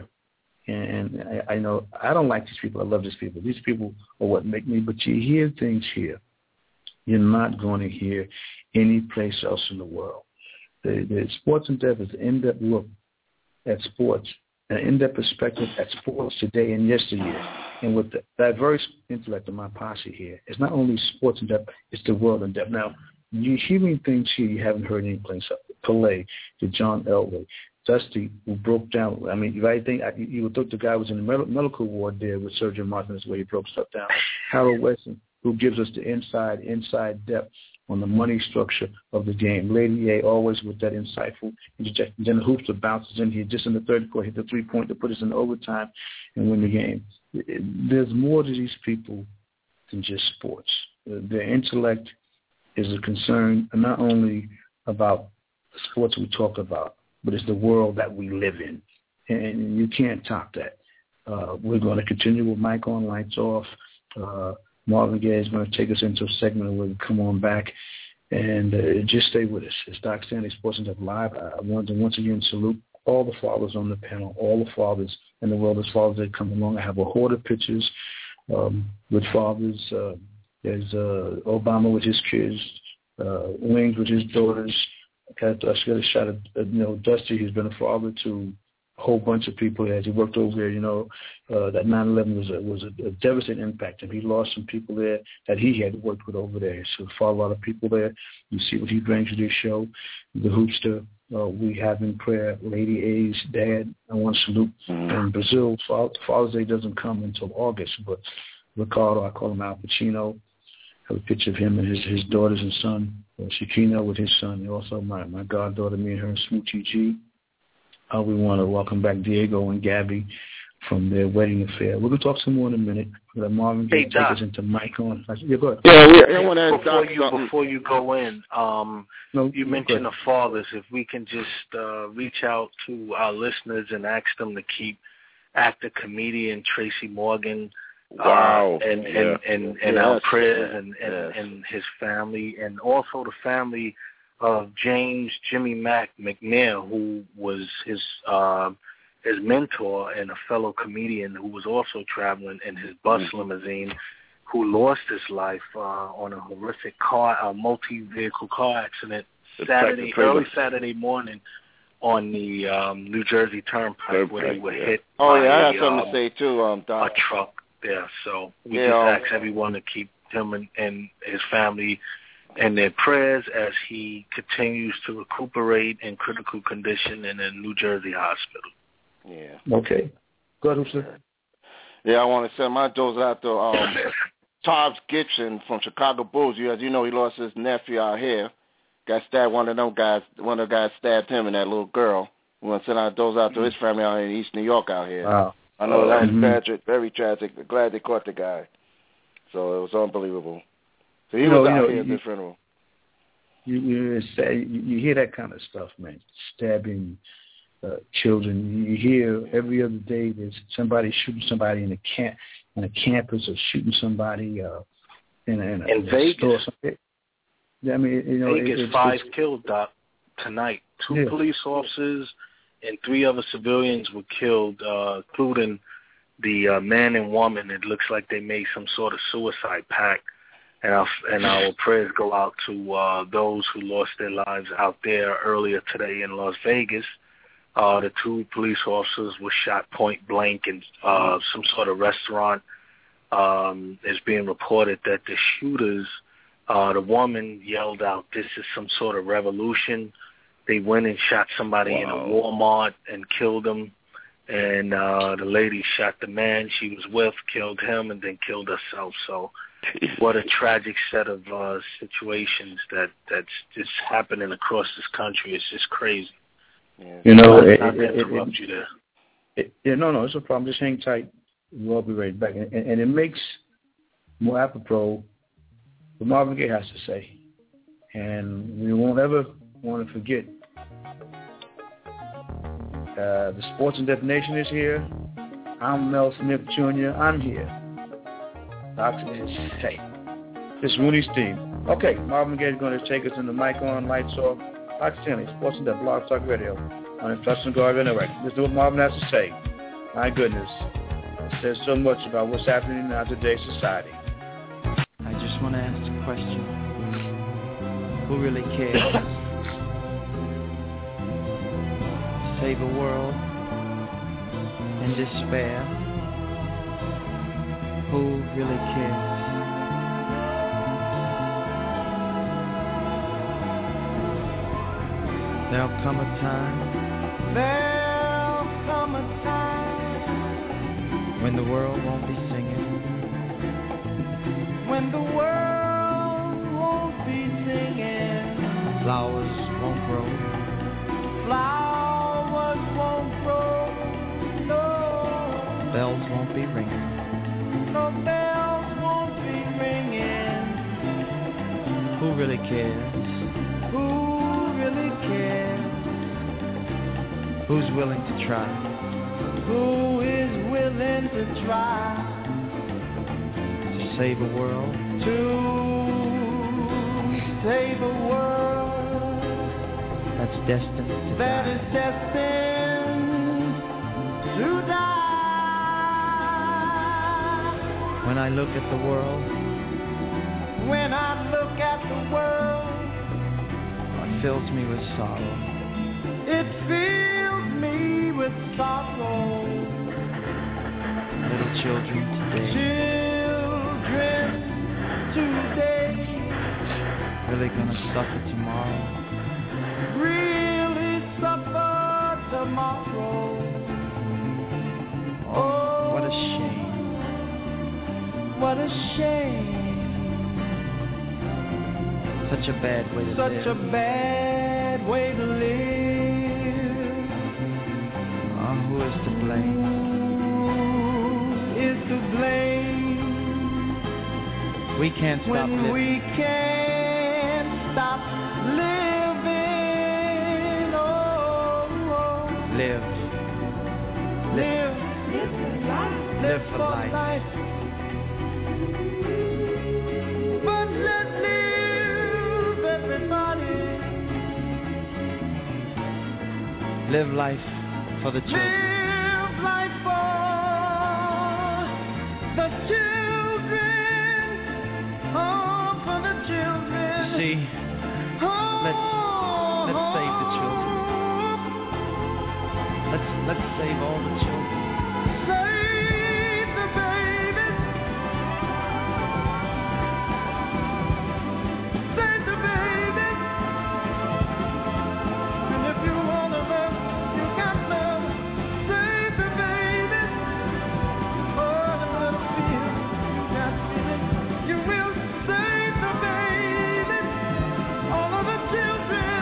Speaker 2: and I, I know I don't like these people. I love these people. These people are what make me. But you hear things here you're not going to hear any place else in the world. The, the Sports and Death is an in-depth look at sports, an in-depth perspective at sports today and yesteryear. And with the diverse intellect of my posse here, it's not only sports in depth, it's the world in depth. Now, you're hearing things here you haven't heard any place. Pelé, to John Elway, Dusty, who broke down. I mean, I think you would think the guy was in the medical ward there with Sergeant Martinez where he broke stuff down. Harold Weston, who gives us the inside, inside depth on the money structure of the game. Lady A always with that insightful interjection. Then the Hoopster bounces in here just in the third quarter, hit the three-point to put us in overtime and win the game. There's more to these people than just sports. Their intellect is a concern not only about the sports we talk about, but it's the world that we live in. And you can't top that. Uh, we're going to continue with Mic On, Lights Off. Uh, Marvin Gaye is going to take us into a segment where we come on back and uh, just stay with us. It's Doc Stanley Sports and Death Live. I want to once again salute all the fathers on the panel, all the fathers in the world as fathers that come along. I have a horde of pictures um, with fathers. Uh, there's uh, Obama with his kids, uh, Wings with his daughters. I got a shot of, uh, you know, Dusty, who's been a father to a whole bunch of people as he worked over there. You know, uh, that nine eleven was a, was a, a devastating impact, and he lost some people there that he had worked with over there. So for a lot of people there, you see what he brings to this show. The Hoopster, uh, we have in prayer Lady A's dad. I want to salute. Mm-hmm. In Brazil, Father's Day doesn't come until August, but Ricardo, I call him Al Pacino. I have a picture of him and his, his daughters and son, uh, Shakino with his son, and also my, my goddaughter, me and her, Smoochie G. Uh, we want to welcome back Diego and Gabby from their wedding affair. We're going to talk some more in a minute. Let Marvin hey, take us into Mic On. Yeah, go ahead.
Speaker 4: Yeah, we, I want to before you something. Before you go in, um, no, you mentioned the fathers. If we can just uh, reach out to our listeners and ask them to keep actor comedian Tracy Morgan.
Speaker 6: Wow.
Speaker 4: Uh, and,
Speaker 6: yeah.
Speaker 4: and, and, and
Speaker 6: yes.
Speaker 4: our prayers and, and,
Speaker 6: yes.
Speaker 4: and his family, and also the family of James Jimmy Mack McNair, who was his uh, his mentor and a fellow comedian who was also traveling in his bus mm-hmm. limousine, who lost his life uh, on a horrific car, a multi-vehicle car accident Saturday, early Saturday morning on the um, New Jersey Turnpike Perfect. where they were
Speaker 6: yeah.
Speaker 4: hit
Speaker 6: oh,
Speaker 4: by
Speaker 6: yeah, I
Speaker 4: a,
Speaker 6: have something
Speaker 4: um,
Speaker 6: to say, too, um, Doc.
Speaker 4: a truck. Yeah, so we
Speaker 6: yeah,
Speaker 4: just
Speaker 6: um,
Speaker 4: ask everyone to keep him and, and his family in their prayers as he continues to recuperate in critical condition in a New Jersey hospital.
Speaker 6: Yeah.
Speaker 2: Okay. Go ahead, sir.
Speaker 6: Yeah, I want to send my dose out to um, Tobbs Gibson from Chicago Bulls. As you know, he lost his nephew out here. Got stabbed. One of them guys, one of the guys stabbed him and that little girl. We want to send our dose out to his family out in East New York out here.
Speaker 2: Wow.
Speaker 6: I know
Speaker 2: oh,
Speaker 6: that was
Speaker 2: mm-hmm.
Speaker 6: tragic, very tragic. Glad they caught the guy. So it was unbelievable. So he
Speaker 2: you
Speaker 6: was
Speaker 2: know,
Speaker 6: out
Speaker 2: you know,
Speaker 6: here at
Speaker 2: you,
Speaker 6: the funeral.
Speaker 2: You, you, say, you, you hear that kind of stuff, man. Stabbing uh, children. You hear every other day there's somebody shooting somebody in a camp, in a campus, or shooting somebody uh, in a, in a,
Speaker 4: in
Speaker 2: a
Speaker 4: Vegas.
Speaker 2: store. Something. I mean, you know,
Speaker 4: Vegas,
Speaker 2: it, it's,
Speaker 4: five
Speaker 2: it's,
Speaker 4: killed, Doc, tonight. Two
Speaker 2: yeah.
Speaker 4: police officers and three other civilians were killed, uh, including the uh, man and woman. It looks like they made some sort of suicide pact. And our, and our prayers go out to uh, those who lost their lives out there earlier today in Las Vegas. Uh, the two police officers were shot point blank in uh, some sort of restaurant. Um, it's being reported that the shooters, uh, the woman yelled out, "This is some sort of revolution." They went and shot somebody wow. in a Walmart and killed them. And uh, the lady shot the man she was with, killed him, and then killed herself. So what a tragic set of uh, situations that, that's just happening across this country. It's just crazy.
Speaker 2: Yeah. You know,
Speaker 4: it,
Speaker 2: it,
Speaker 4: it, interrupt
Speaker 2: it,
Speaker 4: you there.
Speaker 2: It, yeah, no, no, it's a problem. Just hang tight. We'll be right back. And, and it makes more apropos what Marvin Gaye has to say. And we won't ever want to forget Uh, the Sports and Death Nation is here. I'm Mel Smith Junior I'm here. Doctor is hey. This is Rooney's team. Okay, Marvin Gaye is going to take us in the mic on, lights off. Doctor Tinley, Sports and Death Blog Talk Radio on Instruction Guard Network. Let's do what Marvin has to say. My goodness. It says so much about what's happening in our today's society.
Speaker 8: I just want to ask a question. Who really cares? Save a world in despair. Who really cares? There'll come a time. There'll come a time when the world won't be singing. When the world won't be singing. Flowers won't grow. Flowers won't grow. No. Bells won't be ringing. No bells won't be ringing. Who really cares? Who really cares? Who's willing to try? Who is willing to try to save a world? To save a world that's destined to that die. That is destined to die. When I look at the world, when I look at the world, it fills me with sorrow. It fills me with sorrow. Little children today. Children today. Really gonna suffer tomorrow. Really suffer tomorrow. Oh, what a shame. What a shame. Such a bad way to Such live. Such a bad way to live. Oh, who is to blame? Who is to blame? We can't stop when living. We can't stop living. Oh, oh. Live. Live. Live for life. Live for life. life. But let live, everybody. Live life for the children. Live life for the children. Oh, for the children. See, let's let's save the children. Let's let's save all the children. Save the babies. Save the babies. And if you wanna love, you got love. Save the babies. Oh, the little fear you got feeling. You will save the babies. All of the children.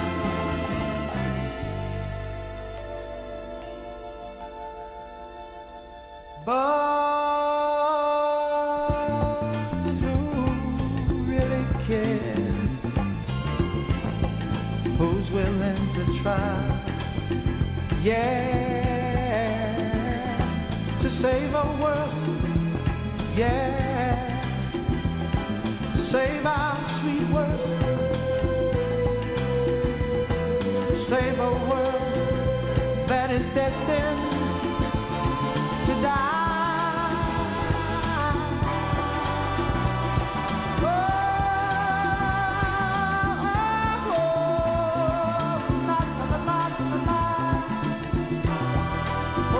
Speaker 8: But who really cares? Who's willing to try? Yeah, to save our world. Yeah, to save our sweet world. Save a world that is destined to die. Oh, oh, oh, la, la, la, la, la. Oh,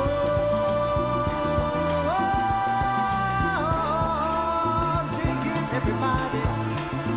Speaker 8: oh, dig it, everybody.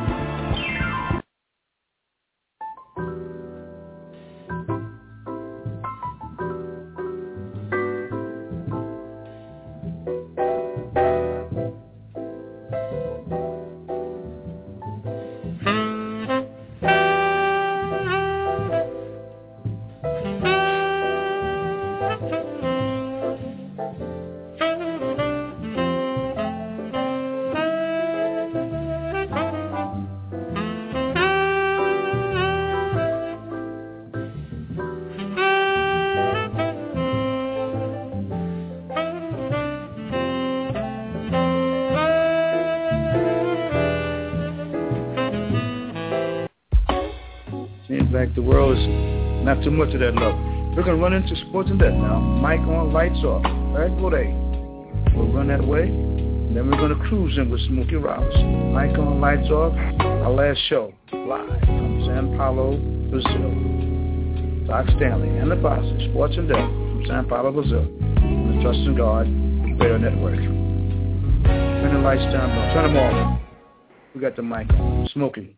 Speaker 2: like the world is not too much of that love. We're going to run into sports and death now. Mic on, lights off. Right, go there. We'll run that way. And then we're going to cruise in with Smokey Robinson. Mic on, lights off. Our last show, live from Sao Paulo, Brazil. Doc Stanley and the Posse, Sports and Death from Sao Paulo, Brazil. On the Trust in God Radio Network. Turn the lights down, bro. Turn them off. We got the mic on. Smokey.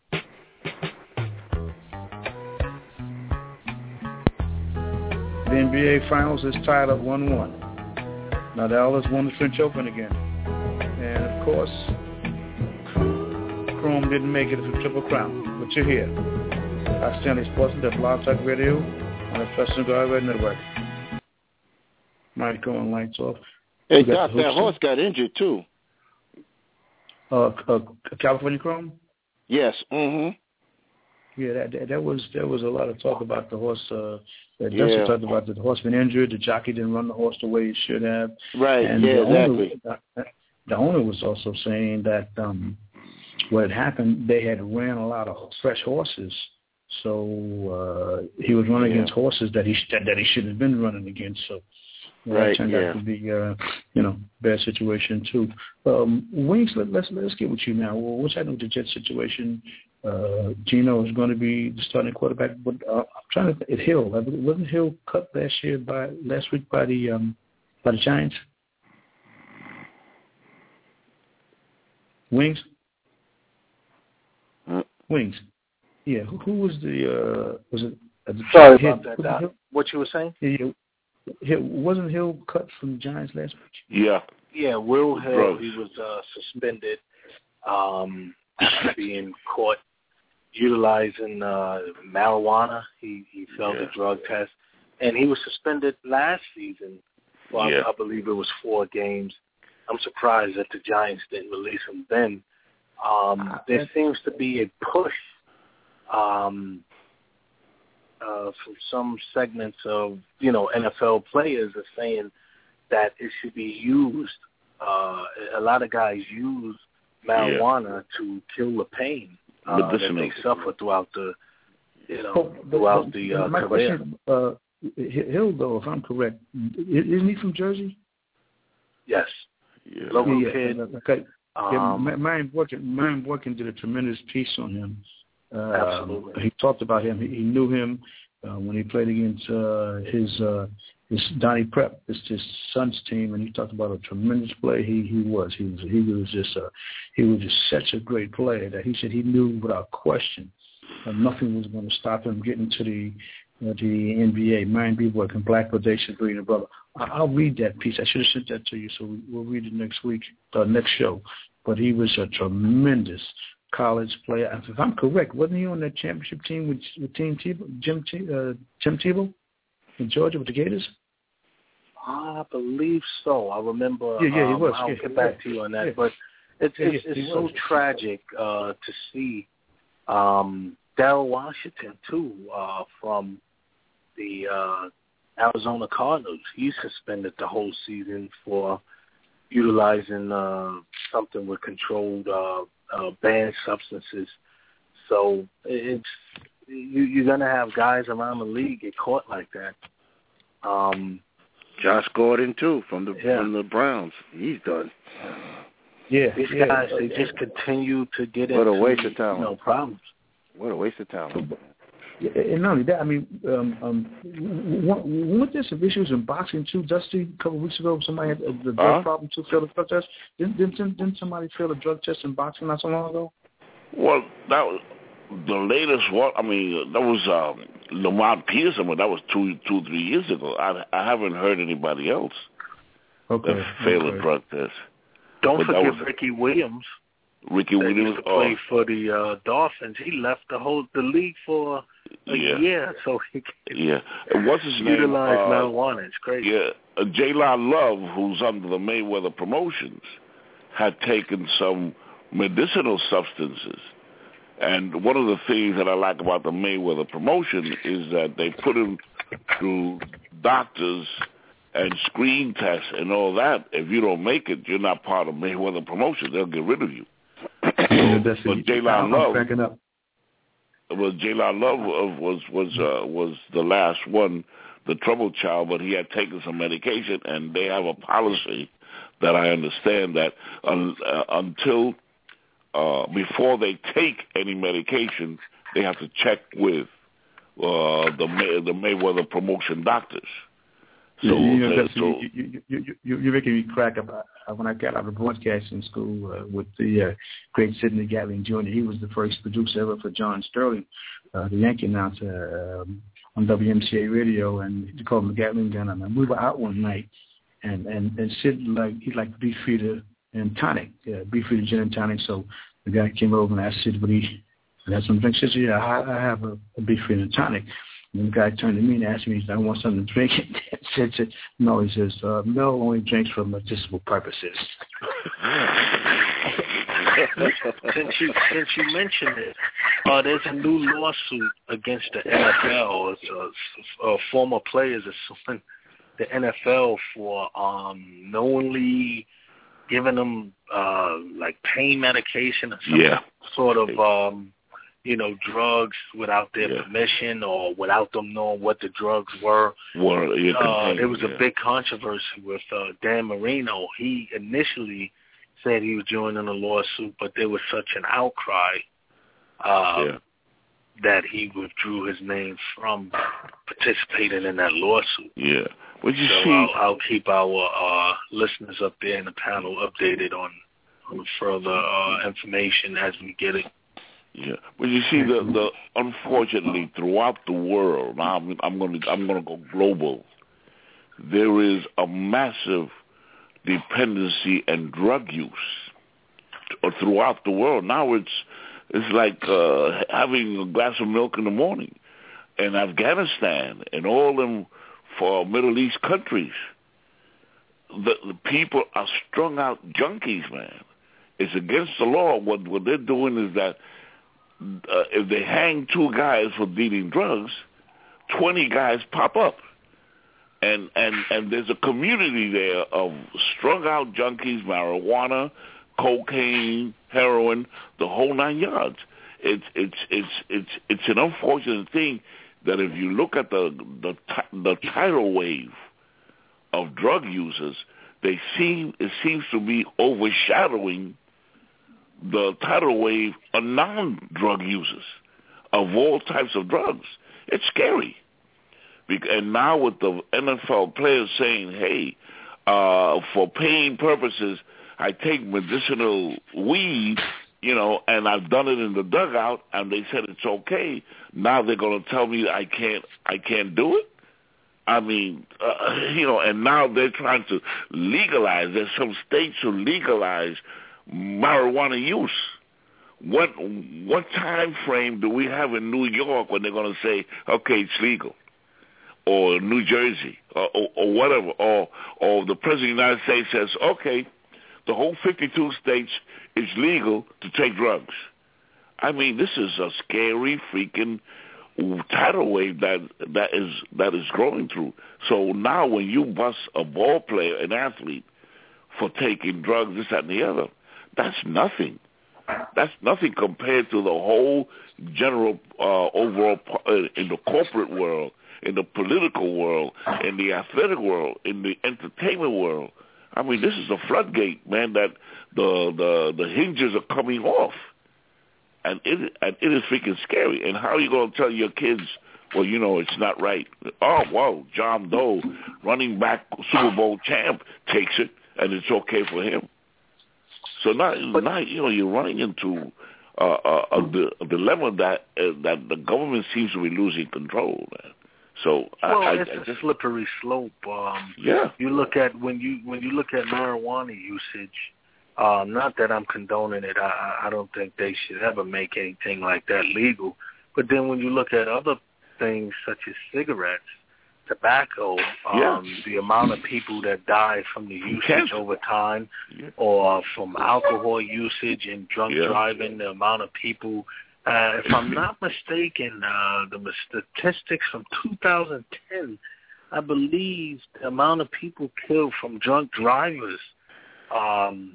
Speaker 2: The N B A Finals is tied up one one. Nadal has won the French Open again. And, of course, Chrome didn't make it to the Triple Crown. But you're here. Doc Stanley Sports and Death Blog Talk Radio on the Trust in God Radio Network. Mic on, lights off.
Speaker 6: Hey, Doc, that horse got injured, too.
Speaker 2: Uh, uh, California Chrome?
Speaker 6: Yes. Mm-hmm.
Speaker 2: Yeah, that, that that was there was a lot of talk about the horse. Uh, that
Speaker 6: yeah.
Speaker 2: Dustin talked about that the horse been injured. The jockey didn't run the horse the way he should have.
Speaker 6: Right.
Speaker 2: And
Speaker 6: yeah.
Speaker 2: The
Speaker 6: exactly.
Speaker 2: Owner, uh, the owner was also saying that um, what had happened, they had ran a lot of fresh horses, so uh, he was running yeah. against horses that he that, that he shouldn't have been running against. So. Well,
Speaker 6: right,
Speaker 2: that turned
Speaker 6: yeah.
Speaker 2: out to be, uh, you know, bad situation too. Um, Wings, let, let's let's get with you now. Well, what's happening with the Jets situation? Uh, Geno is going to be the starting quarterback, but uh, I'm trying to. It Hill wasn't Hill cut last year by last week by the um, by the Giants? Wings.
Speaker 6: Huh?
Speaker 2: Wings. Yeah. Who, who was the? Uh, was it? Uh, the
Speaker 4: Sorry
Speaker 2: Hill,
Speaker 4: about that. Doc. What you were saying?
Speaker 2: Yeah. Hill, wasn't Hill cut from the Giants last week?
Speaker 3: Yeah.
Speaker 4: Yeah, Will Hill, Gross. He was uh, suspended um, after being caught utilizing uh, marijuana. He, he failed yeah. a drug test. And he was suspended last season for, yeah. I, I believe it was four games. I'm surprised that the Giants didn't release him then. Um, there seems to be a push um Uh, from some segments of, you know, N F L players are saying that it should be used. Uh, a lot of guys use marijuana yeah. to kill the pain uh, that they suffer throughout the, you know,
Speaker 2: oh, but,
Speaker 4: throughout
Speaker 2: but,
Speaker 4: the uh,
Speaker 2: my
Speaker 4: career.
Speaker 2: Question, uh, Hill, though, if I'm correct, isn't he from Jersey?
Speaker 4: Yes.
Speaker 3: Yeah.
Speaker 4: Local
Speaker 2: yeah,
Speaker 4: kid.
Speaker 2: Okay.
Speaker 4: Um,
Speaker 2: yeah, Marion Borkin, Marion Borkin did a tremendous piece on him. Uh,
Speaker 4: Absolutely.
Speaker 2: He talked about him. He, he knew him uh, when he played against uh, his uh, his Donnie Prep, his, his son's team, and he talked about a tremendous player he, he was. He was he was just a, he was just such a great player that he said he knew without question that nothing was going to stop him getting to the uh, the N B A. Marion B. Borkin, Black Foundation, Breeder Brother. I, I'll read that piece. I should have sent that to you, so we, we'll read it next week, uh, next show. But he was a tremendous college player. If I'm correct, wasn't he on that championship team with, with Team Tebow, Jim T, uh, Jim Tebow in Georgia with the Gators?
Speaker 4: I believe so. I remember.
Speaker 2: Yeah, yeah, he
Speaker 4: um,
Speaker 2: was.
Speaker 4: I'll
Speaker 2: yeah,
Speaker 4: get back
Speaker 2: yeah.
Speaker 4: to you on that.
Speaker 2: Yeah.
Speaker 4: But it's
Speaker 2: yeah,
Speaker 4: it's,
Speaker 2: yeah,
Speaker 4: it's so
Speaker 2: was.
Speaker 4: tragic uh, to see um, Darryl Washington too uh, from the uh, Arizona Cardinals. He's suspended the whole season for utilizing uh, something with controlled uh, uh, banned substances. So it's you, you're going to have guys around the league get caught like that. Um,
Speaker 6: Josh Gordon too from the
Speaker 4: yeah.
Speaker 6: from the Browns. He's done.
Speaker 2: Yeah,
Speaker 4: these
Speaker 2: yeah.
Speaker 4: guys they just continue to get
Speaker 6: what
Speaker 4: into
Speaker 6: a waste of talent.
Speaker 4: You know, problems.
Speaker 6: What a waste of talent.
Speaker 2: And not only that, I mean, um, um, weren't there some issues in boxing too, Dusty? A couple of weeks ago, somebody had a, the drug
Speaker 3: uh-huh. problem
Speaker 2: too, failed a drug test. Didn't, didn't didn't somebody fail a drug test in boxing not so long ago?
Speaker 3: Well, that was the latest one. I mean, that was um, Lamont Peterson, but that was two, two, three years ago. I, I haven't heard anybody else
Speaker 2: okay.
Speaker 3: that failed
Speaker 2: okay.
Speaker 3: a drug test.
Speaker 4: Don't
Speaker 3: but
Speaker 4: forget
Speaker 3: was,
Speaker 4: Ricky Williams.
Speaker 3: Ricky Williams
Speaker 4: used to play oh. for the uh, Dolphins. He left the whole the league for a
Speaker 3: yeah.
Speaker 4: year, so he can
Speaker 3: yeah. And what's his
Speaker 4: utilize
Speaker 3: name? Uh,
Speaker 4: marijuana. It's crazy.
Speaker 3: Yeah, uh, J-Law Love, who's under the Mayweather Promotions, had taken some medicinal substances. And one of the things that I like about the Mayweather Promotion is that they put him through doctors and screen tests and all that. If you don't make it, you're not part of Mayweather Promotion. They'll get rid of you.
Speaker 2: Yeah, that's
Speaker 3: but
Speaker 2: it.
Speaker 3: J-Law
Speaker 2: I'm
Speaker 3: Love,
Speaker 2: backing up.
Speaker 3: well, J-Law Love was was uh, was the last one, the troubled child, but he had taken some medication, and they have a policy that I understand that un, uh, until uh, before they take any medication, they have to check with uh, the May, the Mayweather promotion doctors. So,
Speaker 2: you, you, know,
Speaker 3: they, so
Speaker 2: you, you, you, you, you're making me crack up. Uh, when I got out of broadcasting school uh, with the uh, great Sidney Gatling Junior, he was the first producer ever for John Sterling, uh, the Yankee announcer um, on W M C A radio, and he called him the Gatling gun. And we were out one night, and and and Sid like he liked Beefeater and tonic, uh, Beefeater gin and tonic. So the guy came over and asked Sid, "Would he have some drinks?" He said, "Yeah, I, I have a, a Beefeater and tonic." And the guy turned to me and asked me, he said, "I want something to drink." And said, said, "No," he says, uh, "Mel only drinks for medicinal purposes."
Speaker 4: since you since you mentioned it, uh, there's a new lawsuit against the N F L. It's a, a former players are suing the N F L for um, knowingly giving them uh, like pain medication or some
Speaker 3: yeah.
Speaker 4: sort of. Um, you know, drugs without their
Speaker 3: yeah.
Speaker 4: permission or without them knowing what the drugs were.
Speaker 3: Well, yeah,
Speaker 4: uh, there was
Speaker 3: yeah.
Speaker 4: a big controversy with uh, Dan Marino. He initially said he was joining a lawsuit, but there was such an outcry uh,
Speaker 3: yeah.
Speaker 4: that he withdrew his name from participating in that lawsuit.
Speaker 3: Yeah. Would you
Speaker 4: so
Speaker 3: see?
Speaker 4: I'll, I'll keep our uh, listeners up there in the panel updated on, on further uh, information as we get it.
Speaker 3: Yeah, but you see, the, the unfortunately throughout the world, now I'm, I'm going to I'm going to go global. There is a massive dependency and drug use throughout the world. Now it's it's like uh, having a glass of milk in the morning. In Afghanistan and all them for Middle East countries, the, the people are strung out junkies, man. It's against the law. What what they're doing is that. Uh, if they hang two guys for dealing drugs, twenty guys pop up, and and and there's a community there of strung out junkies, marijuana, cocaine, heroin, the whole nine yards. It's it's it's it's it's an unfortunate thing that if you look at the the the tidal wave of drug users, they seem it seems to be overshadowing the tidal wave of non-drug users of all types of drugs. It's scary. And now with the N F L players saying, hey, uh, for pain purposes, I take medicinal weed, you know, and I've done it in the dugout, and they said it's okay. Now they're going to tell me I can't, I can't do it? I mean, uh, you know, and now they're trying to legalize. There's some states who legalize marijuana use. What what time frame do we have in New York when they're going to say, okay, it's legal, or New Jersey, or, or, or whatever, or or the president of the United States says, okay, the whole fifty-two states is legal to take drugs. I mean, this is a scary freaking tidal wave that that is that is growing through. So now, when you bust a ball player, an athlete, for taking drugs, this, that, and the other, that's nothing. That's nothing compared to the whole general uh, overall uh, in the corporate world, in the political world, in the athletic world, in the entertainment world. I mean, this is a floodgate, man, that the the, the hinges are coming off. And it, and it is freaking scary. And how are you going to tell your kids, well, you know, it's not right? Oh, whoa, John Doe, running back Super Bowl champ, takes it, and it's okay for him. So now, now you know, you're running into uh, a, a, a dilemma that uh, that the government seems to be losing control, man. So
Speaker 4: well,
Speaker 3: I,
Speaker 4: it's
Speaker 3: I, I
Speaker 4: a
Speaker 3: just,
Speaker 4: slippery slope. Um,
Speaker 3: yeah.
Speaker 4: You look at when you when you look at marijuana usage. Um, not that I'm condoning it. I, I don't think they should ever make anything like that legal. But then when you look at other things such as cigarettes, tobacco,
Speaker 3: yeah.
Speaker 4: um, the amount of people that die from the usage
Speaker 3: Cancer.
Speaker 4: over time,
Speaker 3: yeah.
Speaker 4: or from alcohol usage and drunk
Speaker 3: yeah.
Speaker 4: driving, the amount of people. Uh, if I'm not mistaken, uh, the statistics from two thousand ten, I believe the amount of people killed from drunk drivers um,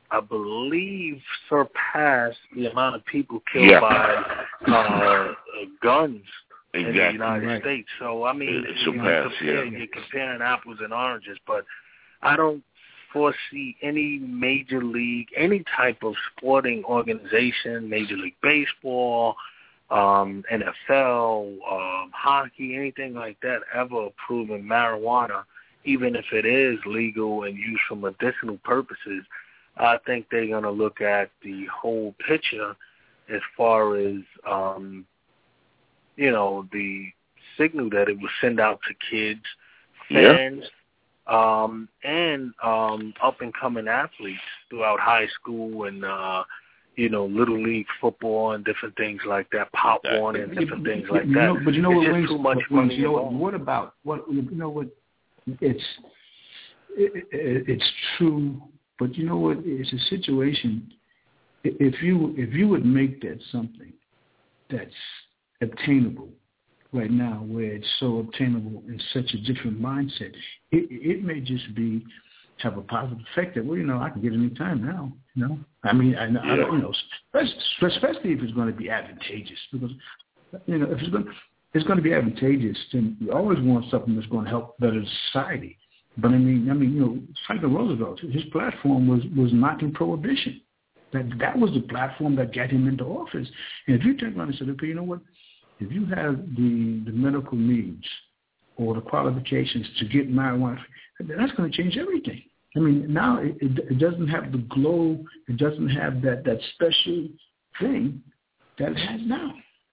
Speaker 4: I believe, surpassed the amount of people killed
Speaker 3: yeah.
Speaker 4: by uh, guns
Speaker 3: exactly.
Speaker 4: in the United
Speaker 2: right.
Speaker 4: States. So, I mean,
Speaker 3: It
Speaker 4: you
Speaker 3: surpassed,
Speaker 4: compare,
Speaker 3: yeah.
Speaker 4: you're comparing apples and oranges, but I don't foresee any major league, any type of sporting organization, Major League Baseball, um, N F L, um, hockey, anything like that ever approving marijuana, even if it is legal and used for medicinal purposes. I think they're going to look at the whole picture as far as, um, you know, the signal that it will send out to kids, fans, yeah. Um, and um, up-and-coming athletes throughout high school and, uh, you know, Little League football and different things like that, Pop Warner and different things like
Speaker 2: you
Speaker 4: that.
Speaker 2: Know, but you know
Speaker 4: it's
Speaker 2: what,
Speaker 4: just
Speaker 2: Wings,
Speaker 4: too much
Speaker 2: Wings,
Speaker 4: money
Speaker 2: you know,
Speaker 4: involved.
Speaker 2: What about, what, you know what, it's, it, it, it's true, but you know what, it's a situation, if you, if you would make that something that's obtainable, right now, where it's so obtainable in such a different mindset, it, it may just be have a positive effect that, well, you know, I can get it any time now. You know, I mean, I, I don't, you know, especially if it's going to be advantageous, because you know, if it's going, it's going to be advantageous, then you always want something that's going to help better society. But I mean, I mean, you know, Franklin Roosevelt, his platform was was knocking prohibition. That that was the platform that got him into office. And if you turn around and say, okay, you know what? If you have the, the medical needs or the qualifications to get marijuana, that's going to change everything. I mean, now it, it, it doesn't have the glow, it doesn't have that, that special thing that it has now.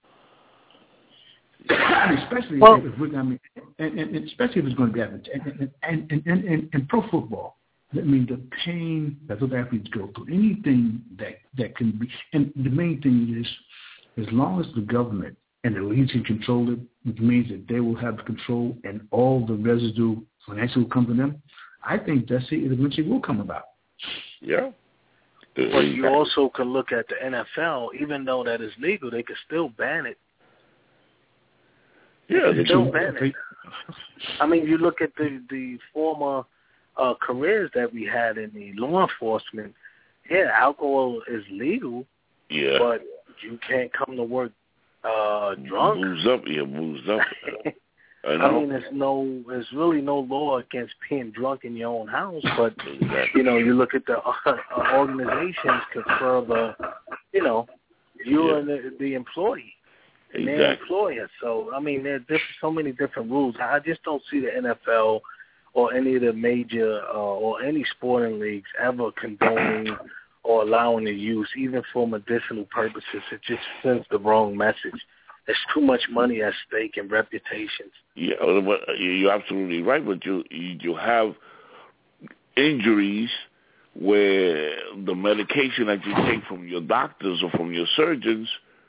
Speaker 2: especially well, if we're, I mean, and, and especially if it's going to be advantageous. And, and, and, and, and, and pro football, I mean, the pain that those athletes go through, anything that, that can be, and the main thing is, as long as the government and the leagues can control it, which means that they will have control and all the residue financial will come to them, I think that's it. It eventually will come about.
Speaker 3: Yeah.
Speaker 4: But you also can look at the N F L. Even though that is legal, they could still ban it.
Speaker 3: Yeah,
Speaker 4: they still ban it. I mean, you look at the, the former uh, careers that we had in the law enforcement. Yeah, alcohol is legal.
Speaker 3: Yeah.
Speaker 4: But you can't come to work Uh, drunk.
Speaker 3: Moves up, yeah, moves up. I,
Speaker 4: I mean, there's no, there's really no law against being drunk in your own house, but exactly. you know, you look at the uh, organizations could further, you know, you're yeah. the, the employee, and
Speaker 3: exactly.
Speaker 4: their employer. So, I mean, there are different, so many different rules. I just don't see the N F L or any of the major uh, or any sporting leagues ever condoning or allowing the use, even for medicinal purposes. It just sends the wrong message. There's too much money at stake and reputations.
Speaker 3: Yeah, you're absolutely right, but you you have injuries where the medication that you take from your doctors or from your surgeons,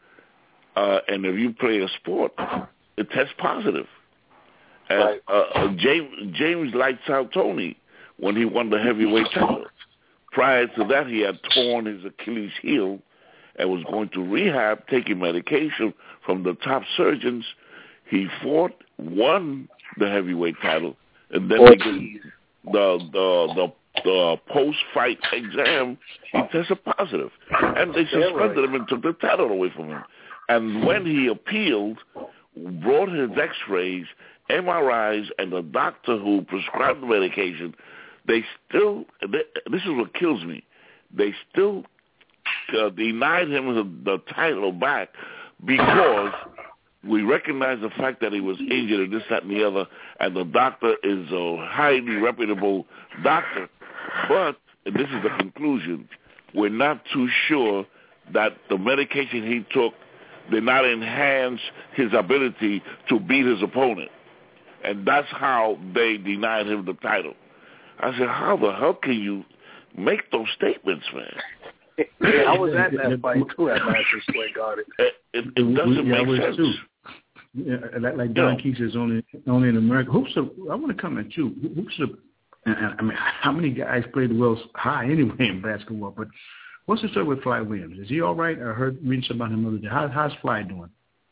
Speaker 3: uh, and if you play a sport, it tests positive. And,
Speaker 4: right.
Speaker 3: uh, James, James Lights Out Tony, when he won the heavyweight title, prior to that, he had torn his Achilles heel and was going to rehab, taking medication from the top surgeons. He fought, won the heavyweight title, and then they did the the the, the post-fight exam. He tested positive, and they suspended him and took the title away from him. And when he appealed, brought his X-rays, M R Is, and the doctor who prescribed the medication, they still, they, this is what kills me, they still uh, denied him the, the title back because we recognize the fact that he was injured and this, that, and the other, and the doctor is a highly reputable doctor. But, and this is the conclusion, we're not too sure that the medication he took did not enhance his ability to beat his opponent. And that's how they denied him the title. I said, how the hell can you make those statements, man?
Speaker 4: Yeah, I was at that fight, too, at Madison Square Garden.
Speaker 3: It, it, it doesn't
Speaker 2: yeah,
Speaker 3: make sense.
Speaker 2: Too. Yeah, like, like Don yeah. Keith says, only only in America. Hoops are, I want to come at you. Hoops are, I mean, how many guys play the well high anyway in basketball? But what's the story with Fly Williams? Is he all right? I heard reading something about him the other day. How, how's Fly doing?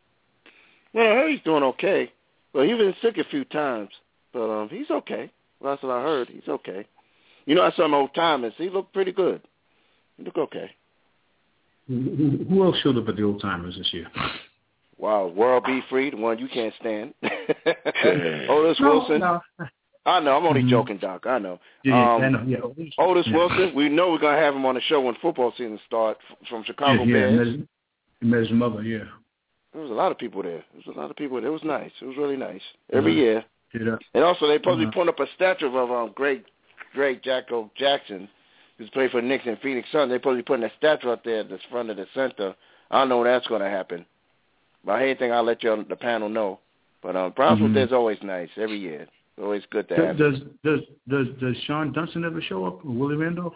Speaker 6: Well, I heard he's doing okay. Well, he's been sick a few times, but um, he's okay. Well, that's what I heard. He's okay. You know, I saw him old Thomas. He looked pretty good. look okay.
Speaker 2: Who, who else showed up at the Old Timers this year?
Speaker 6: Wow, World B. Free, the one you can't stand. Otis
Speaker 2: no,
Speaker 6: Wilson.
Speaker 2: No.
Speaker 6: I know, I'm only
Speaker 2: mm-hmm.
Speaker 6: joking, Doc. I know.
Speaker 2: Yeah,
Speaker 6: um,
Speaker 2: I know. Yeah, Otis,
Speaker 6: Otis
Speaker 2: yeah.
Speaker 6: Wilson, we know we're going to have him on the show when football season starts from Chicago
Speaker 2: yeah,
Speaker 6: Bears.
Speaker 2: Yeah, he met his mother, yeah.
Speaker 6: There was a lot of people there. There was a lot of people there. It was nice. It was really nice. Every
Speaker 2: uh-huh.
Speaker 6: year.
Speaker 2: Yeah.
Speaker 6: And also, they supposed to
Speaker 2: uh-huh.
Speaker 6: be putting up a statue of um, great, great Jacko Jackson, who's played for the Knicks and Phoenix Suns. They're supposed to be putting a statue up there at the front of the center. I don't know when that's going to happen. But anything, I'll let you on the panel know. But um, Brownsville mm-hmm. is always nice every year. It's always good to have.
Speaker 2: Does does does does Sean Dunston ever show up, or Willie Randolph?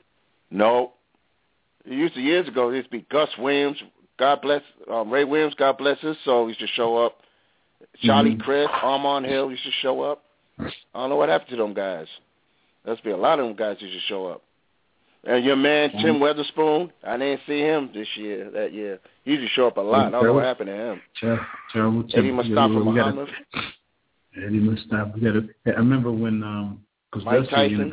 Speaker 6: No. It used to years ago. It used to be Gus Williams. God bless um, Ray Williams. God bless his soul. Used to show up. Charlie mm-hmm. Chris, Armand Hill used to show up. I don't know what happened to them guys. There's be a lot of them guys used to show up. And your man mm-hmm. Tim Weatherspoon, I didn't see him this year. That year, he used to show up a lot. I don't know what happened to him.
Speaker 2: Terrible. Terrible.
Speaker 6: Eddie Mustafa Muhammad.
Speaker 2: Eddie Mustafa. We gotta, I remember when um, because
Speaker 6: Mike Tyson.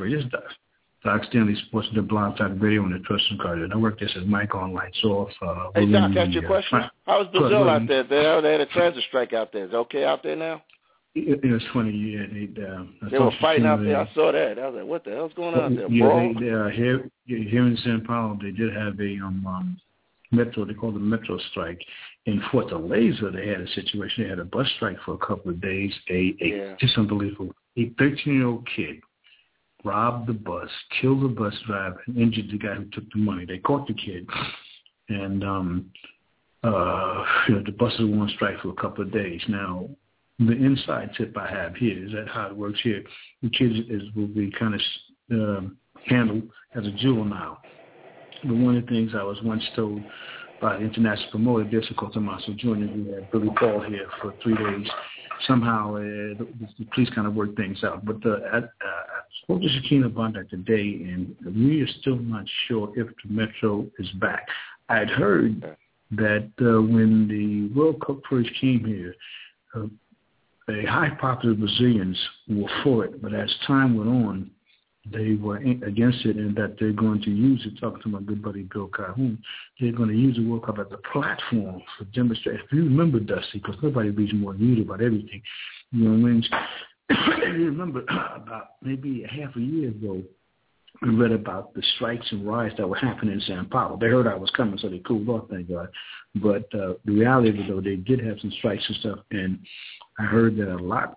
Speaker 2: Doc Stanley Sports the Blindside Radio and the Trust and Card. I worked this as Mike Online. So off. Uh,
Speaker 6: hey, Doc, ask your question. Uh, How was Brazil out there? They, they had a transit strike out there. Is it okay out there now?
Speaker 2: It, it was funny. Yeah, they um,
Speaker 6: they were fighting out there. I saw that. I was like, what the hell's going on out there?
Speaker 2: Yeah,
Speaker 6: bro?
Speaker 2: they, they, uh, here, here in Sao Paulo, they did have a um, um, metro. They called it a metro strike. In Fortaleza, they had a situation. They had a bus strike for a couple of days. A, a
Speaker 6: yeah.
Speaker 2: just unbelievable. A thirteen-year-old kid robbed the bus, killed the bus driver, and injured the guy who took the money. They caught the kid, and um, uh, you know, the buses were on strike for a couple of days. Now, the inside tip I have here is that how it works here. The kid is will be kind of um, handled as a juvenile. But one of the things I was once told by the international promoter, Jessica Tomaso Junior, who had Billy Paul here for three days, somehow uh, the, the police kind of worked things out. But uh, I, uh, I spoke to Shakina Bondak today, and we are still not sure if the Metro is back. I had heard that uh, when the World Cup first came here, uh, a high popular Brazilians were for it, but as time went on, they were against it, and that they're going to use it. Talking to my good buddy Bill Calhoun, they're going to use the World Cup as a platform for demonstration. If you remember, Dusty, because nobody reads more than you do about everything, you know, when you remember about maybe a half a year ago, we read about the strikes and riots that were happening in Sao Paulo. They heard I was coming, so they cooled off, thank God. But uh, the reality of it, though, they did have some strikes and stuff, and I heard that a lot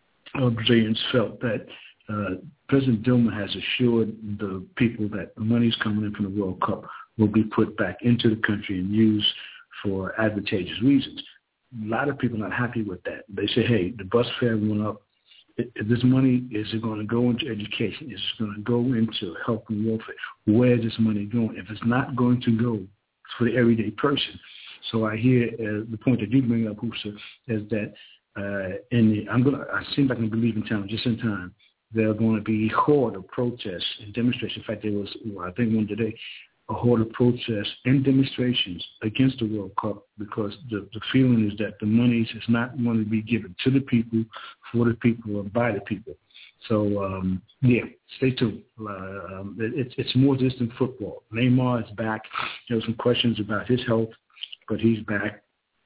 Speaker 2: of Brazilians felt that uh, President Dilma has assured the people that the money's coming in from the World Cup will be put back into the country and used for advantageous reasons. A lot of people are not happy with that. They say, hey, the bus fare went up. If this money, is it going to go into education? Is it going to go into health and welfare? Where is this money going? If it's not going to go for the everyday person. So I hear uh, the point that you bring up, Hoosa, is that uh, in the, I'm gonna, I seem like I can believe in town just in time. There are going to be a horde of protests and demonstrations. In fact, there was, well, I think one today, a horde of protests and demonstrations against the World Cup because the, the feeling is that the money is not going to be given to the people, for the people, or by the people. So, um, yeah, stay tuned. Uh, um, it, it's more just than football. Neymar is back. There were some questions about his health, but he's back.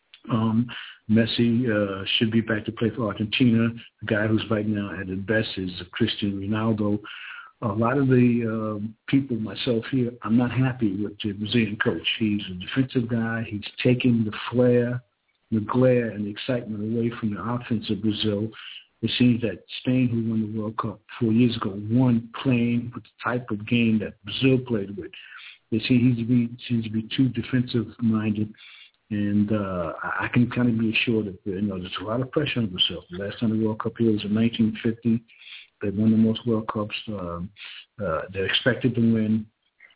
Speaker 2: Um, Messi uh, should be back to play for Argentina. The guy who's right now at the best is Cristiano Ronaldo. A lot of the uh, people, myself here, I'm not happy with the Brazilian coach. He's a defensive guy. He's taking the flair, the glare, and the excitement away from the offense of Brazil. It seems that Spain, who won the World Cup four years ago, won playing with the type of game that Brazil played with. They see he to be, seems to be too defensive-minded. And uh, I can kind of be assured that, you know, there's a lot of pressure on Brazil. The last time the World Cup here was in nineteen fifty. They won the most World Cups. Um, uh, they're expected to win.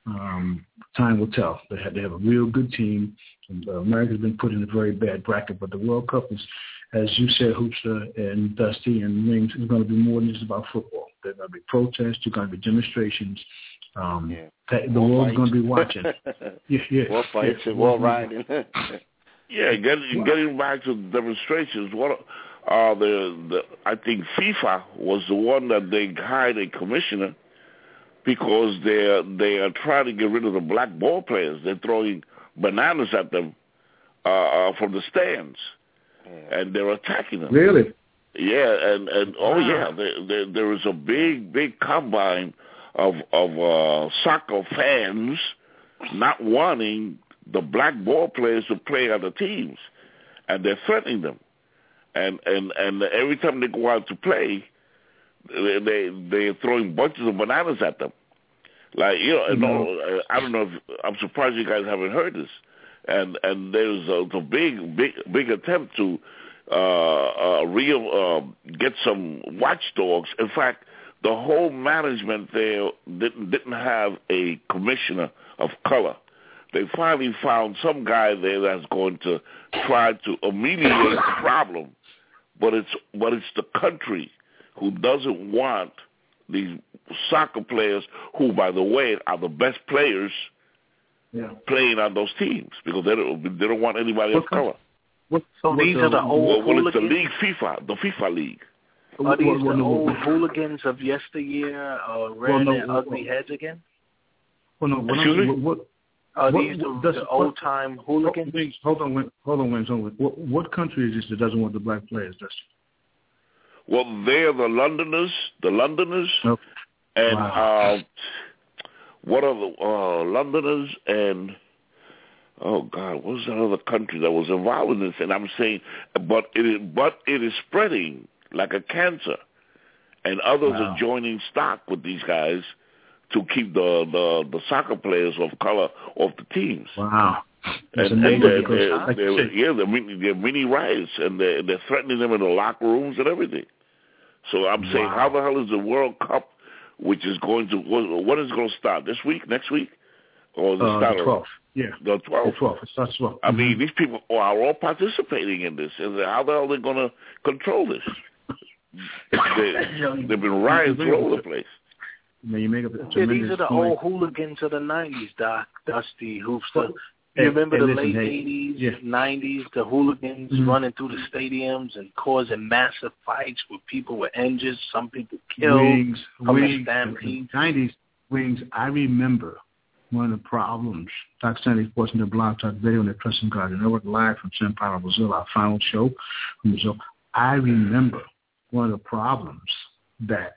Speaker 2: Um, time will tell. They have, they have a real good team. And, uh, America's been put in a very bad bracket, but the World Cup is, as you said, Hoopster and Dusty and Wings, is going to be more than just about football. There's going to be protests. There's going to be demonstrations. Um,
Speaker 6: yeah.
Speaker 2: that, the world's going to be watching. yeah, yeah.
Speaker 6: War fights
Speaker 2: yeah.
Speaker 6: and war riding.
Speaker 3: yeah, getting, getting back to demonstrations, what uh, the, the I think FIFA was the one that they hired a commissioner because they're they are trying to get rid of the black ball players. They're throwing bananas at them uh, uh, from the stands, yeah. and they're attacking them.
Speaker 2: Really?
Speaker 3: Yeah, and, and oh yeah, there, there, there is a big big combine of of uh, soccer fans not wanting the black ball players to play on the teams, and they're threatening them, and and and every time they go out to play, they they they're throwing bunches of bananas at them, like you know. And all, I don't know if I'm surprised you guys haven't heard this, and and there's a, a big big big attempt to uh, uh, real uh, get some watchdogs. In fact, the whole management there didn't didn't have a commissioner of color. They finally found some guy there that's going to try to alleviate the problem, but it's but it's the country who doesn't want these soccer players, who, by the way, are the best players, yeah. playing on those teams because they don't they don't want anybody
Speaker 4: what
Speaker 3: of color.
Speaker 4: What, so what, these are the old
Speaker 3: well, well, it's the league FIFA, the FIFA league.
Speaker 4: Are these well, the no, old no, hooligans of yesteryear uh, rearing well, no, their ugly well, heads again?
Speaker 2: Well, no, what, what, what,
Speaker 4: Are
Speaker 2: what,
Speaker 4: these
Speaker 2: what,
Speaker 4: the,
Speaker 2: the
Speaker 4: old-time hooligans?
Speaker 2: Hold on, hold on, hold on. What, what country is this that doesn't want the black players, Dusty?
Speaker 3: Well, they're the Londoners, the Londoners, okay. and wow. uh, what are the uh, Londoners and, oh, God, what was that other country that was involved in this? And I'm saying, but it is, but it is spreading like a cancer, and others wow. are joining stock with these guys to keep the, the, the soccer players of color off the teams.
Speaker 2: Wow.
Speaker 3: And, and they're, they're, they're, yeah, they're mini, they're mini riots, and they're, they're threatening them in the locker rooms and everything. So I'm wow. saying, how the hell is the World Cup, which is going to, what is going to start, this week, next week? Or is it
Speaker 2: uh,
Speaker 3: start
Speaker 2: the twelfth. Yeah.
Speaker 3: The twelfth.
Speaker 2: The twelfth. It starts twelve.
Speaker 3: I mm-hmm. mean, these people are all participating in this. And how the hell are they going to control this? they, they've been riots all over the place.
Speaker 2: Now you make up a
Speaker 4: yeah, these are the
Speaker 2: point.
Speaker 4: old hooligans of the nineties, Doc, Dusty, Hoopster. You remember
Speaker 2: hey,
Speaker 4: the
Speaker 2: listen,
Speaker 4: late
Speaker 2: hey,
Speaker 4: eighties,
Speaker 2: yeah.
Speaker 4: nineties, the hooligans
Speaker 2: mm-hmm.
Speaker 4: running through the stadiums and causing massive fights where people were injured, some people killed,
Speaker 2: Wings,
Speaker 4: wings, stampede.
Speaker 2: nineties, Wings, I remember one of the problems. Doc Sandy watching the Blog Talk video in the pressing garden. I worked live from Sao Paulo, Brazil, our final show from Brazil. I remember one of the problems that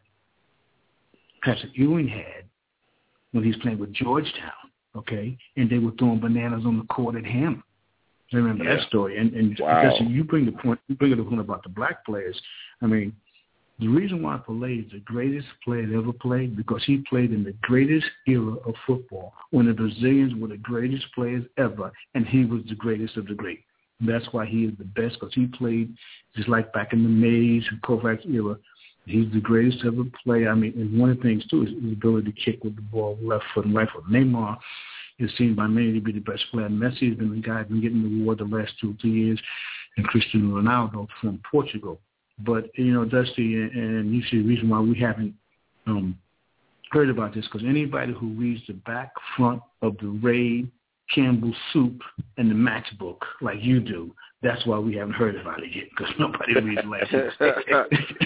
Speaker 2: Patrick Ewing had when he was playing with Georgetown, okay, and they were throwing bananas on the court at him. I remember yeah. that story. And, and
Speaker 3: wow.
Speaker 2: because you bring the point, you bring the point about the black players. I mean, the reason why Pelé is the greatest player to ever play because he played in the greatest era of football when the Brazilians were the greatest players ever, and he was the greatest of the great. And that's why he is the best because he played just like back in the Mays and Kovacs era. He's the greatest ever player. I mean, and one of the things, too, is his ability to kick with the ball left foot and right foot. Neymar is seen by many to be the best player. Messi has been the guy who's been getting the award the last two or three years, and Cristiano Ronaldo from Portugal. But, you know, Dusty, and, and you see the reason why we haven't um, heard about this, because anybody who reads the back front of the Ray Campbell Soup and the Matchbook like you do, that's why we haven't heard about it yet, because nobody reads last year.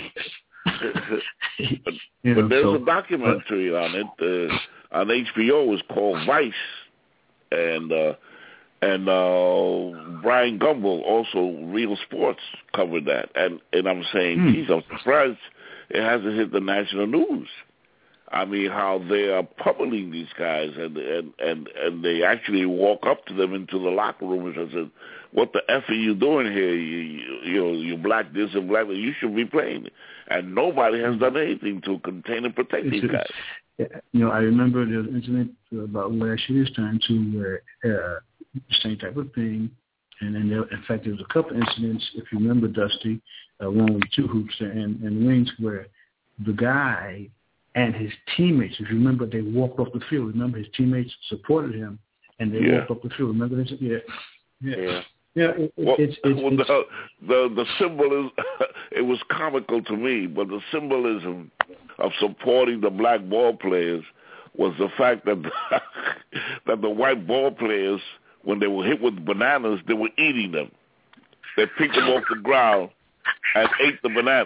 Speaker 3: but, you know, but there's so, a documentary but, on it uh, on H B O. It's called Vice, and uh, and uh, Brian Gumbel, also Real Sports, covered that. And and I'm saying, hmm. geez, I'm surprised it hasn't hit the national news. I mean, how they are pummeling these guys, and and and and they actually walk up to them into the locker rooms and said, "What the f are you doing here? You you, you know, you black this and black that. You should be playing." And nobody has done anything to contain and protect these guys.
Speaker 2: You know, I remember there was an incident about last year's time too, where uh, same type of thing, and then there, in fact there was a couple incidents, if you remember, Dusty, uh, one with two hoops and, and wings, where the guy and his teammates, if you remember, they walked off the field. Remember, his teammates supported him, and they yeah. walked off the field. Remember this? Yeah, yeah. yeah. Yeah, it, it,
Speaker 3: well,
Speaker 2: it's, it's,
Speaker 3: well,
Speaker 2: it's
Speaker 3: the, the the symbolism, it was comical to me, but the symbolism of supporting the black ball players was the fact that the, that the white ball players, when they were hit with bananas, they were eating them. They picked them off the ground and ate the bananas.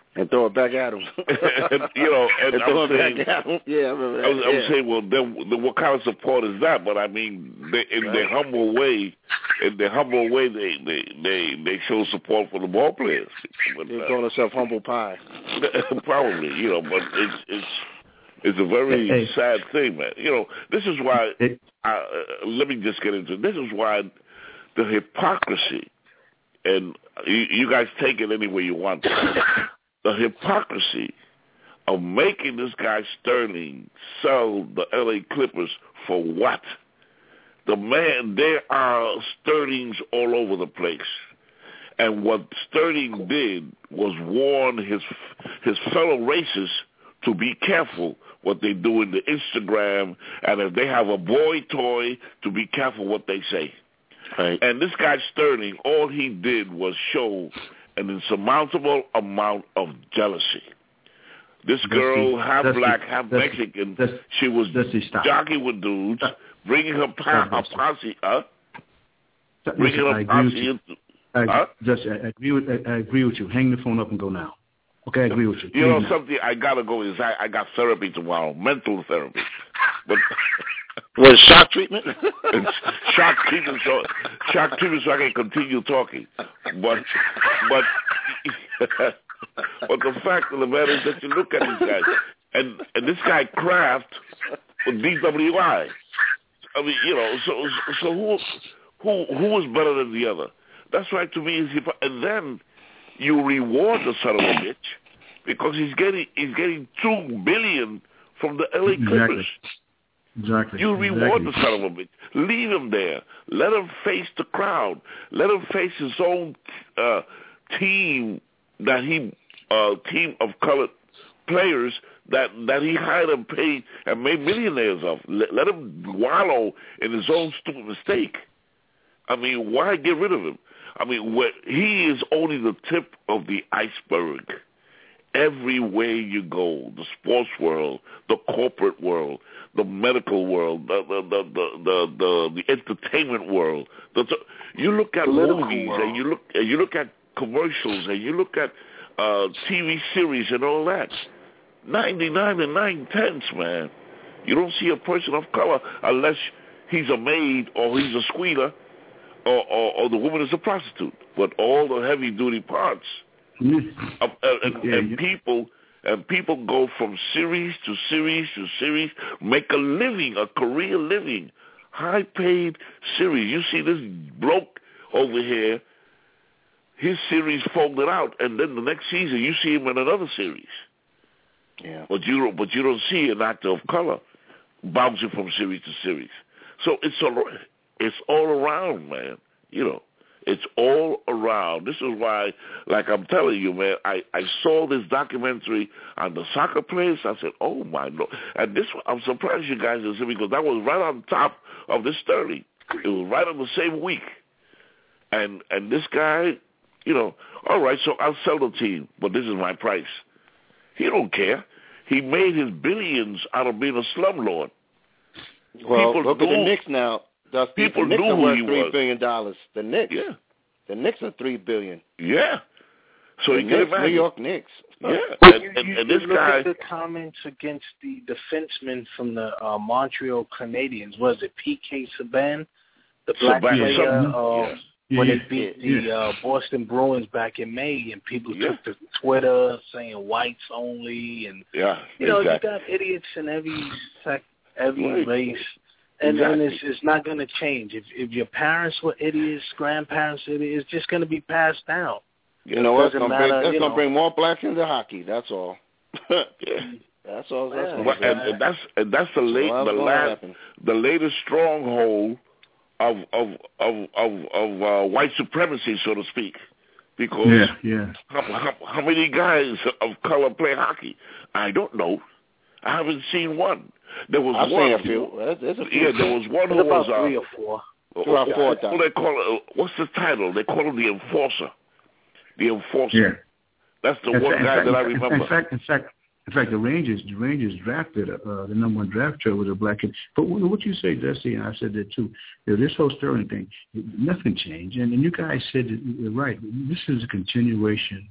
Speaker 6: And throw it back at him.
Speaker 3: and, you know, and,
Speaker 6: and
Speaker 3: I'm
Speaker 6: throw
Speaker 3: saying,
Speaker 6: it back at him. Yeah, I remember that.
Speaker 3: I was,
Speaker 6: yeah.
Speaker 3: I was saying, well, then, then what kind of support is that? But I mean, they, in right. their humble way, in their humble way, they they they, they show support for the ball players. But,
Speaker 6: They're
Speaker 3: uh,
Speaker 6: calling themselves humble pie.
Speaker 3: Probably, you know, but it's it's it's a very hey, sad thing, man. You know, this is why. Hey. I, uh, let me just get into it. This is why the hypocrisy, and you, you guys take it any way you want to. The hypocrisy of making this guy Sterling sell the L A Clippers for what? The man, there are Sterlings all over the place. And what Sterling did was warn his his fellow racists to be careful what they do in the Instagram, and if they have a boy toy, to be careful what they say. Right. And this guy Sterling, all he did was show an insurmountable amount of jealousy. This girl, Dusty, half Dusty, black, half Dusty, Mexican, Dusty, she was jogging with dudes, stop. bringing her, pa- her posse up, huh? bringing her posse into...
Speaker 2: I,
Speaker 3: huh?
Speaker 2: Dusty, I, I, agree with, I, I agree with you. Hang the phone up and go now. Okay, I agree with you.
Speaker 3: You know
Speaker 2: now.
Speaker 3: something, I got to go is I, I got therapy tomorrow, mental therapy. But...
Speaker 6: Was shock treatment?
Speaker 3: shock treatment, so shock treatment, so I can continue talking. But, but, but the fact of the matter is that you look at these guys, and and this guy Kraft with D W I. I mean, you know, so so who who who is better than the other? That's right to me. Is he, and then you reward the son of a bitch because he's getting he's getting two billion from the L A Clippers.
Speaker 2: Exactly. Exactly.
Speaker 3: You reward
Speaker 2: exactly.
Speaker 3: the son of a bitch. Leave him there. Let him face the crowd. Let him face his own uh, team that he uh, team of colored players that that he hired and paid and made millionaires of. Let, let him wallow in his own stupid mistake. I mean, why get rid of him? I mean, what, he is only the tip of the iceberg. Everywhere you go, the sports world, the corporate world, the medical world, the the the the the, the, the entertainment world. The, the, you look at Political movies world. and you look and you look at commercials and you look at uh, T V series and all that. Ninety-nine and nine tenths, man. You don't see a person of color unless he's a maid or he's a squealer or, or, or the woman is a prostitute. But all the heavy duty parts. Uh, and,
Speaker 2: yeah,
Speaker 3: and
Speaker 2: yeah.
Speaker 3: people and people go from series to series to series, make a living, a career living, high paid series. You see this bloke over here, his series folded out, and then the next season you see him in another series.
Speaker 6: Yeah.
Speaker 3: But you don't, but you don't see an actor of color bouncing from series to series. So it's all it's all around, man. You know. It's all around. This is why, like I'm telling you, man, I, I saw this documentary on the soccer players. I said, oh, my Lord. And this, I'm surprised you guys didn't see because that was right on top of this Sterling. It was right on the same week. And and this guy, you know, all right, so I'll sell the team, but this is my price. He don't care. He made his billions out of being a slumlord.
Speaker 6: Well,
Speaker 3: People
Speaker 6: look
Speaker 3: do,
Speaker 6: at the Knicks now. The,
Speaker 3: People
Speaker 6: the Knicks
Speaker 3: knew
Speaker 6: are
Speaker 3: who
Speaker 6: worth
Speaker 3: he
Speaker 6: three
Speaker 3: was.
Speaker 6: billion dollars. The Knicks,
Speaker 3: yeah,
Speaker 6: the Knicks are three billion.
Speaker 3: Yeah, so
Speaker 6: the
Speaker 3: you
Speaker 6: Knicks,
Speaker 3: can imagine.
Speaker 6: New York Knicks.
Speaker 3: Yeah,
Speaker 4: Well,
Speaker 3: and,
Speaker 4: you,
Speaker 3: and,
Speaker 4: you,
Speaker 3: and
Speaker 4: you
Speaker 3: this
Speaker 4: look
Speaker 3: guy.
Speaker 4: at the comments against the defenseman from the uh, Montreal Canadiens. Was it P K Subban, the black
Speaker 3: Subban,
Speaker 4: player?
Speaker 3: some,
Speaker 4: Uh,
Speaker 3: yeah.
Speaker 4: When
Speaker 2: yeah,
Speaker 4: they beat
Speaker 2: yeah.
Speaker 4: the uh, Boston Bruins back in May, and people
Speaker 3: Yeah.
Speaker 4: took to Twitter saying whites only, and
Speaker 3: Yeah,
Speaker 4: you know
Speaker 3: exactly.
Speaker 4: you got idiots in every sec, every
Speaker 3: Right.
Speaker 4: race. And,
Speaker 3: Exactly.
Speaker 4: and it's, it's not going to change. If if your parents were idiots, grandparents were idiots, it's just going to be passed down.
Speaker 6: You know what's
Speaker 4: Doesn't
Speaker 6: going to bring?
Speaker 4: matter,
Speaker 6: That's
Speaker 4: you
Speaker 6: going
Speaker 4: know.
Speaker 6: to bring more blacks into hockey. That's all.
Speaker 3: Yeah.
Speaker 6: That's all. That's
Speaker 4: Yeah.
Speaker 6: gonna
Speaker 3: Well,
Speaker 6: bring.
Speaker 3: and, and that's and that's the late
Speaker 6: Well,
Speaker 3: the
Speaker 6: that's gonna
Speaker 3: last
Speaker 6: happen.
Speaker 3: the latest stronghold of of of of, of uh, white supremacy, so to speak. Because
Speaker 2: Yeah, yeah.
Speaker 3: how, how, how many guys of color play hockey? I don't know. I haven't seen one. There was
Speaker 6: I've
Speaker 3: one.
Speaker 6: seen a few. There's, there's a few.
Speaker 3: Yeah, there was one who
Speaker 4: It's
Speaker 3: was
Speaker 4: about
Speaker 3: uh,
Speaker 4: three or four.
Speaker 6: Three or four
Speaker 3: what do they call it? What's the title? They call him the enforcer. The enforcer.
Speaker 2: Yeah.
Speaker 3: That's the
Speaker 2: In
Speaker 3: one
Speaker 2: fact,
Speaker 3: guy
Speaker 2: in
Speaker 3: that I
Speaker 2: fact,
Speaker 3: remember.
Speaker 2: In fact, in fact, in fact, the Rangers, the Rangers drafted uh, the number one draft choice was a black kid. But what you say, Dusty, and I said that too. You know, this whole Sterling thing, nothing changed, and, and you guys said it right. This is a continuation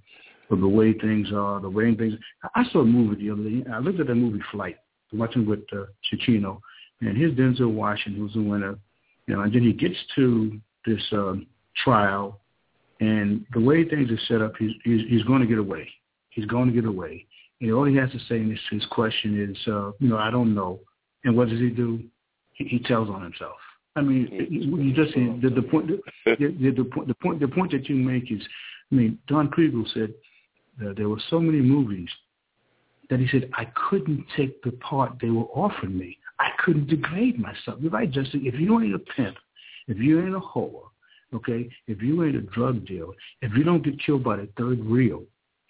Speaker 2: of the way things are, the way things. I saw a movie the other day. I looked at that movie Flight, watching with uh, Cicino, and here's Denzel Washington, who's the winner. You know, and then he gets to this um, trial, and the way things are set up, he's he's, he's going to get away. He's going to get away. And all he has to say in his, his question is, uh, you know, I don't know. And what does he do? He, he tells on himself. I mean, you just the, the point. The, the, the point. The point. The point that you make is, I mean, Don Kriegel said uh, there were so many movies that he said I couldn't take the part they were offering me. I couldn't degrade myself. You're right, Justin. If you ain't a pimp, if you ain't a whore, okay, if you ain't a drug dealer, if you don't get killed by the third reel,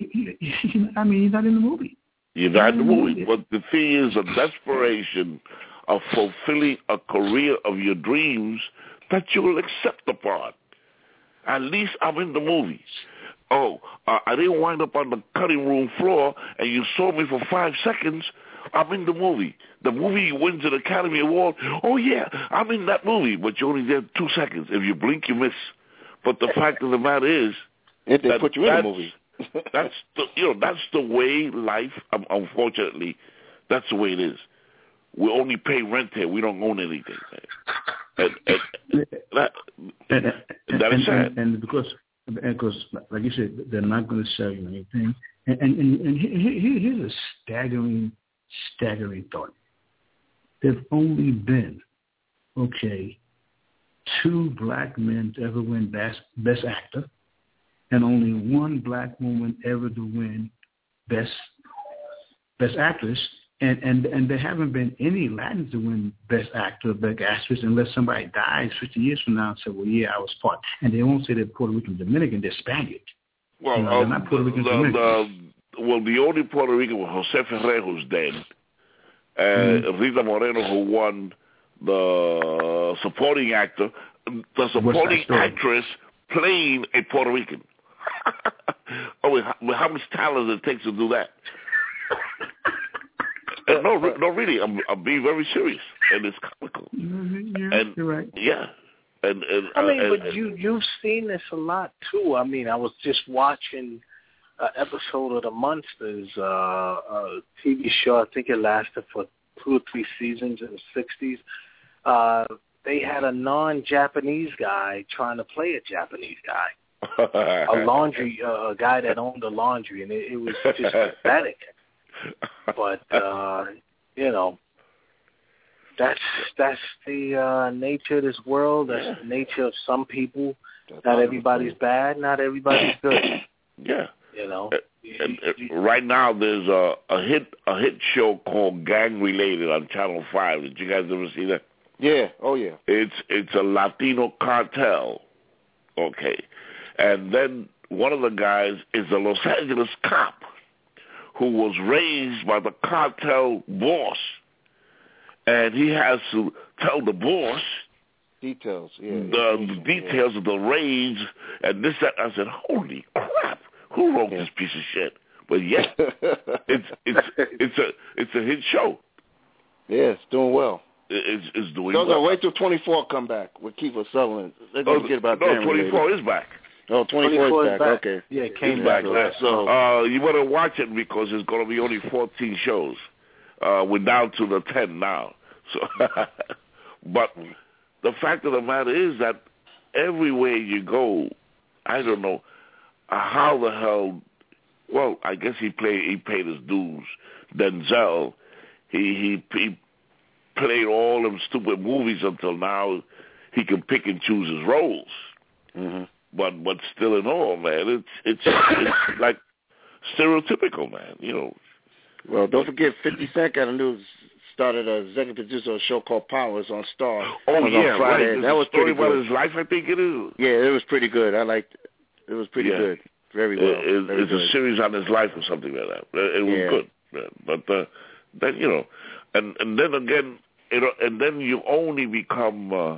Speaker 2: I mean, you're not in the movie.
Speaker 3: You're not in the movie. But the thing is, a desperation of fulfilling a career of your dreams that you will accept the part. At least I'm in the movie. Oh, uh, I didn't wind up on the cutting room floor and you saw me for five seconds. I'm in the movie. The movie wins an Academy Award. Oh, yeah, I'm in that movie. But you're only there two seconds. If you blink, you miss. But the fact of the matter is,
Speaker 6: if they put you in the movie.
Speaker 3: that's the you know that's the way life. Um, unfortunately, that's the way it is. We only pay rent here. We don't own anything. And, and that,
Speaker 2: and,
Speaker 3: that is
Speaker 2: and,
Speaker 3: sad.
Speaker 2: And, and because, because, like you said, they're not going to sell you anything. And, and, and, and here, here's a staggering, staggering thought. There've only been, okay, two black men to ever win Best, best Actor, and only one black woman ever to win Best Best Actress. And, and and there haven't been any Latins to win Best Actor or Best Actress unless somebody dies fifty years from now and say, well, yeah, I was part. And they won't say they're Puerto Rican Dominican, they're Spaniard.
Speaker 3: Well,
Speaker 2: you know,
Speaker 3: um,
Speaker 2: they're not Puerto Rican
Speaker 3: the,
Speaker 2: Dominican.
Speaker 3: The, well, the only Puerto Rican was Jose Ferrer, who's dead. Uh, mm-hmm. Rita Moreno, who won the supporting actor, the supporting actress playing a Puerto Rican. Oh, wait, how, how much talent does it take to do that? Uh, no, no, really, I'm, I'm being very serious, and it's comical.
Speaker 2: Mm-hmm, yeah,
Speaker 3: and,
Speaker 2: you're right.
Speaker 3: Yeah. And, and,
Speaker 4: I mean,
Speaker 3: uh,
Speaker 4: but
Speaker 3: and,
Speaker 4: you, you've seen this a lot, too. I mean, I was just watching an episode of The Munsters, uh, a T V show. I think it lasted for two or three seasons in the sixties. Uh, they had a non-Japanese guy trying to play a Japanese guy, a laundry, uh, a guy that owned a laundry, and it, it was just pathetic. But, uh, you know, that's that's the uh, nature of this world. That's yeah. the nature of some people. That's not everybody's bad. Not everybody's good.
Speaker 3: Yeah.
Speaker 4: You know.
Speaker 3: And, and right now, there's a, a hit a hit show called Gang Related on Channel Five. Did you guys ever see that?
Speaker 6: Yeah. Oh yeah.
Speaker 3: It's it's a Latino cartel. Okay, and then one of the guys is a Los Angeles cop who was raised by the cartel boss, and he has to tell the boss
Speaker 6: details, yeah,
Speaker 3: the, the details yeah. of the raids and this that. I said, "Holy crap! Who wrote yeah. this piece of shit?" But yeah, it's it's it's a it's a hit show.
Speaker 6: Yeah, it's doing well.
Speaker 3: It's it's doing
Speaker 6: Those
Speaker 3: well.
Speaker 6: Are wait till twenty-four come back with Kiefer Sutherland. They're gonna
Speaker 3: oh,
Speaker 6: get about
Speaker 3: no, twenty-four is back.
Speaker 6: Oh, twenty-four is back.
Speaker 4: back.
Speaker 6: Okay.
Speaker 4: Yeah, it came
Speaker 3: it's
Speaker 4: back.
Speaker 3: back. So uh, you want to watch it because it's going to be only fourteen shows. Uh, we're down to the ten now. So, but the fact of the matter is that everywhere you go, I don't know uh, how the hell. Well, I guess he played. He paid his dues. Denzel, he he he played all them stupid movies until now. He can pick and choose his roles.
Speaker 6: Mm-hmm.
Speaker 3: But but still in all, man, it's it's it's like stereotypical, man. You know.
Speaker 6: Well, don't forget, fifty Cent got a new started a executive producer of a show called Powers on Star.
Speaker 3: Oh yeah,
Speaker 6: on Friday.
Speaker 3: right.
Speaker 6: That was
Speaker 3: story
Speaker 6: pretty
Speaker 3: about
Speaker 6: good.
Speaker 3: His life, I think it is.
Speaker 6: Yeah, it was pretty good. I liked it. It was pretty
Speaker 3: yeah.
Speaker 6: good. Very well.
Speaker 3: It, it,
Speaker 6: Very
Speaker 3: it's
Speaker 6: good.
Speaker 3: a series on his life or something like that. It, it was
Speaker 6: yeah.
Speaker 3: good, man. But uh, then you know, and and then again, it, and then you only become uh,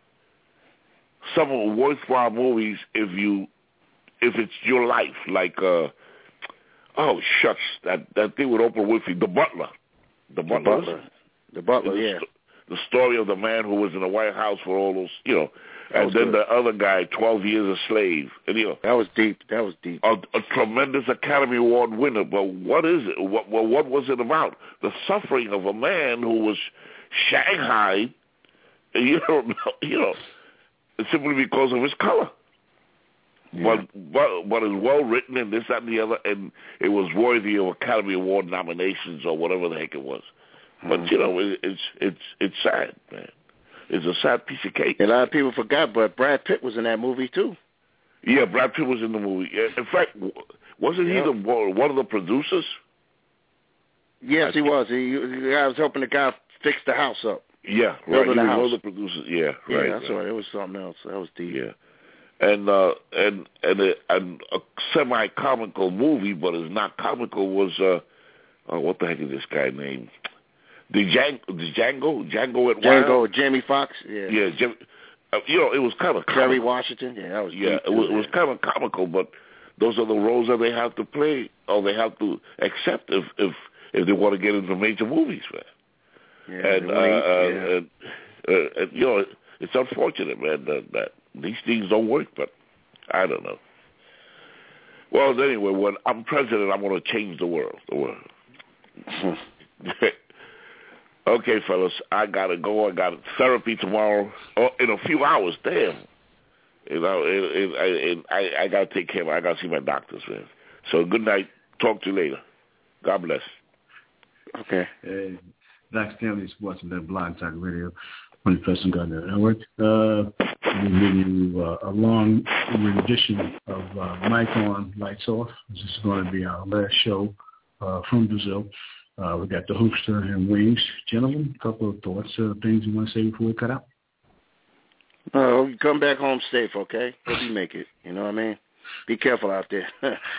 Speaker 3: some worthwhile movies if you. If it's your life, like, uh, oh, shucks, that, that thing with Oprah Winfrey, The Butler. The Butler.
Speaker 6: The Butler, the Butler
Speaker 3: the,
Speaker 6: yeah.
Speaker 3: The story of the man who was in the White House for all those, you know. And then
Speaker 6: good.
Speaker 3: the other guy, twelve Years a Slave. And, you know,
Speaker 6: that was deep. That was deep.
Speaker 3: A, a tremendous Academy Award winner. But what is it? What, well, what was it about? The suffering of a man who was shanghaied, you know, you know, simply because of his color. Yeah. But, but but it's well written and this, that, and the other, and it was worthy of Academy Award nominations or whatever the heck it was. Mm-hmm. But you know, it, it's it's it's sad, man. It's a sad piece of cake.
Speaker 6: A lot of people forgot, but Brad Pitt was in that movie too.
Speaker 3: Yeah, Brad Pitt was in the movie. In fact, wasn't he
Speaker 6: yep.
Speaker 3: the one of the producers?
Speaker 6: Yes, he was. He, he I was helping the guy fix the house up.
Speaker 3: Yeah, right. He was one of the producers. Yeah,
Speaker 6: yeah,
Speaker 3: right.
Speaker 6: That's right. right. It was something else. That was deep.
Speaker 3: Yeah. And uh, and and a, and a semi-comical movie, but it's not comical. Was uh, uh, what the heck is this guy named? The Django, the Django, Django at
Speaker 6: Django,
Speaker 3: Wild?
Speaker 6: Jamie Foxx. Yeah,
Speaker 3: yeah. Jim, uh, you know, it was kind of
Speaker 6: Kerry Washington. Yeah, that was
Speaker 3: yeah. It was, it was kind of comical, but those are the roles that they have to play, or they have to accept if if if they want to get into major movies, man.
Speaker 6: Yeah,
Speaker 3: and, uh,
Speaker 6: yeah.
Speaker 3: and, uh, and you know, it's unfortunate, man, that, that these things don't work, but I don't know. Well, anyway, when I'm president, I'm going to change the world. The world. Okay, fellas, I got to go. I got therapy tomorrow. Oh, in a few hours, damn. You know, it, it, it, I, I got to take care of it. I got to see my doctors, man. So good night. Talk to you later. God bless.
Speaker 6: Okay.
Speaker 2: Hey, Doc Stanley, Sports and that Blog Talk Radio. On the Person Got That Network. Uh, we're giving you uh, a long rendition of uh, Mike On, Lights Off. This is going to be our last show uh, from Brazil. Uh, we got the Hoopster and Wings. Gentlemen, a couple of thoughts, uh, things you want to say before we cut out?
Speaker 6: Oh, uh, come back home safe, okay? Hope you make it. You know what I mean? Be careful out there.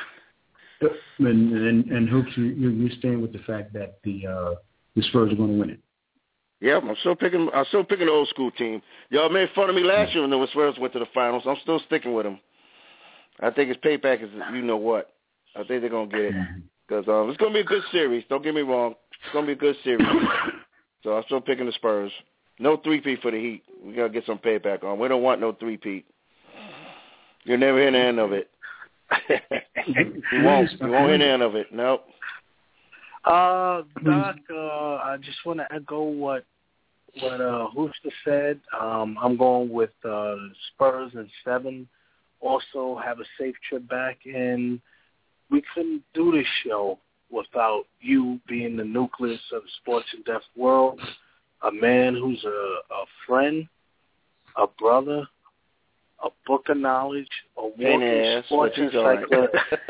Speaker 2: and, and, and Hoops, you, you're staying with the fact that the, uh, the Spurs are going to win it.
Speaker 6: Yep, I'm still picking. I'm still picking the old school team. Y'all made fun of me last year when the Spurs went to the finals. I'm still sticking with them. I think it's payback is you know what. I think they're gonna get it because um, it's gonna be a good series. Don't get me wrong. It's gonna be a good series. So I'm still picking the Spurs. No three-peat for the Heat. We gotta get some payback on. We don't want no three-peat. You'll never hear the end of it. you won't. You won't hear the end of it. Nope.
Speaker 4: Uh, Doc, uh, I just want to echo what what uh, Hooster said. Um, I'm going with uh, Spurs in seven. Also, have a safe trip back. And we couldn't do this show without you being the nucleus of the sports and deaf world, a man who's a, a friend, a brother, a book of knowledge, a walking sports encyclopedia,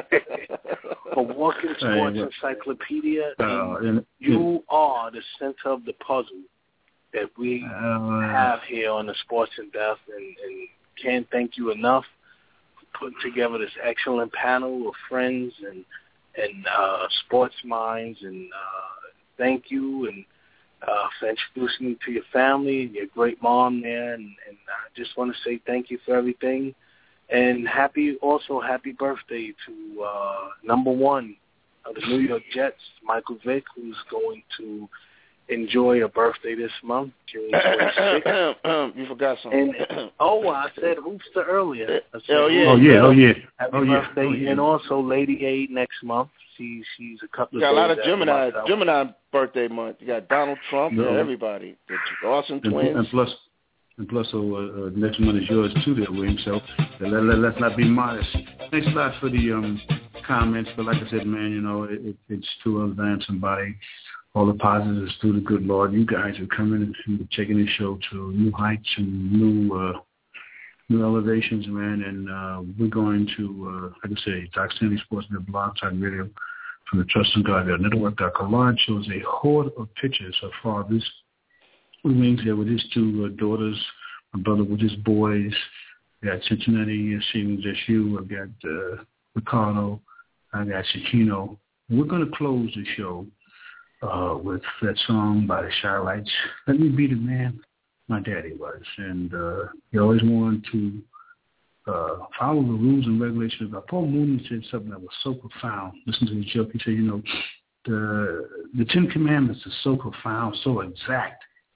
Speaker 4: a walking sports encyclopedia.
Speaker 2: Uh,
Speaker 4: and
Speaker 2: and,
Speaker 4: you are the center of the puzzle that we
Speaker 2: uh,
Speaker 4: have here on the Sports and Deaf, and, and can't thank you enough for putting together this excellent panel of friends and and uh, sports minds. And uh, thank you and uh, for introducing me to your family and your great mom there. And, and I just want to say thank you for everything. And happy, also happy birthday to uh, number one of the New York Jets, Michael Vick, who's going to enjoy a birthday this month, June twenty-sixth.
Speaker 6: You forgot something.
Speaker 4: And, oh, I said Hoopster earlier. I said,
Speaker 6: oh, yeah.
Speaker 2: Oh, yeah. Oh, yeah.
Speaker 4: Happy
Speaker 2: oh, yeah.
Speaker 4: birthday.
Speaker 2: Oh, yeah.
Speaker 4: And also Lady A next month. She, she's a couple
Speaker 6: you
Speaker 4: of
Speaker 6: got a lot of
Speaker 4: days
Speaker 6: Gemini,
Speaker 4: after
Speaker 6: Gemini birthday month. You got Donald Trump
Speaker 2: no.
Speaker 6: and everybody. The Austin
Speaker 2: and,
Speaker 6: twins.
Speaker 2: And plus, and plus, oh, uh, uh, next month is yours too, there, William. So let, let, let's not be modest. Thanks a lot for the um, comments, but like I said, man, you know, it, it, it's to advance somebody. All the positives through the good Lord. You guys are coming and taking this show to new heights and new uh, new elevations, man. And uh, we're going to, uh, like I say, Doc Stanley Sports and Blog Talk Radio from the Trust and God Network. Our collage shows a horde of pictures of fathers. We Wings there with his two uh, daughters, my brother with his boys. I got Cincinnati, seeing just you. I got uh, Ricardo. I got Shakino. We're going to close the show Uh, with that song by the Shy-Lights, Let Me Be the Man My Daddy Was. And uh, he always wanted to uh, follow the rules and regulations. Paul Mooney said something that was so profound. Listen to the joke. He said, you know, the the Ten Commandments are so profound, so exact.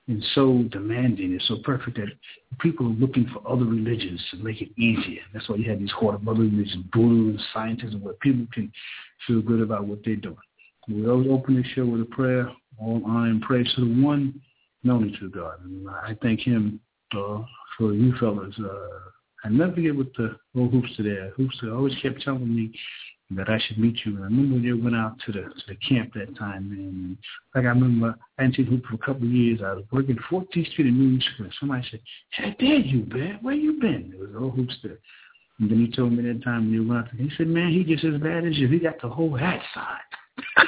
Speaker 2: and so demanding and so perfect that people are looking for other religions to make it easier. That's why you have these horde of other religions, Buddha and scientists, where people can feel good about what they're doing. We always open the show with a prayer, all honor and praise to the one and only true God. And I thank him uh, for you fellas. Uh, I never forget what the old Hoopster there. Hoopster always kept telling me that I should meet you. And I remember when you went out to the to the camp that time, man. Like I remember, I hadn't seen Hoop for a couple of years. I was working fourteenth Street in New York. Somebody said, "Hey, there you been? Where you been?" It was old Hoopster. And then he told me that time when you went out there, he said, "Man, he just as bad as you. He got the whole hat side."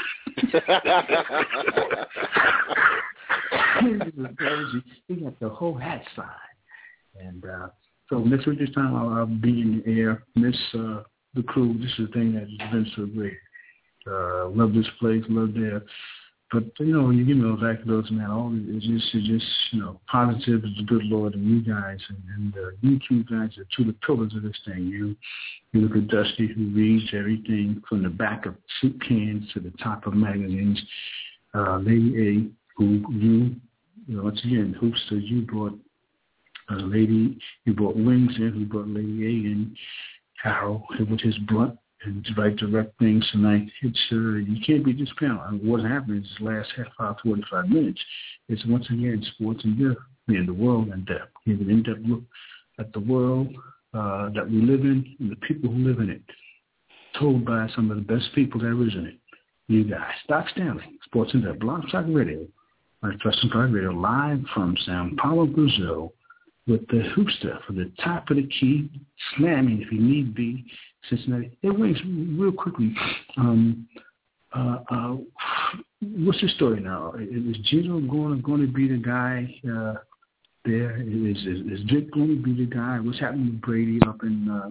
Speaker 2: He got the whole hat side. And uh, so next week this time I'll, I'll be in the air. Miss uh, the crew. This is the thing that has been so great. Uh, love this place. Love there. But you know, when you give me those accolades, man, all it's just, it's just you know, positive is the good Lord, and you guys, and, and uh, you two guys are two of the pillars of this thing. You, you look at Dusty, who reads everything from the back of soup cans to the top of magazines. Uh, Lady A, who you, you know, once again, Hoopster, you brought a lady, you brought Wings in, who brought Lady A in, Harold with his blunt and right direct things tonight. It's uh, you can't be this panel. I mean, what happens is last half hour, forty-five minutes. It's once again sports and depth, and the world in depth. Give an in-depth look at the world uh, that we live in and the people who live in it. Told by some of the best people there is in it. You guys, Doc Stanley, Sports and Depth, Blog Talk Radio, my Trust and Pride Radio, live from Sao Paulo, Brazil, with the Hoopster for the top of the key, slamming if you need be, Cincinnati. Hey, Wings, real quickly, um, uh, uh, what's the story now? Is Gino going, going to be the guy uh, there? Is, is, is Vic going to be the guy? What's happening with Brady up in uh,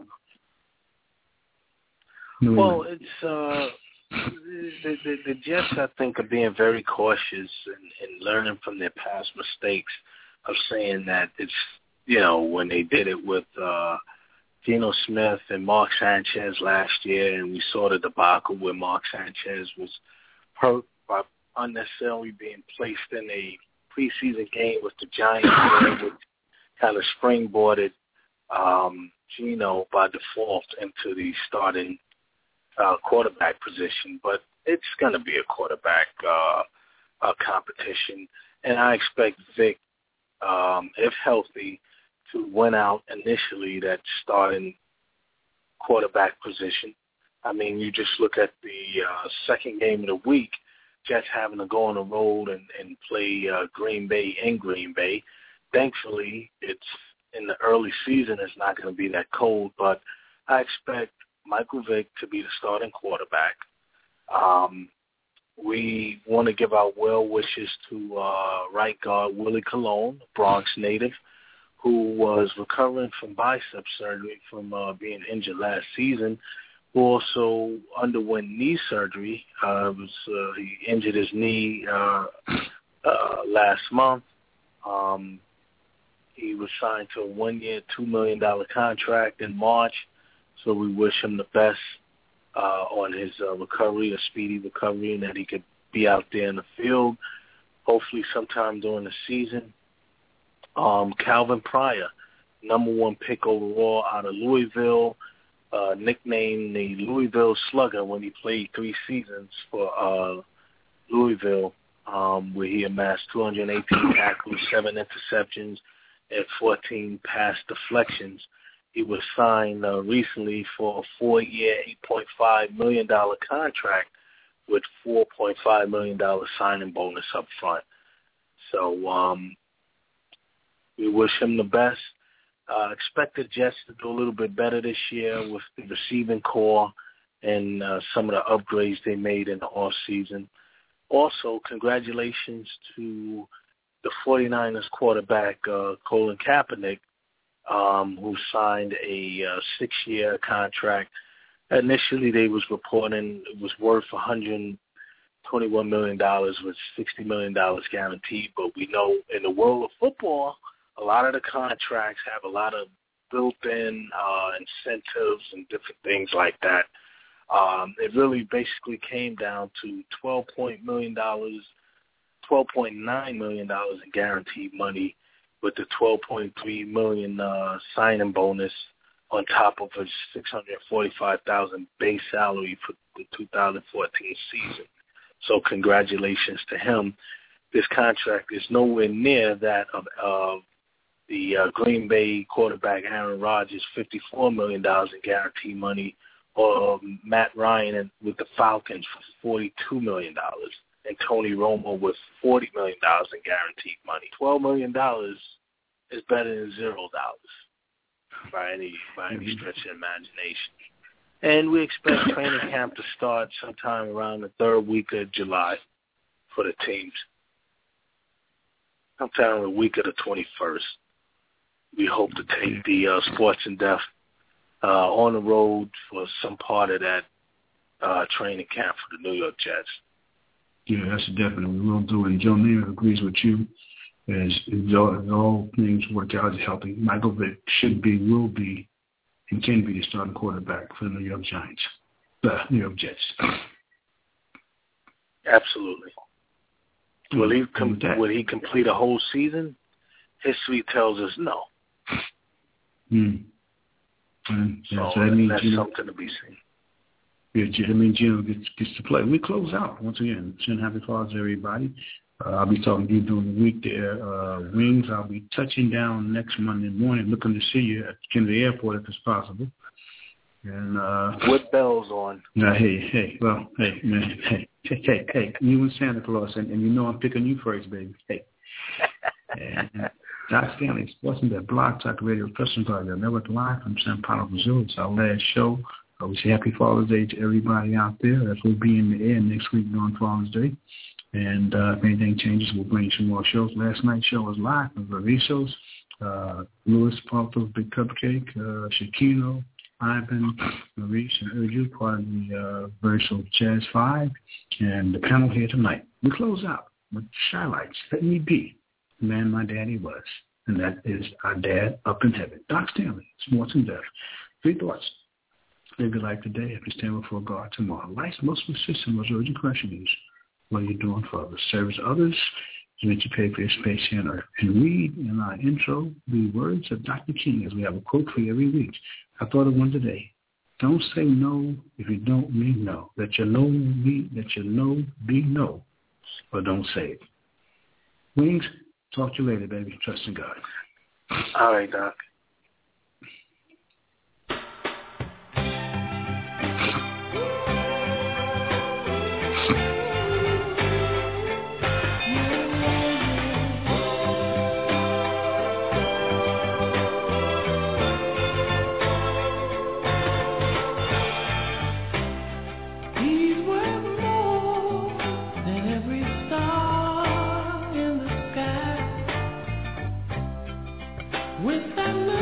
Speaker 2: New
Speaker 4: Well,
Speaker 2: England?
Speaker 4: it's uh, the, the, the Jets, I think, are being very cautious and, and learning from their past mistakes of saying that it's, you know, when they did it with uh, Geno Smith and Mark Sanchez last year, and we saw the debacle where Mark Sanchez was hurt by unnecessarily being placed in a preseason game with the Giants, which kind of springboarded um, Geno by default into the starting uh, quarterback position. But it's going to be a quarterback uh, uh, competition, and I expect Vic, um, if healthy, to win out initially that starting quarterback position. I mean, you just look at the uh, second game of the week, Jets having to go on the road and, and play uh, Green Bay in Green Bay. Thankfully, it's in the early season. It's not going to be that cold, but I expect Michael Vick to be the starting quarterback. Um, we want to give our well wishes to uh, right guard Willie Colon, Bronx native, who was recovering from bicep surgery from uh, being injured last season, who also underwent knee surgery. Uh, was uh, he injured his knee uh, uh, last month. Um, he was signed to a one-year, two million dollars contract in March, so we wish him the best uh, on his uh, recovery, a speedy recovery, and that he could be out there in the field, hopefully sometime during the season. Um, Calvin Pryor, number one pick overall out of Louisville, uh, nicknamed the Louisville Slugger when he played three seasons for uh, Louisville, um, where he amassed two hundred eighteen tackles, seven interceptions, and fourteen pass deflections. He was signed uh, recently for a four-year, eight point five million dollars contract with four point five million dollars signing bonus up front. So um, we wish him the best. Uh, expect the Jets to do a little bit better this year with the receiving core and uh, some of the upgrades they made in the offseason. Also, congratulations to the 49ers quarterback, uh, Colin Kaepernick, um, who signed a uh, six-year contract. Initially, they was reporting it was worth one hundred twenty-one million dollars with sixty million dollars guaranteed. But we know in the world of football, a lot of the contracts have a lot of built-in uh, incentives and different things like that. Um, it really basically came down to twelve point million dollars, twelve point nine million dollars in guaranteed money with the twelve point three million dollars uh, signing bonus on top of a six hundred forty-five thousand dollars base salary for the two thousand fourteen season. So congratulations to him. This contract is nowhere near that of uh, the uh, Green Bay quarterback Aaron Rodgers, fifty-four million dollars in guaranteed money, or Matt Ryan with the Falcons for forty-two million dollars, and Tony Romo with forty million dollars in guaranteed money. twelve million dollars is better than zero dollars by any, by any stretch of imagination. And we expect training camp to start sometime around the third week of July for the teams. Sometime the week of the twenty-first. We hope to take the uh, Sports in Depth uh, on the road for some part of that uh, training camp for the New York Jets.
Speaker 2: Yeah, that's definitely we will do. And Joe Namath agrees with you. As, as, all, as all things work out healthy, Michael Vick should be, will be, and can be the starting quarterback for the New York Giants, the New York Jets.
Speaker 4: Absolutely. Will he com- will he complete a whole season? History tells us no.
Speaker 2: Hmm. And,
Speaker 4: so,
Speaker 2: yeah, so that means,
Speaker 4: that's
Speaker 2: you know,
Speaker 4: something to be seen.
Speaker 2: Yeah, that means Gino gets, gets to play. We close out once again. Send happy Father's Day, everybody. Uh, I'll be talking to you during the week there. Uh, Wings, I'll be touching down next Monday morning, looking to see you at Kennedy Airport if it's possible. And uh,
Speaker 4: with bells on.
Speaker 2: Uh, hey, hey, well, hey, man, hey, hey, hey, hey, you and Santa Claus, and, and you know I'm picking you first, baby. Hey. And Doc Stanley, Sports in that Blog Talk Radio Person Card. They're never live from Sao Paulo, Brazil. It's our last show. Uh, we say happy Father's Day to everybody out there. That will be in the air next week on Father's Day. And uh, if anything changes, we'll bring you some more shows. Last night's show was live from Varisos, uh, Louis Palto's Big Cupcake, uh, Shakino, Ivan, Maurice, and Urdu, part of the uh, Versal Jazz five, and the panel here tonight. We close out with Shy Lights, Let Me Be the Man My Daddy Was, and that is our dad up in heaven. Doc Stanley, Sports in Depth. Three thoughts. Live your life today if you stand before God tomorrow. Life's most consistent, most urgent question is, what are you doing for others? Service others is what you pay for your space here on earth. And read in our intro the words of Doctor King as we have a quote for you every week. I thought of one today. Don't say no if you don't mean no. Let your no be, let your no be no, or don't say it. Wings, talk to you later, baby. Trust in God.
Speaker 4: All right, Doc.
Speaker 7: With that love